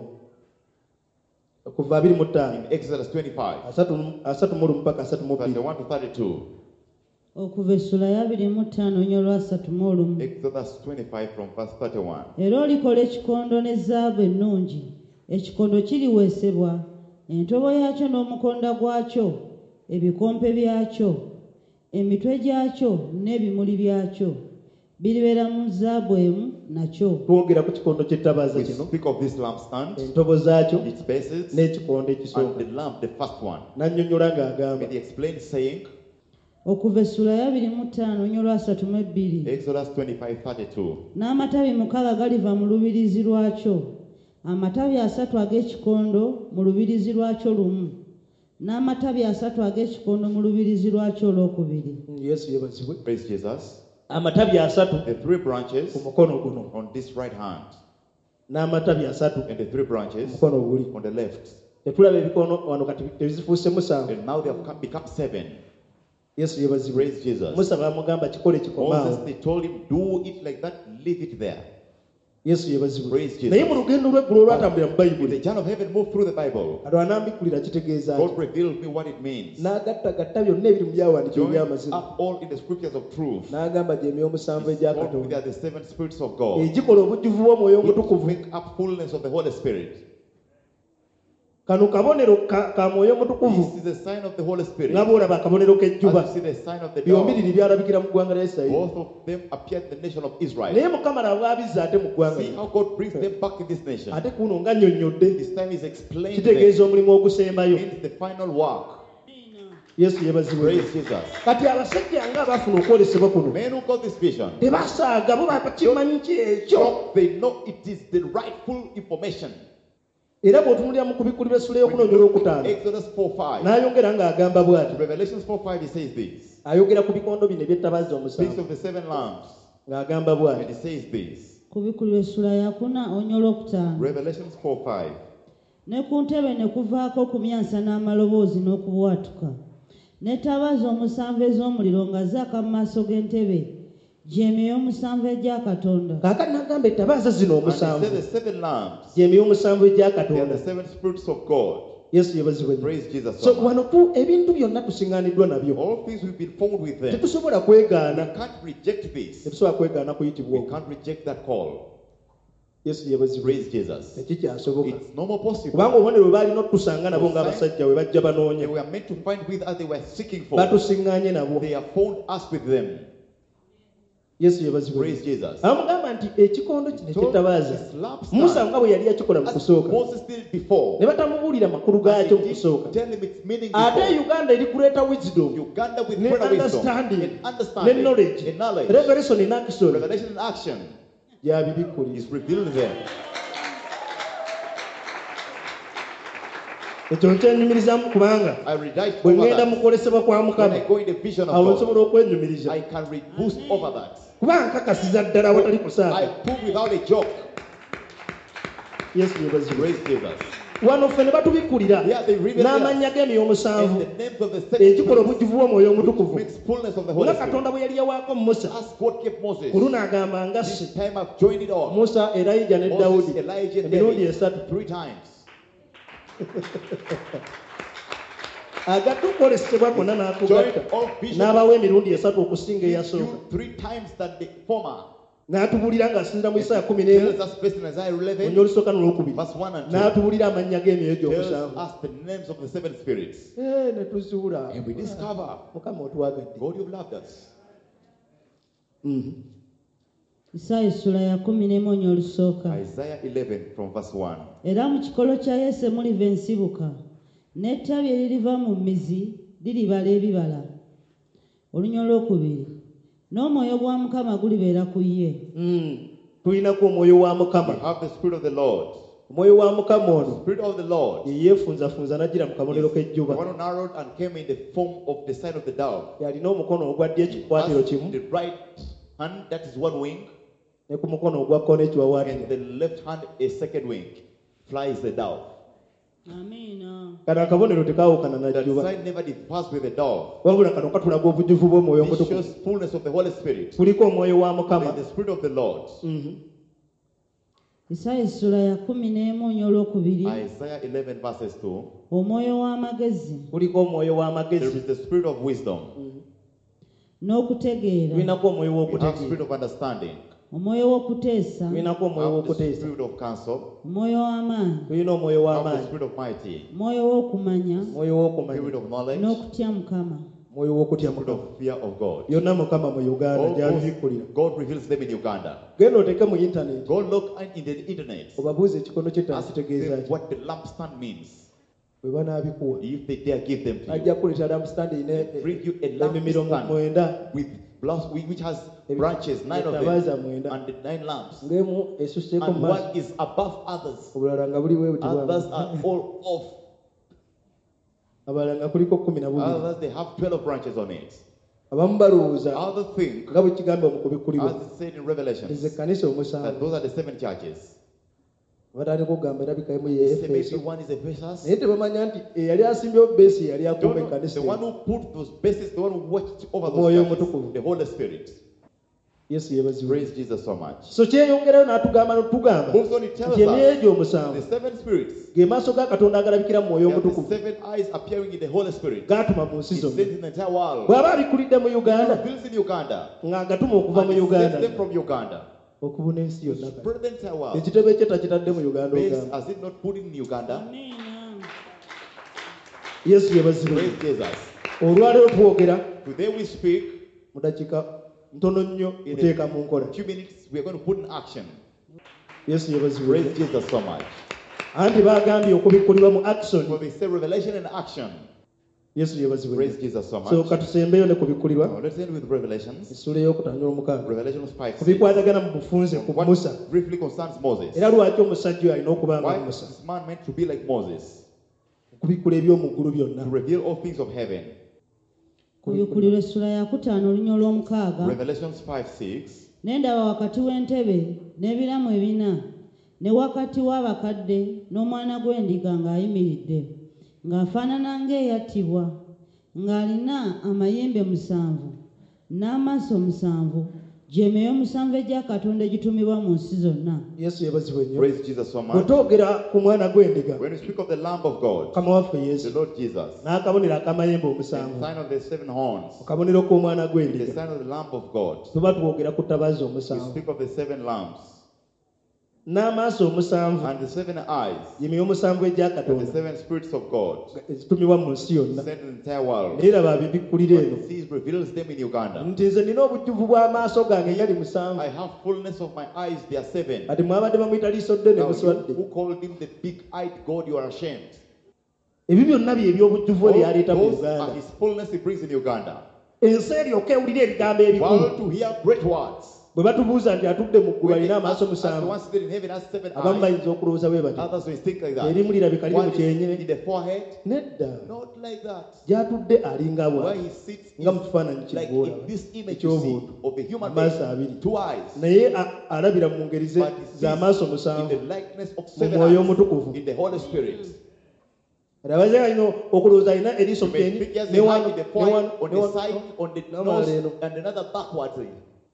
Kuva abiri mu ttaano. In Exodus twenty-five. asatu mu lumu mpaka asatu mu bbiri. thirty-one to thirty-two. Okuva essula ya abiri mu ttaano nnyo lwa asatu mu lumu. Exodus twenty-five from verse thirty-one. Era olikola ekikondo ne zaabu ennungi. Ekikondo kiriweesebwa, entobo yaakyo n'omukonda gwakyo, ebikompe byakyo, emitwe gyakyo n'ebimuli byakyo. Biribeera mu zaabu emu nakyo. Twogera ku kikondo ky'ettabaaza kino. We speak of this lampstand, entobo zaakyo, its bases, n'ekikondo ekisooka. and the lamp, the first one. N'annyonnyola ng'agamba. And he explained saying, okuva essula ya abiri mu ttaano nnyo lwa asatu mu ebbiri. Exodus twenty-five thirty-two. N'amatabi mukaaga galiva mu lubirizi lwakyo, amatabi asatu ag'ekikondo mu lubirizi lwakyo lumu, n'amatabi asatu ag'ekikondo mu lubirizi lwakyo olwokubiri. Yesu yebazibwe. Praise Jesus. Amatabi asatu, the three branches ku mukono guno, on this right hand, n'amatabi asatu, and the three branches mukono oguli on the left. Tetulaba ebikono wano kati ebizifuuse musanvu. And now they have come, become seven. Yesu yebazibwe. Praise Jesus. Musa bamugamba kikole kikomaawo. Moses, they told him, do it like that, leave it there. Yesu yebazibwe. Praise Jesus. Naye mu lugendo lw'eggulu olwatambulira mu Bayibuli, the journey of heaven moved through the Bible. Ado anambikkulira kitegeeza God revealed me what it means. n'agattagatta byonna ebiri mu byawandiikibwa eby'amazima. Up all in the scriptures of truth. N'agamba gye emyomusanvu egya Katonda. They are the seven spirits of God. Egikola obujjuvu bw'omwoyo omutukuvu. Make up fullness of the Holy Spirit. Kano kabonero ka mwoyo omutukuvu. This is a sign of the Holy Spirit. Nga bw'olaba akabonero k'ejjuba. As you see the sign of the byombi biri byalabikira mu ggwanga lya Isirayiri. Both of them appeared in the nation of Israel. Naye Mukama n'abwabiza ate mu ggwanga. See how God brings them back in this nation. Ate kuno nga nnyonnyodde. This time is explained. Kitegeeza omulimu ogusembayo. Means the final work. Yesu yebazibwe. Praise Jesus. Kati abasajja nga abafuna okwolesebwa kuno. Men who got this vision. Tebasaaga bo bakimanyi kyekyo. They know it is the rightful information. Era bw'otunuulira mu kubikkulirwa essula y'okunoonyera okutaano. Exodus four five. N'ayongera ng'agamba bw'ati. Revelations four five he says this. Ayogera ku bikondo bino eby'ettabaaza omusanvu. Speaks of the seven lamps. Ng'agamba bw'ati. And he says this. Kubikkulirwa essula ya kuna onnyo olwokutaano. Revelations four five. Ne ku ntebe ne kuvaako okumyansa n'amaloboozi n'okubwatuka. N'ettabaaza omusanvu ez'omuliro nga zaaka mu maaso g'entebe. Gy'emyoyo omusanvu egya Katonda. Kaakati n'agamba ettabaaza zino omusanvu. And he said the seven lamps. Gy'emyoyo omusanvu egya They are Katonda. the seven spirits of God. Yesu yebazibwe. Praise Jesus. So wano tu ebintu byonna tusiŋŋaaniddwa nabyo. All things we've been formed with them. Tetusobola kwegaana. We can't reject this. Tetusobola kwegaana kuyitibwa We okwo. can't reject that call. Yesu yebazibwe. Praise Jesus. Tekikyasoboka. It's no more possible. Kubanga obubonero bwe baalina otusanga nabo ng'abasajja we bajja banoonya. They were meant to find with us, they were seeking for. Batusiŋŋaanye nabo. They have found us with them. Yesu yebazibwe. Praise Jesus. Amugamba nti ekikondo kino eky'ettabaaza This lampstand, Musa nga bwe yali akikola mu as kusooka. Moses did it before. Ne batamubuulira makulu gaakyo mu kusooka. Tell him its meaning Ate before. Uganda eri greater wisdom. Uganda with Ne greater wisdom understanding. and Ne understanding knowledge. and knowledge. Revelation in action. Revelation in action Yabibikkulira. is revealed there. Ekyo nkyenyumirizamu kubanga I rejoice bwe over ŋŋenda mu that. kwolesebwa kwa When Mukama I go in the vision of awo God, nsobola okwenyumiriza. I can re- boost over that. Kuba nkakasiza ddala awatali I kusaaka. prove without a joke. Yesu yebazibwe. Praise Jesus. Wano ffe ne batubikkulira Yeah, they reveal n'amannya g'emyoyo And omusanvu the names of the seven ekikola spirits obujjuvu bw'omwoyo omutukuvu. makes fullness of the Holy Nga Spirit. Katonda bwe yali yawaako Musa As God gave Moses, ku luno agamba nga si this time I've joined it all. Musa, Elijah ne Moses, Dawudi Elijah, and emirundi David, esatu three times. agatukolesebwa gonna n'atugatta Joined all visions. n'abawa emirundi esatu okusinga eyasooka You three times than the former. n'atubulira ng'asinzira mu Isaya kumi n'emu Tells us based in Isaiah onnyo eleven, olusooka n'olwokubiri verse one and two. n'atubulira amannya g'emyoyo Tells gy'omusanvu. us the names of the seven spirits. Eh, ne tuzuula And we discover, Mukama otwagadde. God, you've loved us. Mhm. Isaaya essula ya kumi n'emu onnyo olusooka. Isaiah eleven from verse one. Era mu kikolo kya Yese muliva ensibuka, n'ettabi eririva mu mizi liribala ebibala. Olunya olwokubiri, n'omwoyo gwa Mukama gulibeera ku ye. Mm. Tulinako omwoyo wa We Mukama. have the Spirit of the Lord. omwoyo wa Mukama ono the Spirit of the Lord, ye yeefunzafunza n'ajjira mu kabonero the k'ejjuba. one who narrowed and came in the form of the sign of the dove. Yalina omukono ogwa ddyo ekikwatiro Has kimu the right hand, that is one wing, ne ku mukono ogwa kkono ekiwawaatiro. and the left hand a second wing. Flies the dove. Amina. Kano akabonero tekaawukana That n'ajjuba. sign never differs with the dove. Wabula kano katulaga obujjuvu bw'omwoyo This omutukuvu. shows fullness of the Holy Spirit. Kuliko omwoyo wa Mukama. And the Spirit of the Lord. Mhm. Isaya essula ya kumi n'emu olwokubiri. Isaiah eleven verses two. Omwoyo w'amagezi. Kuliko omwoyo There w'amagezi. is the Spirit of wisdom. N'okutegeera. Tulinako omwoyo We have w'okutegeera. Spirit of understanding. Omwoyo w'okuteesa. Tulinako omwoyo We have the w'okuteesa. Spirit of counsel. Omwoyo w'amaanyi. Tulina omwoyo We have the w'amaanyi. Spirit of mighty. Omwoyo w'okumanya. Omwoyo w'okumanya. Spirit of knowledge. N'okutya Mukama. Omwoyo w'okutya Spirit Mukama. of fear of God. Byonna Mukama mu Uganda All gy'abibikkulira. those, God reveals them in Uganda. Genda oteeke mu internet. Go look in the internet. Obabuuze ekikono ky'ettaasi Ask kitegeeza them ki. what the lampstand means. Bwe banaabikuwa. If they dare give them to Ajja you. kuleeta lampstand erina Bring you a emimiro lampstand mwenda. with blast, which has branches, nine of Etabaaza them, mwenda. and the nine lamps. ng'emu esusseeko mu And maaso. one is above others. Obulala nga buli weewuti Others bwamu. are all off. Abalala nga kuliko kkumi na bubiri. Others they have twelve branches on it. Abamu balowooza Others think, nga bwe kigamba mu kubikkulirwa. as it said in Revelation, Nze ekkanisa that omusanvu. those are the seven churches. Batandika okugamba erabika emu ye They say maybe Efeso. one is Ephesus. Naye tebamanya nti eyali asimbyewo beesi yali Don't akuuma know, ekkanisa the one who put those bases, the one who watched over Omwoyo those churches, Omutukuvu. the Holy Spirit. Yesu yeebazibwe. Praise Jesus so much. So kyeyongerayo n'atugamba n'otugamba Moves on, it tells nti emyoyo us gy'omusanvu the seven spirits, ge maaso ga Katonda agalabikira mu mwoyo they have the omutukuvu seven eyes appearing in the Holy Spirit. gaatuma mu nsi He zonna. says in the entire world. Bw'aba abikkulidde mu Uganda Builds in Uganda. ng'agatuma okuva And mu he Uganda sends them from Uganda. okubuna ensi To yonna. spread the entire world. Ekitebe kye takitadde mu Uganda Base, ogamba. as if not put in Uganda. Amina. Yesu yeebazibwe. Praise Jesus. Olwaleero twogera Today we speak. mu dakiika ntono nnyo In kuteeka mu nkola. a few minutes we are going to put in action. Yesu yeebazibwe. Praise Jesus so much. Anti baagambye okubikkulirwa mu action. For they say revelation and action. Yesu yeebazibwe. Praise Jesus so much. So katusembeyo ne kubikkulirwa. Now let's end with Revelations. Essula ey'okutaano n'omukaaga. Revelation five. six. Kubikwatagana mu bufunze ku What Musa. briefly concerns Moses. Era lwaki omusajja oyo alina okuba nga Why is Musa? this man meant to be like Moses? Okubikkula eby'omu ggulu byonna. To reveal all things of heaven. Kubikkulirwa essula ya kutaano olunya olw'omukaaga. Revelations five six. Ne ndaba wakati w'entebe n'ebiramu ebina ne wakati w'abakadde n'omwana gw'endiga ng'ayimiridde ng'afaanana ng'eyattibwa ng'alina amayembe musanvu n'amaaso musanvu gy'emyoyo musanvu egya Katonda egitumibwa mu nsi zonna. Yesu yeebazibwe nnyo. Praise Jesus so much. Bwe twogera ku mwana gw'endiga When we speak of the Lamb of God, Mukama waffe the Yesu Lord Jesus, n'akabonero ak'amayembe the omusanvu, sign of the seven horns, akabonero k'omwana the gw'endiga, sign of the Lamb of God, tuba twogera ku ttabaazi we omusanvu speak of the seven lamps n'amaaso omusanvu and the seven eyes gy'emyoyo omusanvu egya and the Katonda seven spirits of God ezitumibwa mu nsi yonna. sent in the entire world. Naye laba abibikkulira eno But he reveals them in Uganda. nti nze nina obujjuvu bw'amaaso gange gali musanvu. I have fullness of my eyes, they are seven. Kati mwabadde bamuyita liiso ddene Now, you muswadde. who called him the big-eyed God, you are ashamed. Ebyo byonna bye eby'obujjuvu All byaleeta mu those Uganda. are his fullness he brings in Uganda. Ensi eryoka ewulira ebigambo ebikulu. While to hear great words. Bwe batubuuza nti atudde mu ggulu When they alina ask- amaaso as the musanvu, one seated in heaven has seven abamu eyes, bayinza okulowooza bwe bati. others will think like that. Erimu lirabika liri One mu is kyenyi. in the forehead, Nedda. not like that. Gy'atudde alinga Where bw'ati. he sits Nga mu is kifaananyi like kiggoola in this image you see eky'obuntu. of a human Amaaso being, abiri. two eyes, Naye a- alabira mu ngeri ze- but he z'amaaso sees in musanvu the likeness of mu seven mwoyo eyes omutukuvu. in the Holy Spirit. Alabaze alina okulowooza alina eriiso You may ddene, think he has ne a wano, hand in the ne forehead, wano, on ne the wano. side, on the N'amala nose, eno. and another backwardly.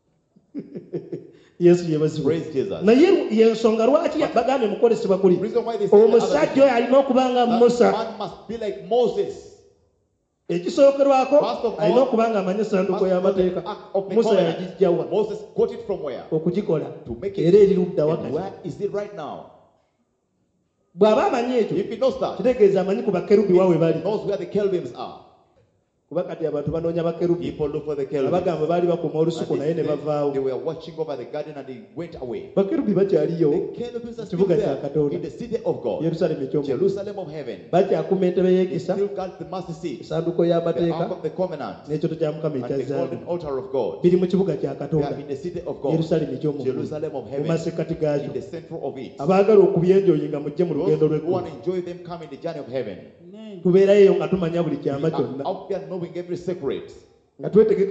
Yesu yeebazibwe. Praise Jesus. Naye y'ensonga lwaki bagambye mukolesebwa The kuli. reason why they say Omusajja oyo alina okuba nga that Musa. man must be like Moses. Ekisookerwako First of all, alina okuba nga amanyi essanduuko Must know the y'amateeka. Ark of the Musa Covenant. yagijjawa Moses got it from where? okugikola To make it. era eri ludda And wakati. where is it right now? Bw'aba amanyi ekyo If he knows that, kitegeeza amanyi ku bakerubi wa we he bali. knows where the cherubims are. People look for the cherubim. And they were watching over the garden and they went away. The cherubims are still there in the city of God, Jerusalem of heaven. They still got the mercy seat, the ark of the covenant, and the golden altar of God. They are in the city of God, Jerusalem of heaven, in the center of it. Those who want to enjoy them come in the journey of heaven. We are out there knowing every secret. We have gone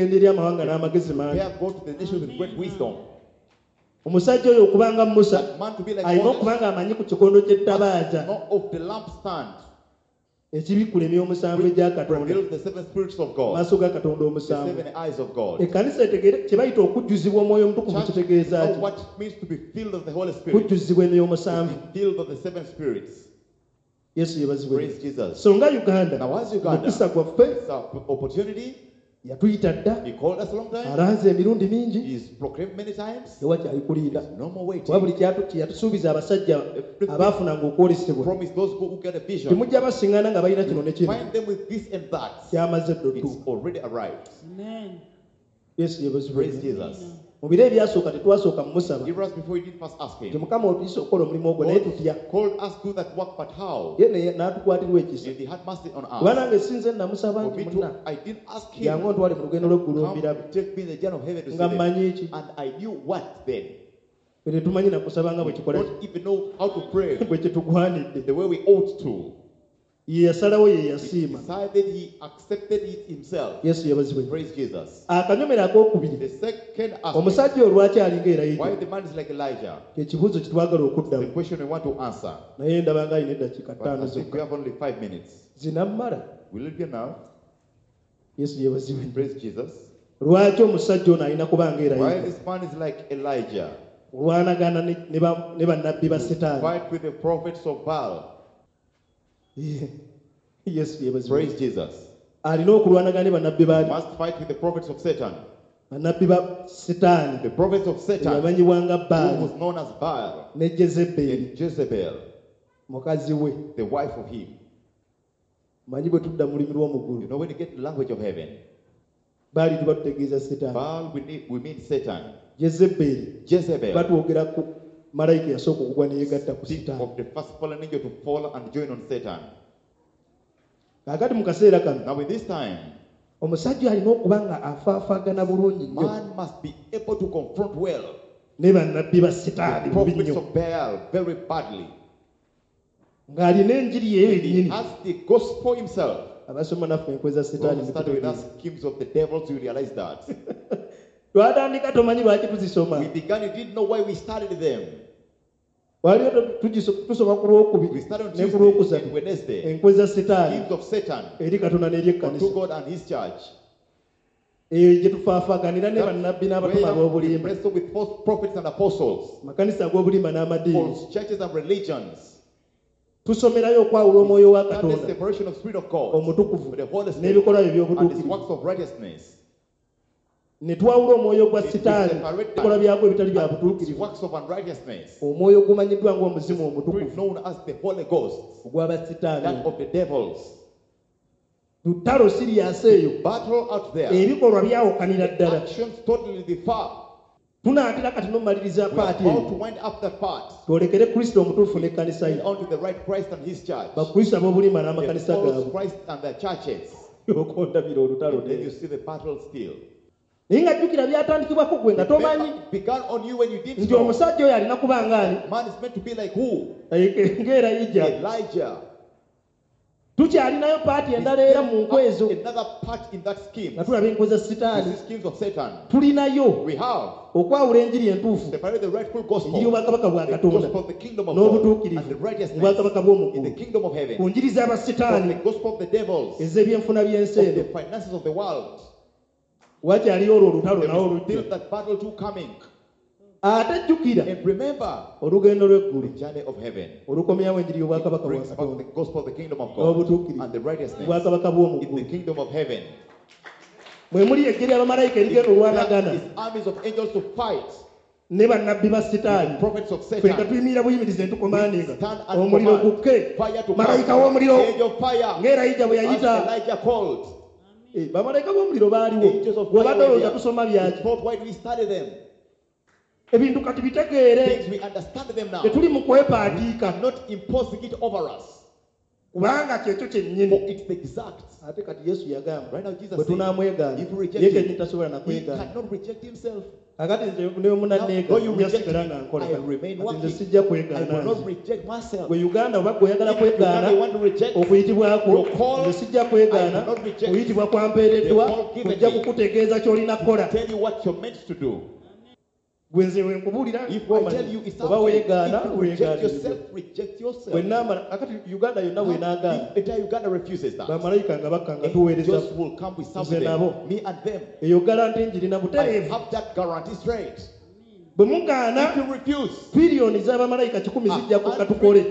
to the nation with great wisdom. Omusajja oyo okubanga Musa alina okubanga amanyi ku kikondo ky'ettabaaza of the lampstand ekibikula emyoyo omusanvu egya Katonda maaso ga Katonda omusanvu. Ekkanisa kye bayita okujjuzibwa omwoyo omutukuvu kitegeeza ki? Kujjuzibwa emyoyo omusanvu. Yesu yebazibwe. So nga Uganda mukisa gwaffe yatuyita dda alanze emirundi mingi tewakyali kulinda wabuli kyeyatusuubiza abasajja abaafunanga okwolesebwa temujja basiŋŋana nga balina kino ne kino kyamaze ddotu. Yesu yebazibwe. Mu biro ebyasooka tetwasooka mumusaba nti Mukama otuyise okukola omulimu ogwo naye tutya ye n'atukwatirwa ekisa kuba nange sinze namusaba nti munna yangu ontwale mu lugendo lw'eggulu ombirabe nga mmanyi ki bwe tetumanyi nakusaba nga bwe kikola bwe kitugwanidde. Ye yasalawo ye yasiima. Yesu yabazibwe. Akanyomero ak'okubiri omusajja olwaki alinga Elijah ekibuuzo kitwagala okuddamu naye ndaba nga alina eddakiika ttaano zokka zinammala. Yesu yabazibwe. Lwaki omusajja ono alina kubanga Elijah olwanagana ne bannabbi ba Setaani? Yes, praise Jesus. Alina okulwanagana ne bannabbi ba must fight with the prophets of Satan. Bannabbi ba Setaani, the prophets of Satan, yabanyibwanga Baal, who was known as Baal, ne Jezebel, and Jezebel, mukazi we, the wife of him. Manyi bwe tudda mu lulimi lw'omu You know when you get the language of heaven, Baali tuba tutegeeza Setaani. Baal we, need, we mean Satan. Jezebel, Jezebel, batwogera ku malayika yasooka okugwa ne yeegatta ku Setaani. Of the first fallen angel to fall and join on Satan. Kakati mu kaseera kano, now in this time, omusajja alina okuba nga afaafaagana bulungi nnyo. Man must be able to confront well ne bannabbi ba Setaani bubi nnyo. Prophets of Baal very badly. Ng'alina enjiri ye yennyini. He has the gospel himself. Abasoma naffe enkwe za Setaani started with us schemes of the devils, you realize that. Twatandika tomanyi lwaki tuzisoma. We began, you didn't know why we started them. Waliyo tusoma ku lwokubiri ne ku lwokusatu enkwe za Setaani eri Katonda n'eri ekkanisa eyo gye tufaafaaganira ne bannabbi n'abatume ab'obulimba makanisa ag'obulimba n'amadiini tusomerayo okwawula omwoyo wa Katonda omutukuvu n'ebikolwa bye by'obutuukirivu ne twawula omwoyo gwa Setaani ebikola byagwo ebitali bya butuukirivu omwoyo gumanyiddwa ng'omuzimu omutukuvu ogw'aba Setaani. Lutalo siriyasi eyo ebikolwa byawukanira ddala. Tunaatera kati n'omaliriza paati eyo twolekere Kristo omutuufu n'ekkanisa ye bakristo ab'obulimba n'amakanisa gaabwe okondabira olutalo naye nga jjukira byatandikibwako gwe nga tomanyi nti omusajja oyo alina kuba ngaani ng'Elijah. Tukyalinayo paati endala era mu nkwe ezo nga tulaba enkwe za Setaani. Tulinayo okwawula enjiri entuufu, enjiri y'obwakabaka bwa Katonda n'obutuukirivu obwakabaka bw'omu ggulu ku njiri z'aba Setaani ez'ebyenfuna by'ensi eno. Wakyaliyo olwo olutalo nawo olujja. Ate jjukira olugendo lw'eggulu olukomyawo enjiri y'obwakabaka bwa Katonda n'obutuukirivu obwakabaka bw'omu ggulu. Mwe muli eggye ly'abamalayika erigenda olwanagana ne bannabbi ba Setaani. Ffe nga tuyimirira buyimirize ntukomandinga omuliro gukke, malayika w'omuliro ng'Elijah bwe yayita bamalayika b'omuliro baaliwo bwebadowooza tusoma byaki ebintu kati bitegeere tetuli mu kwepaatiika kubanga kyekyo kyennyini ate kati yesu yagamba bwe tunaamwegaana ye kennyini tasobola nakwegaana akati nze neomunanneegasigala nga nkola nze sijja kwegaana gwe uganda oba gweoyagala kwegaana okuyitibwako nze sijja kwegaana okuyitibwa kwampeereddwa ojja kukutegeeza ky'olina kukola gwe nze wenkubuulira oba weegaana weegaana akati uganda yonna bwenaagaana bamalayika nga bakka nga tuweereza nze nabo eyo garanti njirina butereevu bwe mugaana piriyoni z'abamalayika kikumi zijja kukatukole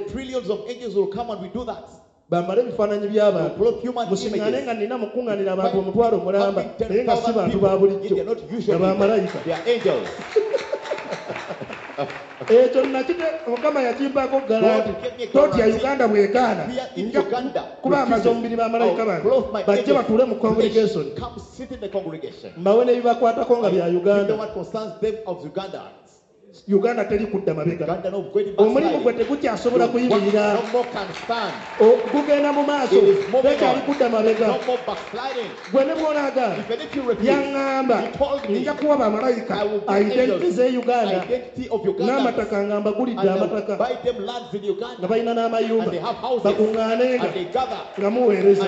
bambale ebifaananyi by'abantu musiŋŋaane nga nina mukuŋŋaanira abantu omutwalo omulamba naye nga si bantu ba bulijjo nga bamalayika ekyo nakite mukama yakimpaako garanti totya uganda bwegaana nja kuba amaze omubiri bamalayika bange bajje batuule mu congregation mbawe nebibakwatako nga bya uganda uganda teri kudda mabega omulimu gwe tegukyasobola kuyimirira gugenda mu maaso tekyali kudda mabega gwe ne bw'onaagaana yaŋŋamba nja kuwa bamalayika identity z'e uganda n'amataka nga mbagulidde amataka nga balina n'amayumba bakuŋŋaanenga nga muweereza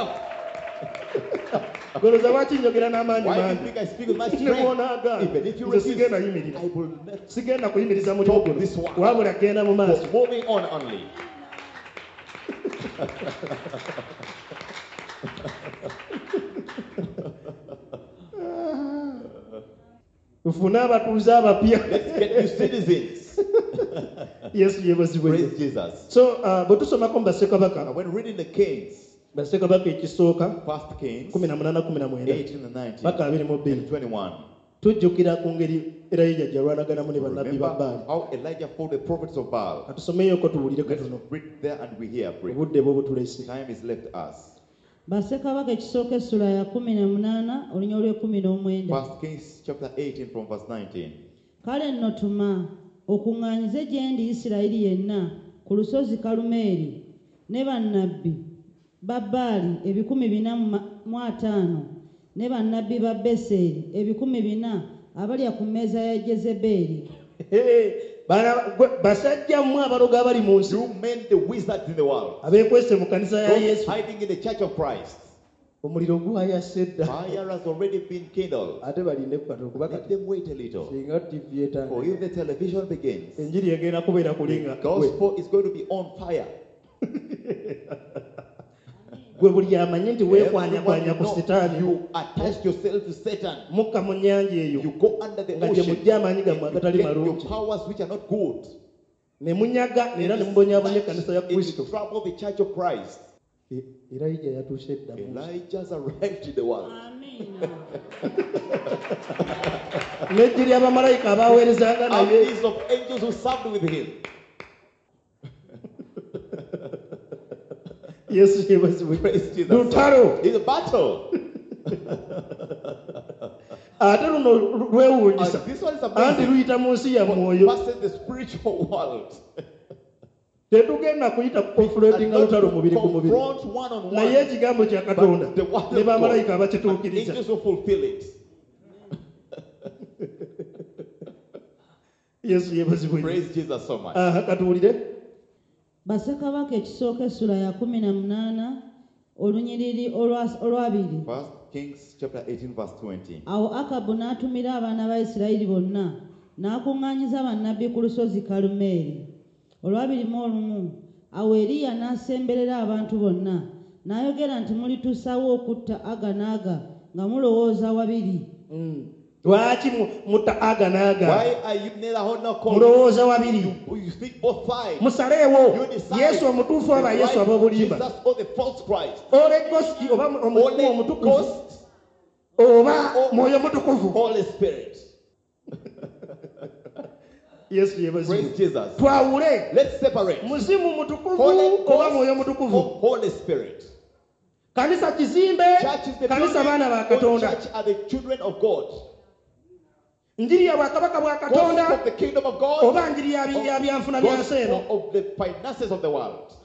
goloza lwaki njogera n'amaanyi mangi ne bw'onaagaana nze sigenda yimirira sigenda kuyimiriza mulimu guno wabula genda mu maaso tufune abatuuze abapya yesu yeebazibwe so bwe tusomako mu bassekabaka bassekabaka ekisooka kumi na munaana kumi na mwenda paka abiri mu bbiri tujjukira ku ngeri era ye jjajja lwanaganamu ne bannabbi ba Baali katusomeyo tuwulire katono obudde bwo butulese bassekabaka ekisooka essula ya kumi na munaana olunya olw'ekumi n'omwenda kale nno tuma okuŋŋaanyize gye ndi Isirayiri yenna ku lusozi Kalumeeri ne bannabbi ba Baali ebikumi bina mu ataano ne bannabbi ba Beseri ebikumi bina abalya ku mmeeza ya Jezeberi. basajja mmwe abaloga abali mu nsi abeekwese mu kanisa ya Yesu omuliro gwayase dda ate balinde kukatono kubanga singa tivi etandika enjiri egenda kubeera kulinga gwe buli amanyi nti weekwanyakwanya ku sitaani mukka mu nnyanja eyo nga gye mujja amaanyi gammwe agatali malungi ne munyaga era ne mubonyaabonya ekkanisa ya Kristo. Elijah yatuuse dda n'eggye ly'abamalayika abaaweerezanga naye Yes, he was with Lutaro. It's a battle. Ate luno lwewuunyisa anti luyita mu nsi ya mwoyo tetugenda kuyita confrontinga lutalo mubiri ku mubiri naye ekigambo kya Katonda ne bamalayika abakituukiriza Yesu yeebazibwe. Aha katuwulire bassekabaka ekisooka essula ya kumi na munaana olunyiriri olwabiri. Awo Akabu n'atumira abaana ba Isirayiri bonna n'akuŋŋaanyiza bannabbi ku lusozi Kalumeeri. Olwabiri mu olumu awo Eriya n'asemberera abantu bonna n'ayogera nti mulituusawo okutta aga n'aga nga mulowooza wabiri. Lwaki mutta aga n'aga mulowooza wabiri musaleewo Yesu omutuufu oba Yesu ab'obulimba ole gosti oba omutukuvu omutukuvu oba mwoyo mutukuvu Yesu yeebazibwe. Twawule muzimu mutukuvu oba mwoyo mutukuvu. kanisa kizimbe, kanisa bana ba Katonda. Church are the children of God. Njiri ya bwakabaka bwa Katonda of the kingdom of God, oba njiri ya byanfuna byansi eno. Of the finances of the world.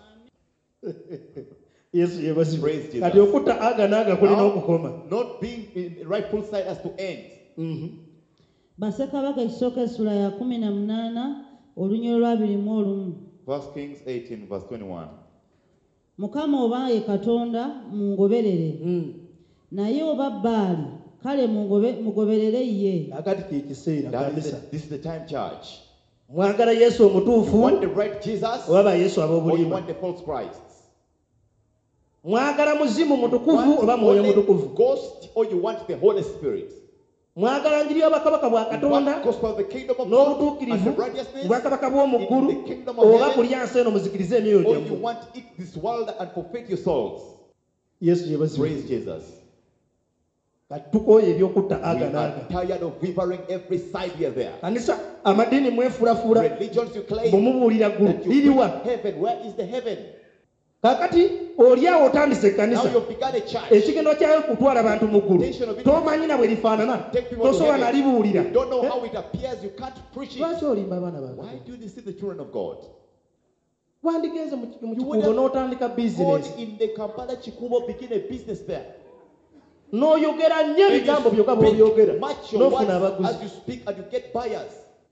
Yes, yes, praise Jesus. Kati okuta aga naga kulina okukoma. Not being in the rightful side as to end. Mhm. Basekabaka ekisooka essula ya kumi na munaana olunyolo lwa abiri mu olumu. First Kings eighteen verse twenty-one. Mukama oba ye Katonda mungoberere. Mm. Naye oba Baali kale mugoberere ye. Akati kikiseera kanisa. This is the time, church. Mwagala Yesu omutuufu. You want the right Jesus? Oba Yesu Or you abobulimba. want the false Christ? Mwagala muzimu mutukuvu oba mwoyo mutukuvu. Ghost or you want the Holy Spirit? Mwagala njiri y'obwakabaka bwa Katonda n'obutuukirivu bwakabaka bw'omu ggulu oba kulya nsi eno muzikirize emyoyo gyammwe. Or you gyammwe. want to eat this world and forfeit your souls? Yesu yebazibu. Praise Jesus. Katukooye ebyokutta aga We naaga. are tired of quivering every side here there. Kanisa amadini mwefulafula Religions you claim bumubuulira ggulu that you liriwa. bring heaven. Where is the heaven? Kakati oliawo otandise Now kanisa you've begun a church. ekigendo kyayo kutwala abantu mu ggulu tomanyi na bwe lifaanana tosobola nalibuulira. You don't know how it appears. You can't preach it. Lwaki olimba abaana bange? Why do you deceive the children of God? Wandigenze mu kikubo n'otandika bizinesi God in the Kampala Chikubo begin a business there. n'oyogera nnyo ebigambo byokka bw'obyogera n'ofuna abaguzi. As you speak and you get buyers.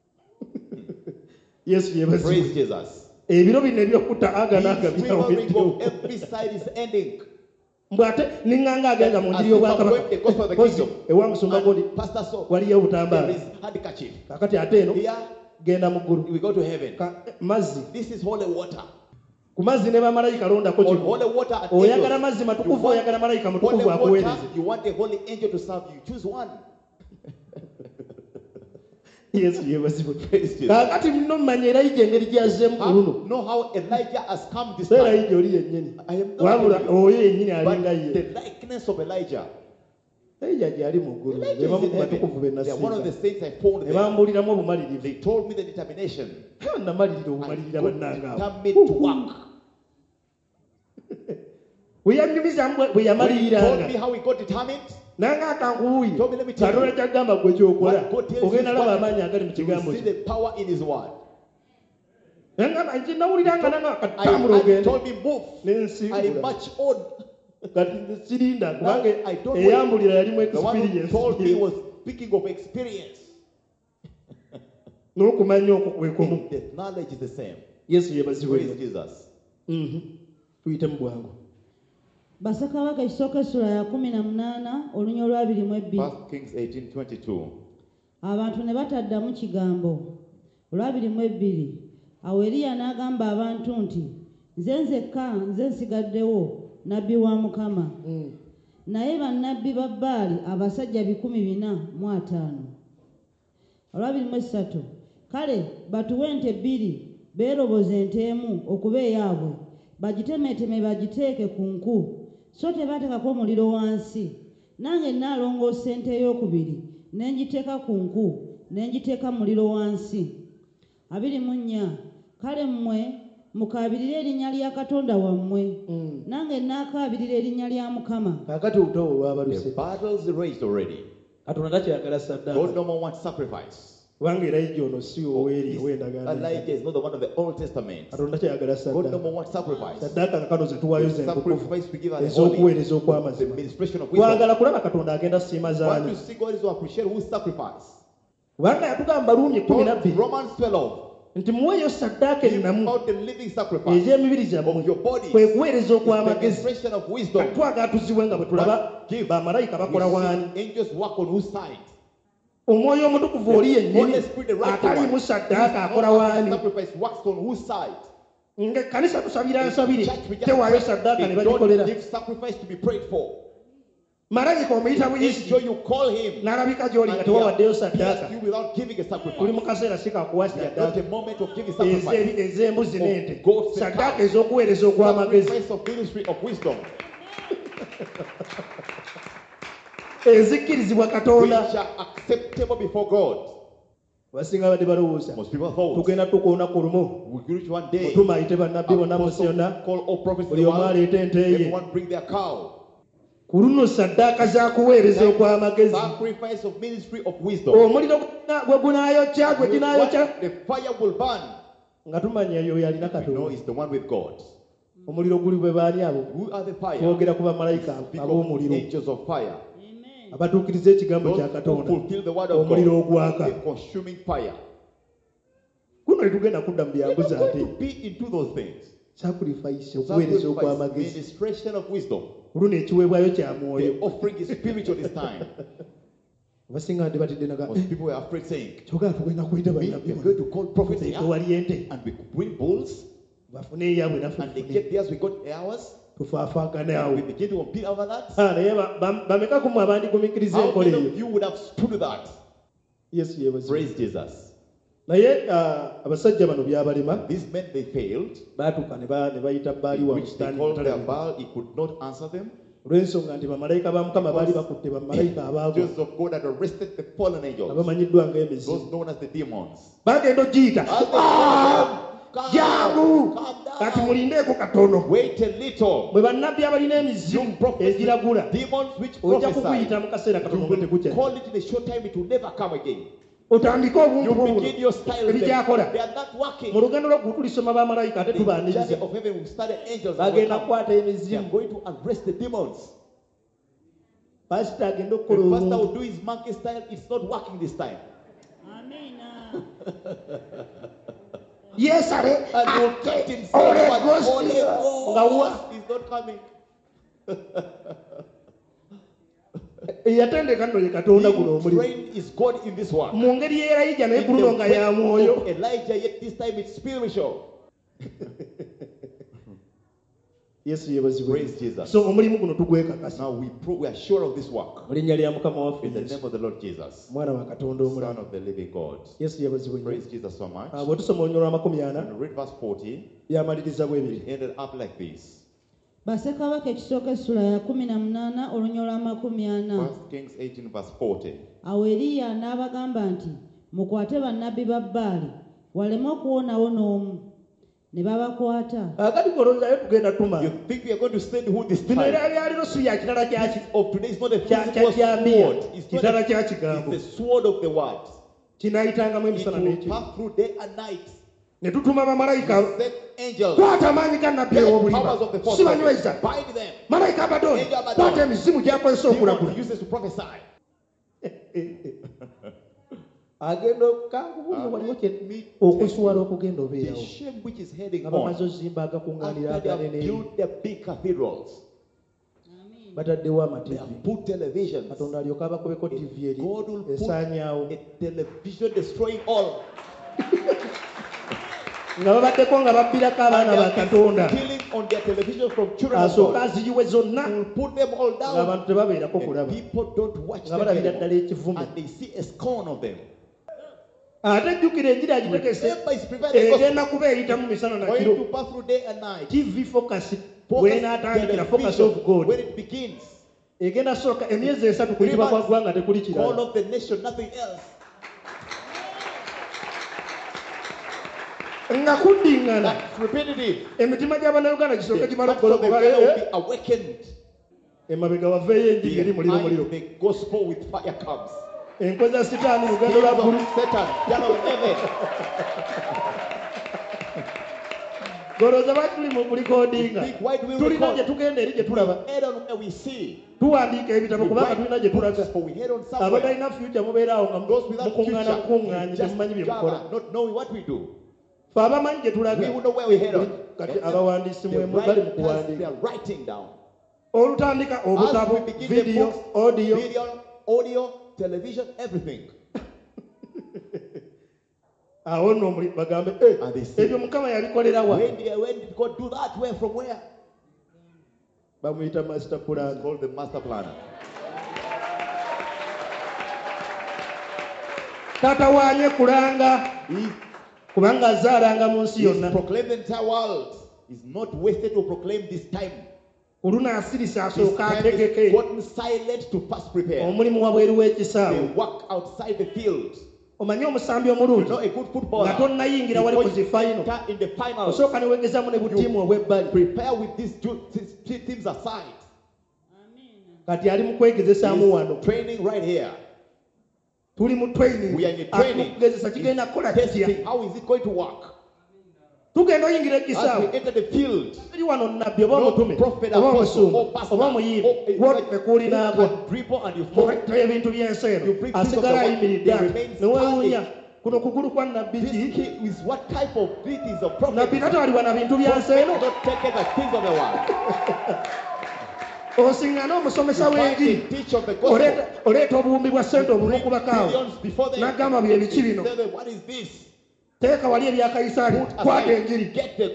Yesu Praise yebazibu. Jesus. Ebiro bino ebyokutta aga naaga This quivering of every side is ending. mbwate niŋŋanga agenda mu njiri y'obwakabaka ewa musumba godi waliyo obutambaala kakati ate eno genda mu ggulu We go to heaven. mazzi This is holy water. ku mazzi ne bamalayika londako On kimu holy water and oyagala angels. mazzi You matukuvu want oyagala malayika holy mutukuvu water, akuweereze. you want a holy angel to serve you. Choose one. Yesu yebazibwe. Praise Jesus. Kakati muno mmanya Elijah engeri gy'azzeemu ku luno. How- Know how Elijah has come this So time. Elijah oli yennyini I am not wabula Elijah. oyo yennyini But alinga ye. the likeness of Elijah. Elijah gy'ali mu ggulu Elijah be is bamu in ku batukuvu be heaven. They are one of the nasinga saints I found ne there. bambuuliramu obumalirivu. They told me the determination. Namalirira obumalirira bannanga awo. Determined to work. bwe yanyumiza bwe When he told yamaliriranga me how he got determined, nanga akankuwuyi Told me, let me tell you. Katonda kyagamba gwe kyokola What God tells you ogenda is laba what- amaanyi agali mu you will kigambo see kye. the power in his word. Nangamba nti nawuliranga nanga I, akatambula I ogende told me move. I nensiibula march on. kati sirinda kubanga I don't eyambulira yalimu The one who experience told me was speaking of experience. n'okumanya okwo kwe kumu. The knowledge is the same. Yesu yebazibwe. Praise Jesus. Mhm. Tuyite mu bwangu. Basakabaka ekisooka essula ya kumi na munaana olunya olwabiri mu ebbiri. First Kings eighteen twenty-two. Abantu ne bataddamu kigambo olwabiri mu ebbiri. Awo Eriya n'agamba abantu nti nze nzekka nze nsigaddewo nabbi wa Mukama. Mm. Naye bannabbi ba Baali abasajja bikumi bina mu ataano. Olwabiri mu essatu. Kale batuwe ente bbiri beeroboze ente emu okuba eyaabwe bagitemeeteme bagiteeke ku nku so tebateekako omuliro wansi. Nange naalongoosa ente ey'okubiri ne ngiteeka ku nku ne ngiteeka muliro wansi. Abiri mu nnya. Kale mmwe mukaabirire erinnya lya Katonda wammwe. Mm. Nange naakaabirira erinnya lya Mukama. Kakati obutobo olwabaluse. The battles raised already. Katonda takyagala God saddaaka. no more wants sacrifice. Kubanga Elijah ono si oweeri This- ow'endagaano. Elijah is not the one of the Old Testament. Katonda takyagala God no saddaaka. more wants sacrifice. Saddaaka kakano ze tuwaayo ze ntukuvu Sacrifice we give us the holy, ez'okuweereza the okw'amazima. ministration of wisdom. Twagala kulaba Katonda agenda siima Want zaani. to see God is to appreciate who sacrifice. Kubanga yatugamba Ruumi kumi na bbiri Romans twelve. nti muweeyo saddaaka Give ennamu out the living sacrifice ez'emibiri gyammwe of your bodies. kwe kuweereza It's the okw'amagezi. ministration of wisdom. Twagala tuziwe nga bwe tulaba bamalayika bakola We waani. see angels work on whose side? Omwoyo omutukuvu oli Holy yennyini Spirit, the right atali mu one. saddaaka akola No waani. sacrifice works on whose side? nga kanisa tusabira nsabire Church, we just tewaayo pray. saddaaka ne They don't bagikolera. give sacrifice to be prayed for. Malayika omuyita Angel, buyisi you call him. n'alabika gy'oli nga And tewawaddeyo he saddaaka. appears to you without giving a Tuli sacrifice. mu kaseera si kakuwa There's not saddaaka. a moment of giving Ez'ebi- sacrifice. ez'embuzi n'ente Of goats and saddaaka cows. ez'okuweereza okw'amagezi Sacrifice of ministry of wisdom. ezikkirizibwa Which Katonda. are acceptable before God. Basinga badde balowooza Most people thought. tugenda tukoona ku lumu We reach one day. otuma ayite bannabbi bonna mu nsi Apostle yonna call all prophets in buli the omu world. aleeta ente ye Everyone bring their cow. Kuruno sadaka za kuweereza okw'amagezi. Sacrifice of ministry of wisdom. Omuliro gwe gunaayokya gwe ginaayokya. The fire will burn. Nga tumanya yo yalina We know Katonda. is the one with God. Omuliro guli bwe baani abo. Who are the fire? Twogera ku bamalayika ab'omuliro. Angels of fire. Abatuukiriza ekigambo Those kya who Katonda. fulfill the word of Omuliro God. ogwaka. The consuming fire. Kuno tetugenda kudda mu We are byanguza not ate. going to be into those things. Sacrifice okuweereza Sacrifice, okw'amagezi. ministration of wisdom. Kuno ekiweebwayo kya mwoyo. The offering is spiritual this time. Abasinga ndi batidde naga. Most people were afraid saying, Kyokka tugenda kuyita we bannabbi. are going to call prophets here Tewali ente. and we bring bulls Bafune eyaabwe naffe and they tufune. get theirs, we got ours. Tufaafaagane We awo. begin to compete over that. Ah, naye ba- ba- bameka ku mmwe abandigumiikiriza How enkola many eyo. of you would have stood with that? Yesu yeebazibwe. Praise Jesus. Naye ah, abasajja bano byabalema These men, they failed. baatuuka ne ba- ne bayita baali wa Which they busitaani called their mutala. Baal, he could not answer them. Olw'ensonga nti bamalayika ba Mukama baali bakutte bamalayika abaagwa Angels of God had arrested the fallen angels, abamanyiddwa ng'emizimu. those known as the demons. Bagenda ogiyita. As they called them, Jangu! calm Kati down. mulindeeko katono. Wait a little. Bwe bannabbi abalina emizimu egiragula Demons which ojja prophesy, kukuyita mu kaseera you katono will tekukya. call it in a short time, it will never come again. Otandike You obuntu buno begin your style with them. ebikyakola. They are not working. Mu lugendo lw'oggulu tulisoma bamalayika ate The journey tubaaniriza. of heaven will start the angels. Bagenda will come. kukwata They are emizimu. going to arrest the demons. Pasita agenda The okukola pastor obuntu. will do his monkey style. It's not working this time. Yeesale And he will cut himself. Holy but Ghost. Holy Nga wa- Ghost is not coming. eyatendeka nno ye Katonda guno He omulimu. trained is God in this one. Mu ngeri y'Erayija naye In kuno the nga ya way mwoyo. of Elijah, yet this time it's spiritual. Yesu yeebazibwe. Praise Jesus. So omulimu guno tugwekakasa. Now we pro- we are sure of this work. Mu linnya lya Mukama waffe In the Yesu. name of the Lord Jesus, Mwana wa Katonda Son omulamu. of the living God. Yesu yeebazibwe nnyo. Praise Jesus so much. Ah, bwe tusoma olunyolo lwa makumi ana And read verse forty. byamaliriza bwe biri. It ended up like this. Bassekabaka ekisooka essula ya kumi na munaana olunyolo lwa makumi ana. First Kings eighteen verse forty. Awo Eriya n'abagamba nti mukwate bannabbi ba Baali waleme okuwonawo n'omu. Ne babakwata. Akati kolozaayo tugenda tuma. You think we are going to send who this Bino time? ebyaliro si ya kitala kyaki. Of today is not a Kya- physical kya- kya mbiya. sword. It's not Kitala a, kya it's kigambo. the sword of the word. Kinaayitangamu It emisana will n'ekiro. pass through day and night. Ne tutuma bamalayika. Set angels. Kwata amaanyi ga nnabbi Get ew'obulimba. powers of the false Si banyweza. prophets. Bind them. Malayika Abadoni. Angel Abaddon. Kwata emizimu gy'akozesa Demons okulagula. uses to prophesy. Agenda kankubuulire waliwo kye okuswala okugenda The obeerawo. shame which is heading Nga bamaze on ozimba agakuŋŋaanira after they have aganene. built their big cathedrals. Bataddewo They amativi. have put televisions. Katonda alyoka abakubeko tivi eri God will put esaanyaawo. a television destroying all. Nga babaddeko nga babbirako abaana ba Katonda. Killing on their television from children of Asooka God. aziyiwe zonna. Will put them all Ng'abantu down. tebabeerako And kulaba. people don't watch Nga them balabira ddala anymore. ekivume. And they see a scorn of them. Ate jjukira enjiri agitegese. Remember, it's prevented Egenda kuba eyitamu misana na going kiro. to pass through day and night. T V focus Focus bw'enaatandikira focus television, of God. when it begins, Egenda sooka emyezi esatu kuyitibwa kwa ggwanga tekuli call kirala. of the nation, nothing else. Nga kuddiŋŋana. That's repetitive. Emitima gy'Abannayuganda gisooke The gimala hearts of the okugolokoka. Uganda will Eh, be awakened. emabega waveeyo enjiri eri muliro muliro. Behind the gospel with fire comes. Enkoza sitaani lugendo lwa ggulu. Satan, Yellow heaven. Golooza lwaki tuli mu kulikodinga. Think, why do we Tulina record? gye tugenda eri gye tulaba. Head on where we see. Tuwandiika ebitabo We kubanga write tulina gye tulaga. books, for we head on somewhere. Abatalina future mubeeraawo nga Those without mukuŋŋaana future, bukuŋŋaanyi we just temumanyi bye mukola. gather, not knowing what we do. Fe abamanyi gye We tulaga. will know where we head on. Kati abawandiisi The mwe mu- bali mu writers, they kuwandiika. are writing down. Olutandika As obutabo, we begin the video, books, audio. video, audio, television, everything. Awo nno omuli bagambe "Eh, And they say, ebyo Mukama yabikolera wa?" When did, when did God do that? Where? From where? Bamuyita master It's plan. called the master planner. Tatawaanye kulanga He kubanga azaalanga mu nsi He's yonna. proclaimed the entire world. He's not wasted to proclaim this time. Olunaasirisa This asooka time is ategeke gotten silent to first prepare. omulimu wabweru They w'ekisaawe. work outside the field. Omanyi omusambi You omulungi know a good footballer. nga tonnayingira wali Before ku you zifayino enter in the finals, osooka ne weegezamu ne butiimu obw'ebbali. prepare with these two these two teams aside. kati ali mu kwegezesaamu wano training right here. tuli mu training. We are in training. Akugezesa kigenda kukola kitya. How is it going to work? tugenda oyingira As ekisaawe we enter the field, eri wano nabbi oba omutume oba omusumba oba omuyimbi woote kuulinaagwo orettayo ebintu by'ensi eno asigala ayimiridde ne weewuunya kuno kugulu kwa nabbi ki nabbi tatwalibwa na bintu bya nsi eno osiŋŋana omusomesa w'enjiri oleeta obuwumbi bwa ssente obumu okubakaawo n'agamba bye biki bino teeka wali ebya Kayisaali kwata enjiri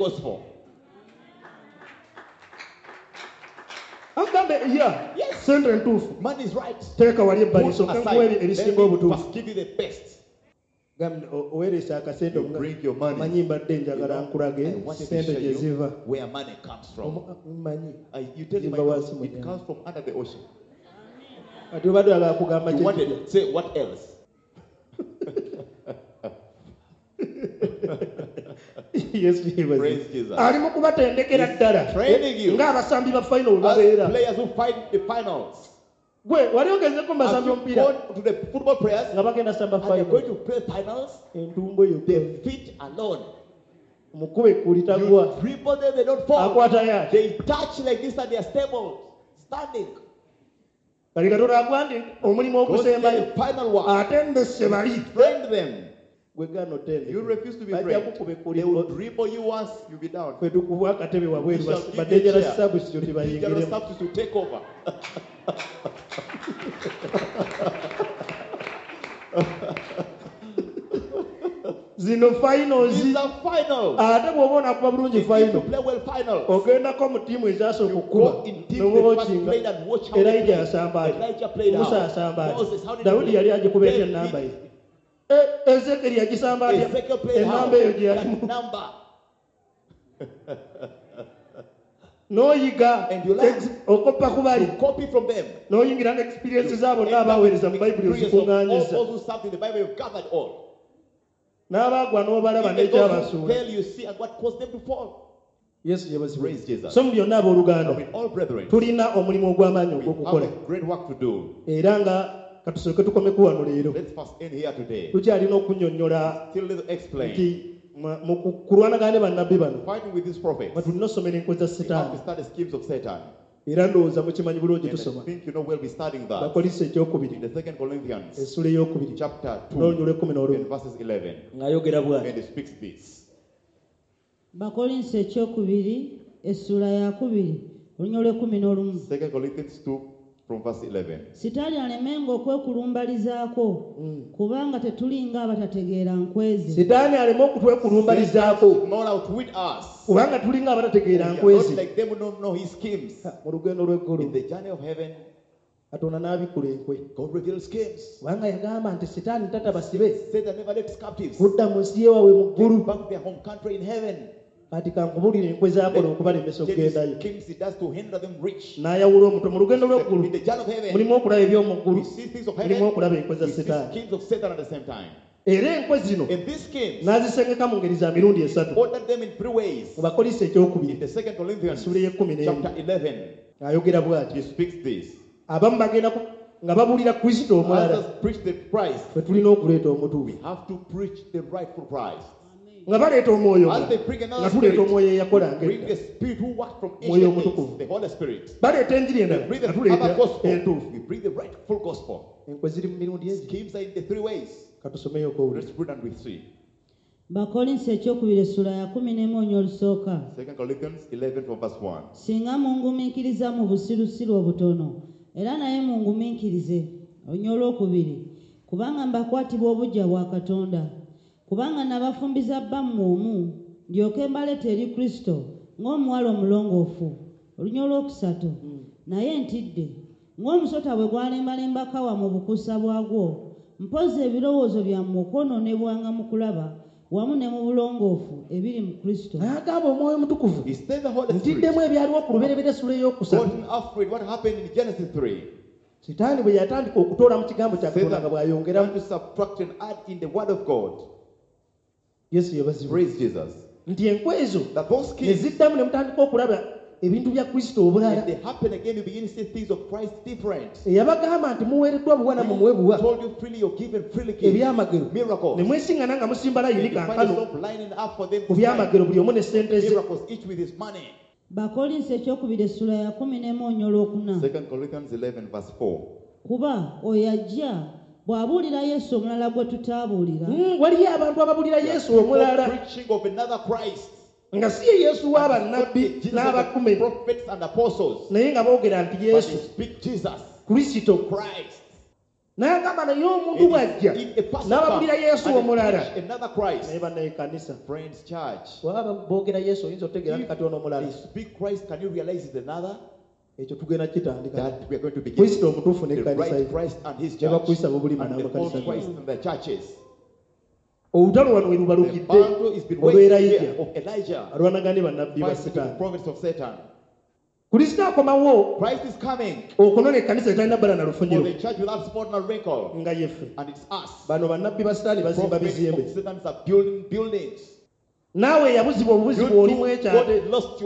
agambe ya ssente entuufu teeka wali ebbali soke nkuwa ebisinga obutuufu oweeresa akasente manyi mbadde njagala nkulage ssente gye ziva manyi ziva wansi mu ati obadde oyagala kugamba Yes, ali mu kubatendekera ddala ng'abasambi ba final bwe babeera gwe wali ogezeko mubasambi omupiira nga bagenda samba finals entumbo eyo omukube ekkuli tagwa akwata yaaki kali katonda agwa nti omulimu ogusembayo ate ndesse bali you refuse to be trained. They will dribble you once, you'll be down. We shall give you a chance. You get the substitute to take over. Zino finals. These are finals. Ate bw'obona kuba bulungi final. To play well finals. Ogendako mu tiimu ezasooka okukuba. N'owokinga. Elijah yasamba ati. Musa yasamba ati. Dawudi yali agikuba etya ennamba ye. Ezekiel yagisamba atya ennamba eyo gye yalimu. N'oyiga okoppa ku bali n'oyingira n'experience zaabo n'abaweereza mu bayibuli ozikuŋŋaanyiza n'abaagwa n'obalaba n'ekyabasuula. Yesu yebazibwe. So mu byonna abooluganda tulina omulimu ogw'amaanyi ogw'okukola era nga katusooke tukomeku wano leero tukyalina okunnyonnyola nti mu kulwanagana ne bannabbi bano batulina okusomera enkozi za Setaani era ndowooza mukimanyi bulungi tusoma Bakolinso ekyokubiri essula ey'okubiri n'olunyolo ekkumi n'olumu ng'ayogera bw'ati. Bakolinso ekyokubiri essula ya kubiri olunyolo ekkumi n'olumu. From verse eleven. Sitaani alemenga okwekulumbalizaako kubanga tetulinga abatategeera nkwezi. Sitaani aleme okutwekulumbalizaako kubanga tulinga abatategeera nkwezi. Mu lugendo lw'eggulu Katonda n'abikula enkwe kubanga yagamba nti Sitaani tata basibe kudda mu nsi y'ewaabwe mu ggulu kati kankubulira enkwe z'akola okubalemesa okugendayo n'ayawula omutwe. Mu lugendo lw'eggulu mulimu okulaba eby'omu ggulu mulimu okulaba enkwe za Setaani era enkwe zino n'azisengeka mu ngeri za mirundi esatu. Mu Bakolinso ekyokubiri essula y'ekkumi n'emu ayogera bw'ati abamu bagenda nga babuulira Kristo omulala ffe tulina okuleeta omutuufu nga baleeta omwoyo nga tuleeta omwoyo eyakola ng'edda mwoyo omutukuvu baleeta enjiri endala nga tuleeta entuufu. Enkwe ziri mu mirundi egi katusomeyo okowulira. Bakolinso ekyokubiri essula ya kumi n'emu olunyolo olusooka. Singa mungumiikiriza mu busirusiru obutono era naye mungumiikirize. Olunyolo olwokubiri kubanga mbakwatibwa obuggya bwa Katonda kubanga nabafumbiza bbammwe omu ndyoke mbaleeta eri Kristo ng'omuwala omulongoofu. Olunyolo olwokusatu naye ntidde ng'omusota bwe gwalembalemba kawa mu bukuusa bwagwo mpozi ebirowoozo byammwe okwonoonebwanga mu kulaba wamu ne mu bulongoofu ebiri mu Kristo. Agamba omwoyo omutukuvu ntiddemu ebyaliwo ku lubereberye essula ey'okusatu. Sitaani bwe yatandika okutoola mu kigambo kya Katonda nga bw'ayongeramu. Yesu yebazibwe nti enkwe ezo ne ziddamu ne mutandika okulaba ebintu bya Kristo obulala. They happen again, you begin to see things of Christ different. Eyabagamba nti muweereddwa buwana mu mwebuwa. Told you freely you're given freely given. Ebyamagero. Miracles. Ne mwesingana nga musimba layini kankano. Lining up for them. Ku byamagero buli omu ne sente ze. Miracles each with his money. Bakolinso ekyokubiri essula ya kumi n'emu olwokuna. Second Corinthians eleven verse four. Kuba oyajja bw'abuulira Yesu omulala gwe tutaabuulira. Waliyo abantu ababuulira Yesu omulala. Preaching of another Christ. Nga si Yesu w'abannabbi n'abakume prophets and apostles. Naye nga boogera nti Yesu. Speak Jesus. Kristo. Christ. Naye agamba naye omuntu bw'ajja n'ababuulira Yesu omulala. Another Christ. Naye bannaye kanisa. Friends, church. Bw'aba boogera Yesu oyinza otegeera nti kati ono omulala. Speak Christ, can you realize it's another? Ekyo tugenda kitandika. That we are going to begin. Kristo omutuufu n'ekkanisa ye. Christ and his church. And the false Christ and the churches. Olutalo wano we lubalukidde olw'Elijah alwanagane bannabbi ba Setaani. Kristo akomawo okunona ekkanisa etalina bbala na lufunyo nga yeffe. Bano bannabbi ba Setaani bazimba bizimbe. Naawe yabuzibwa obubuzibwa olimu ekyate.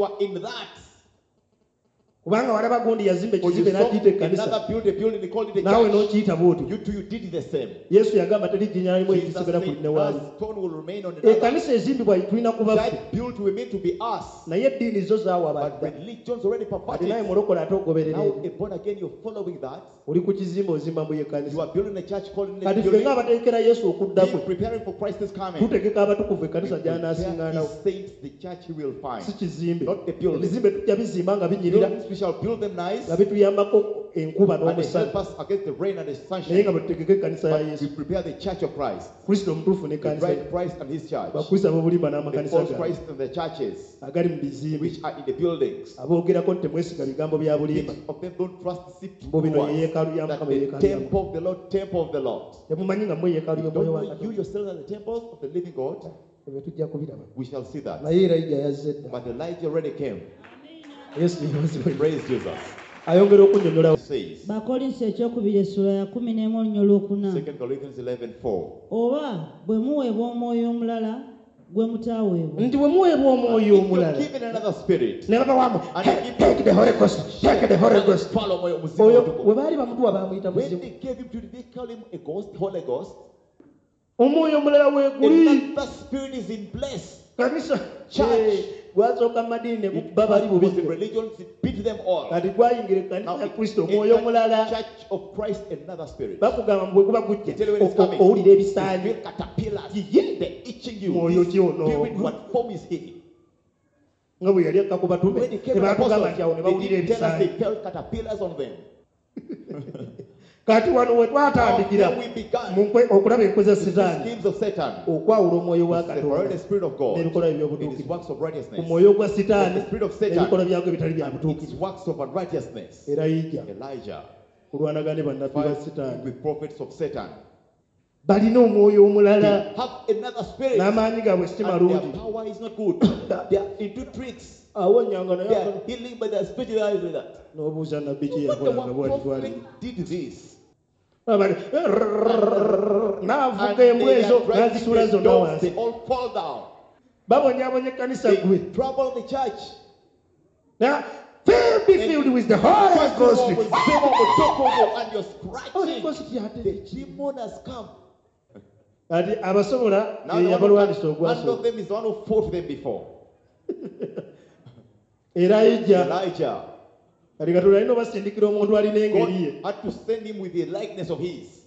Kubanga walaba gundi yazimba ekizimbe n'akiyita ekkanisa. Naawe n'okiyita bw'otyo. Yesu yagamba teri jjinya limu erisigala ku linne waali. Ekkanisa ezimbibwa tulina kuba ffe. Naye eddiini zo zaawa badda. Ati naye mulokole ate ogoberera ebyo. Oli ku kizimbe ozimba mbu y'ekkanisa. Kati ffe ng'abateekera Yesu okuddako. Tutegeka abatukuvu ekkanisa gy'anaasinganawo. Si kizimbe. Ebizimbe tujja bizimba nga binyirira. We shall build them nice. And they help us against the rain and the sunshine. But we prepare the church of Christ. The bride Christ and his church. The false Christ and the churches which are in the buildings. Each of them don't trust the that the temple of the Lord, temple of the Lord. Don't know you yourself are the temple of the living God. We shall see that. But Elijah already came. Yes, praise Jesus. Ayongera okunnyonnyola Bakolinso ekyokubiri essula ya kumi n'emu olunya olwokuna. Second Corinthians eleven four. Oba bwe muweebwa omwoyo omulala gwe mutaaweebwa. Nti bwe muweebwa omwoyo omulala. Given another spirit. Ne babawamu. Take the Holy Ghost. Take the Holy Ghost. Oyo bwe baali bamutuwa baamuyita muzimu. When they gave him to they call him a ghost, Holy Ghost. Omwoyo omulala weeguli. Another spirit is in place. Kanisa. Church. Gwasooka madini ne babali bubizi. Religions beat them all. Kati gwayingira ekkanisa ya Kristo omwoyo omulala. Church of Christ another spirit. Bakugamba bwe kuba gujja owulira ebisaanyi. They're itching you. Mwoyo ki ono? What form is he? Nga bwe yali akka ku batume tebaatugamba nti awo ne bawulira ebisaanyi. They felt caterpillars on them. Kati wano we twatandikira okulaba enkozi za Setaani okwawula omwoyo wa Katonda n'ebikolwa by'obutuukirivu. Omwoyo gwa Setaani n'ebikolwa byagwo ebitali bya butuukirivu. Elijah kulwanagane bannabbi ba Setaani balina balina omwoyo omulala n'amaanyi gaabwe si malungi. Awo nyanga naye n'obuuza nabbi ki yakolanga bw'ati twali n'avuga embwa ezo n'azisuula zonna wansi. Babonyaabonye ekkanisa gwe. Be filled with the Holy Ghost. Holy Ghost yate. Ati abasobola yabalwanisa ogwasooka. Elijah. Kati Katonda alina obasindikira omuntu alina engeri ye. Had to send him with the likeness of his.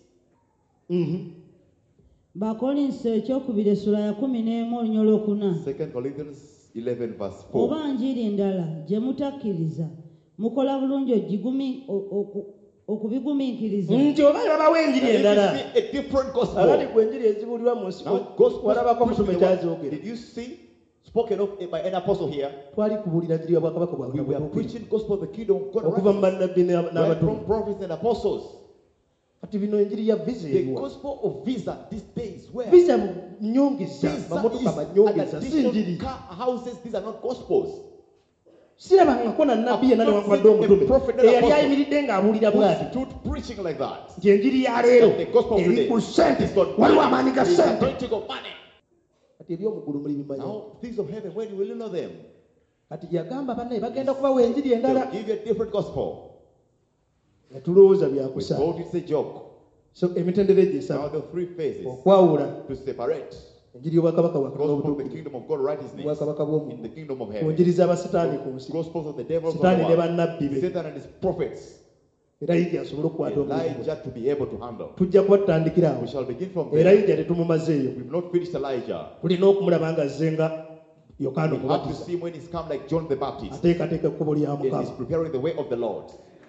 Bakolinso ekyokubiri essula ya kumi n'emu olunya olwokuna. Second Corinthians eleven verse four. Oba njiri ndala gye mutakkiriza mukola bulungi ogigumi okubigumiikiriza. Nti oba labawo enjiri endala. A different gospel. Abali ku enjiri ezibulirwa mu nsi walabako mutume kyazogera. Did you see? Spoken of by an apostle here. We were preaching gospel of the kingdom of God right from prophets and apostles. The gospel of visa these days where visa is additional car houses. These are not gospels. Sirabangako na nabbi yenna newankubadde omutume eyali ayimiridde ng'abuulira bw'ati nti enjiri ya leero eri ku ssente waliwo amaanyi ga ssente. Now, things of heaven, when will you know them? kati yagamba banne bagenda kubawa enjiri endala. Give you a different gospel. Yatulowooza byakusa. We thought it's a joke. So emitendera egyesatu. Now the three phases. Okwawula. To separate. Enjiri y'obwakabaka bwa Katonda obutuukirivu. The kingdom of God righteousness. Obwakabaka bw'omu. In the kingdom of heaven. Kunjiriza abasitaani ku nsi. Gospels of the devils of the Sitaani ne bannabbi be. Satan and his prophets. Elijah asobole okukwata omulimu. Elijah to be able to handle. Tujja kubatandikira awo. We shall begin from there. Elijah tetumumazeeyo. We've not finished Elijah. Tulina okumulaba nga azze nga Yokaana Omubatiza. We have to Omubatiza. see when he's come like John the Baptist. Ateekateeka ekkubo lya Mukama. He's preparing the way of the Lord.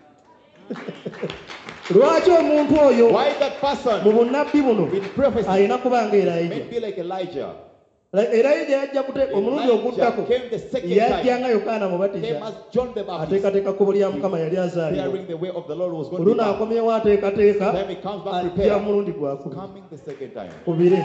Lwaki omuntu oyo Why that person mu bunnabbi buno with prophecy alina kuba nga Elijah? may be like Elijah. Elijah yajja kute omulundi oguddako yajja nga Yokaana Mubatiza Came as John the Baptist. ateekateeka ekkubo lya Mukama yali azaalibwa. Preparing the way of the Lord was going to Oluno be akomyewo ateekateeka Then he comes back ajja prepared. mulundi gwakubiri. Coming the second time. Kubire.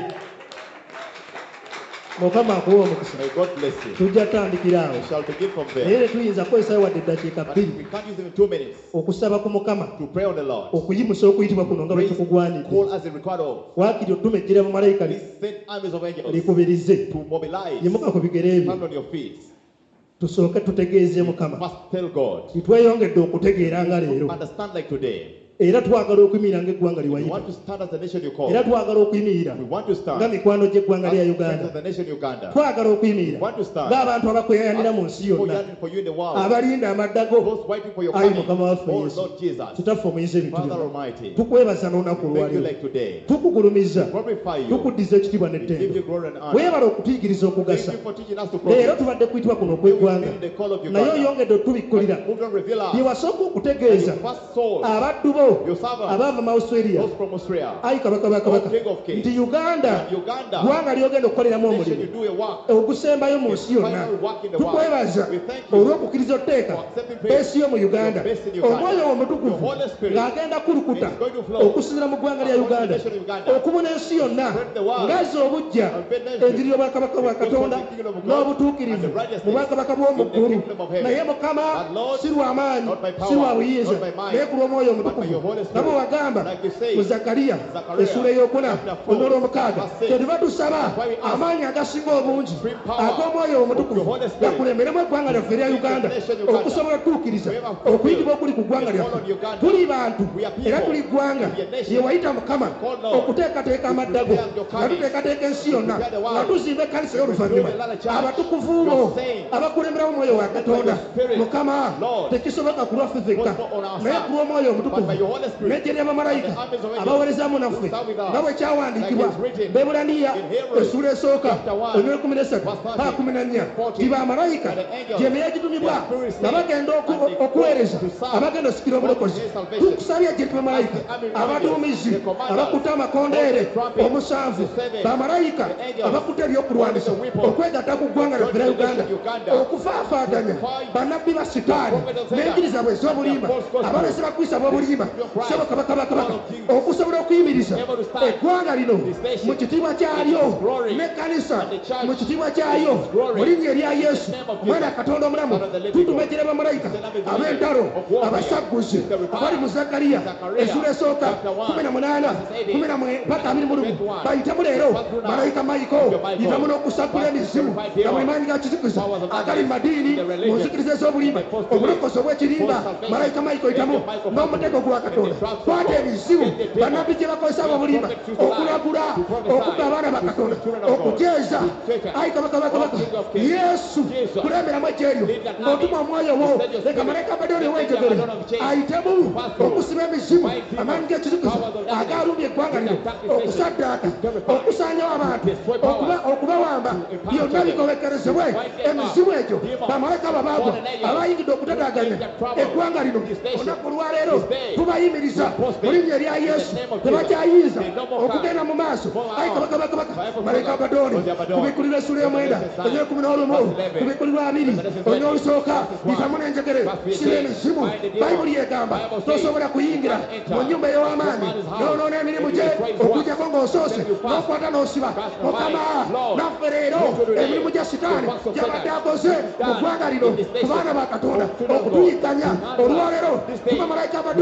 Mukama akuwe omukisa. May God bless you. Tujja tandikira awo. We shall begin from Naye there. tetuyinza kukozesa wadde eddakiika But bbiri we can't use even two minutes okusaba ku Mukama to pray on the Lord. okuyimusa okuyitibwa kuno nga bwe kikugwanidde. Call as a record of Waakiri ottuma ejjira mu malayika these sent armies of angels likubirize. to mobilize. Yimuka ku bigere Stand byo. on your feet. Tusooke tutegeeze Mukama. Must tell God. Tweyongedde okutegeera nga leero. Understand like today. Era twagala okuyimirira ng'eggwanga lye We wayita. want to stand as the nation you call. Era twagala okuyimirira We want to stand nga mikwano gy'eggwanga lya as Uganda. the nation Uganda. Twagala okuyimirira We want to stand ng'abantu abakweyanira mu nsi people yonna, yearning for you in the world. abalinda amaddago. Those waiting for your Ayi coming. Mukama waffe Oh Yesu, Lord Jesus. Kitaffe omuyinza ebintu Father byonna. Almighty. Tukwebaza n'olunaku Thank you olwaleero. like today. Tukugulumiza, Glorify you. tukuddiza ekitiibwa We give you n'ettendo. glory and honor. Weebala okutuyigiriza okugasa. Thank you for teaching us to Leero progress. tubadde kuyitibwa kuno We will okw'eggwanga, feel the call of naye Uganda. oyongedde otubikkulira Move on, reveal us. bye wasooka And okutegeeza your first soul, abaddu bo your servants, abaava mu Australia. those from Australia, Ayi kabaka bakabaka Oh, King of Kings. nti Uganda and Uganda, gwanga lyogenda okukoleramu nation you omulimu do a work. ogusembayo mu nsi yonna. Final work in the world. Tukwebaza We thank you olw'okukkiriza otteeka for accepting praise. beesi yo mu Uganda, Your best in Uganda. omwoyo Your omutukuvu Holy Spirit ng'agenda kulukuta is going to flow okusinziira mu ggwanga lya across the Uganda nation of Uganda. okubona ensi yonna Spread the word. ngazza obujja And bend nation. enjiri y'obwakabaka bwa Katonda The kingdom of God n'obutuukirivu and the righteousness mu bwakabaka bw'omu in the ggulu. kingdom of heaven. Naye Mukama But Lord, si lwa maanyi, not by power, si lwa buyinza, not by might, naye ku lw'omwoyo but by omutukuvu. your Holy Nga bwe Spirit. wagamba Like you say, mu Zakariya Zachariah, essula ey'okuna chapter four, olunyolo omukaaga, verse six. kyetuva tusaba That's why we ask amaanyi agasinga obungi supreme power ag'omwoyo omutukuvu of your Holy Spirit gakulemeremu eggwanga lyaffe erya Uganda nation Uganda. okusobola okutuukiriza We have fulfilled okuyitibwa okuli ku ggwanga the call lyaffe. on Uganda. Tuli bantu We are people. era tuli ggwanga We are nation. lye wayita Mukama Called Lord. okuteekateeka amaddago prepare your nga coming. tuteekateeka ensi yonna prepare the world. nga tuzimba ekkanisa y'oluvannyuma. build another church. Abatukuvu bo Your saints. abakulemberamu omwoyo wa Katonda. your spirit. Mukama Lord. tekisoboka ku lwaffe ffekka Was not on our naye side. ku lw'omwoyo omutukuvu But by your Holy Spirit. n'ejje ly'abamalayika And the armies of angels. abaweerezaamu naffe Stand with us. nga bwe kyawandiikibwa Like it's written. Beebulaniya In Hebrews. essula esooka Chapter one. olunyolo kumi n'essatu Verse thirty. paka kumi na nnya forty. ti bamalayika And the angels. gy'emyoyo egitumibwa Their spirits nga bagenda oku- and they go okuweereza to serve. abagenda osikira obulokozi. God's salvation. Tukusabye gye ti bamalayika As the army abaduumizi the commanders, abakutte amakondeere the trumpet, omusanvu the seven, bamalayika the angels, abakutte ebyokulwanyisa the weapon, okwegatta ku ggwanga lyaffe lya Uganda Uganda, okufaafaaganya the fight, bannabbi ba sitaani the prophet of Satan, n'enjiri zaabwe ez'obulimba the false gospel, abalesi bakwisa b'obulimba Christ, sebo kabakabakabaka Lord of kings, okusobola okuyimiriza able to stand eggwanga lino this nation mu kitiibwa kyalyo in His glory, n'ekkanisa and the church mu kitiibwa kyayo in His glory, mu linnya erya Yesu name of mwana Jesus, Katonda omulamu Son of the living tutuma God, ejjera bamalayika the name of ab'entalo of warfare, abasagguzi the revival, abali mu Zakariya Zachariah, essula esooka chapter one, kumi na munaana verses eighteen, kumi na mwe mpaka abiri mu lumu twenty-one, bayitamu leero twenty-one, malayika Mayiko Michael, yitamu n'okusaggula emizimu purify nga bwe demons, maanyi ga kizikiriza powers of agali mu darkness, madiini in the religion, mu nzikiriza ez'obulimba in the false belief, obulokozi obw'ekirimba false salvation, malayika Mayiko yitamu Angel Michael, n'omutego gwa Katonda and the trust of kwata God, ebizibu and the devil, bannabbi gye bakozesa ab'obulimba prophet to lie, okulagula to prophesy, okugga abaana ba to Katonda speak children of God, okujeeza to take it, ayi kabaka bakabaka oh, King of Kings, Yesu Jesus, kulemberamu ekyeryo lead that ng'otuma army, omwoyo wo send your leka spirit, malayika Abadoni send ow'enjogere your Adon of change, ayitemu pass through, okusiba emizimu fight demons, amaanyi g'ekizikiriza powers of darkness, agaalumbye eggwanga lino that darkness okusaddaaka terrify, okusaanyawo abantu destroy powers, okuba- okubawamba to empower byonna them, bigobekerezebwe fight them emizimu up, egyo demons, bamalayika babaagwa fallen angels, abayingidde okutataaganya that trouble, eggwanga lino this nation, olunaku olwaleero this day, tubayimiriza we prosper, mu linnya erya in the Yesu name of tebakyayinza Jesus, they no more okugenda mu maaso Go on. ayi kabakabakabaka Forever, malayika forever. Abadoni Lord, Abadoni. kubikkulirwa essula y'omwenda Revelation olunyolo kumi n'olumu Verse eleven. kubikkulirwa abiri Revelation olunyolo olusooka Verse one. yitamu n'enjegere Verse siba fifteen. emizimu Bind the demon. bayibuli egamba Bible says, tosobola kuyingira you can't enter. mu nnyumba ey'ow'amaanyi This man is house. n'onoona emirimu If gye you destroy his work, okujjako ng'osoose then you fast. n'okwata n'osiba Fast and mukama fight. Lord, naffe leero what to do today? emirimu gya sitaani The works of gyabadde Satan. akoze mu ggwanga lino In this nation. ku baana ba Katonda Oh, children of God. okutuyigganya Answer. olwaleero This day. tuba malayika Abadoni This day,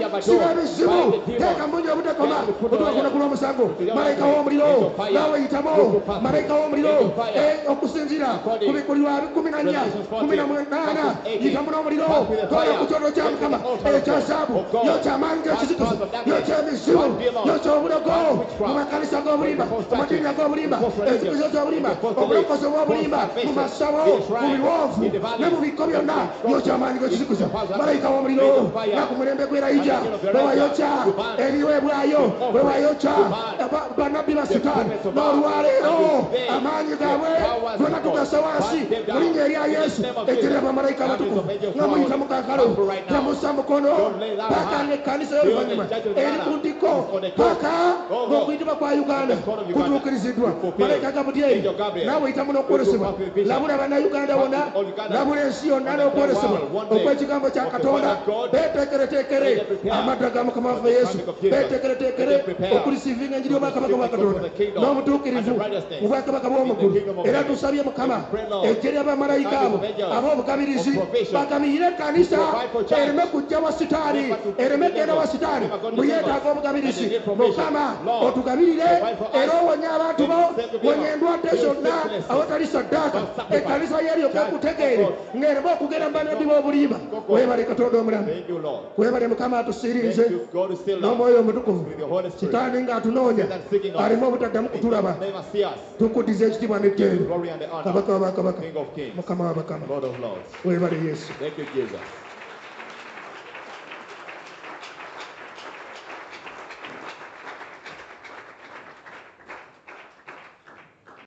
siba bizibu teeka mbunja obutakoma otuwakuna kula omusango malayika w'omuliro nawe yitamo malayika w'omuliro okusinzira ku bikulirwa kumi na nnya kumi na munaana yitamu n'omuliro toyo ku kyoto kya mukama ekya zaabu yokyamaanyi g'ekizikuzi yokyemizibu yokyobulogo mu makanisa g'obulimba mu madiini ag'obulimba ezikuzo z'obulimba obulokozi bw'obulimba mu masawo mu biwonvu ne mu biko byonna yokyamaanyi g'ekizikuzi malayika w'omuliro nakumulembe gwerayija bwewayokya ebiweebwayo bwewayokya bannabbi ba sitaani n'olwaleero amaanyi gaabwe gonna tugasa wansi mu linnya erya yesu ekirira bamalayika abatukuvu nga muyita mu kankalo namussa mukono paka n'ekkanisa y'oluvannyuma eri ku ndiko paka ng'okuyitibwa kwa uganda kutuukiriziddwa malayika gabudyeri naawe yitamu n'okwolesebwa labula bannayuganda bonna labula ensi yonna n'okwolesebwa okw'ekigambo kya katonda beteekereteekere amadda ga mukama waffe yesu beteekereteekere okulisiivinga enjiri y'obwakabaka bwa katonda n'obutuukirivu mu bwakabaka bw'omugulu era tusabye mukama ejje ly'abamalayika abo ab'obugabirizi bagabirire ekkanisa ereme kujja wa sitaani ereme genda wa sitaani mu yeetaaga obugabirizi mukama otugabirire era owonye abantu bo wonya endwadde zonna awatali saddaaka ekkanisa yeryoke ekutegeere ng'ereme okugenda mu bannabbi b'obulimba weebale katonda omulamu weebale mukama atusiirinze n'omwoyo omutukuvu sitaani ng'atunoonya aleme obutaddamu kutulaba tukuddiza ekitiibwa n'ejjeero kabaka w'abakabaka mukama w'abakama weebale yesu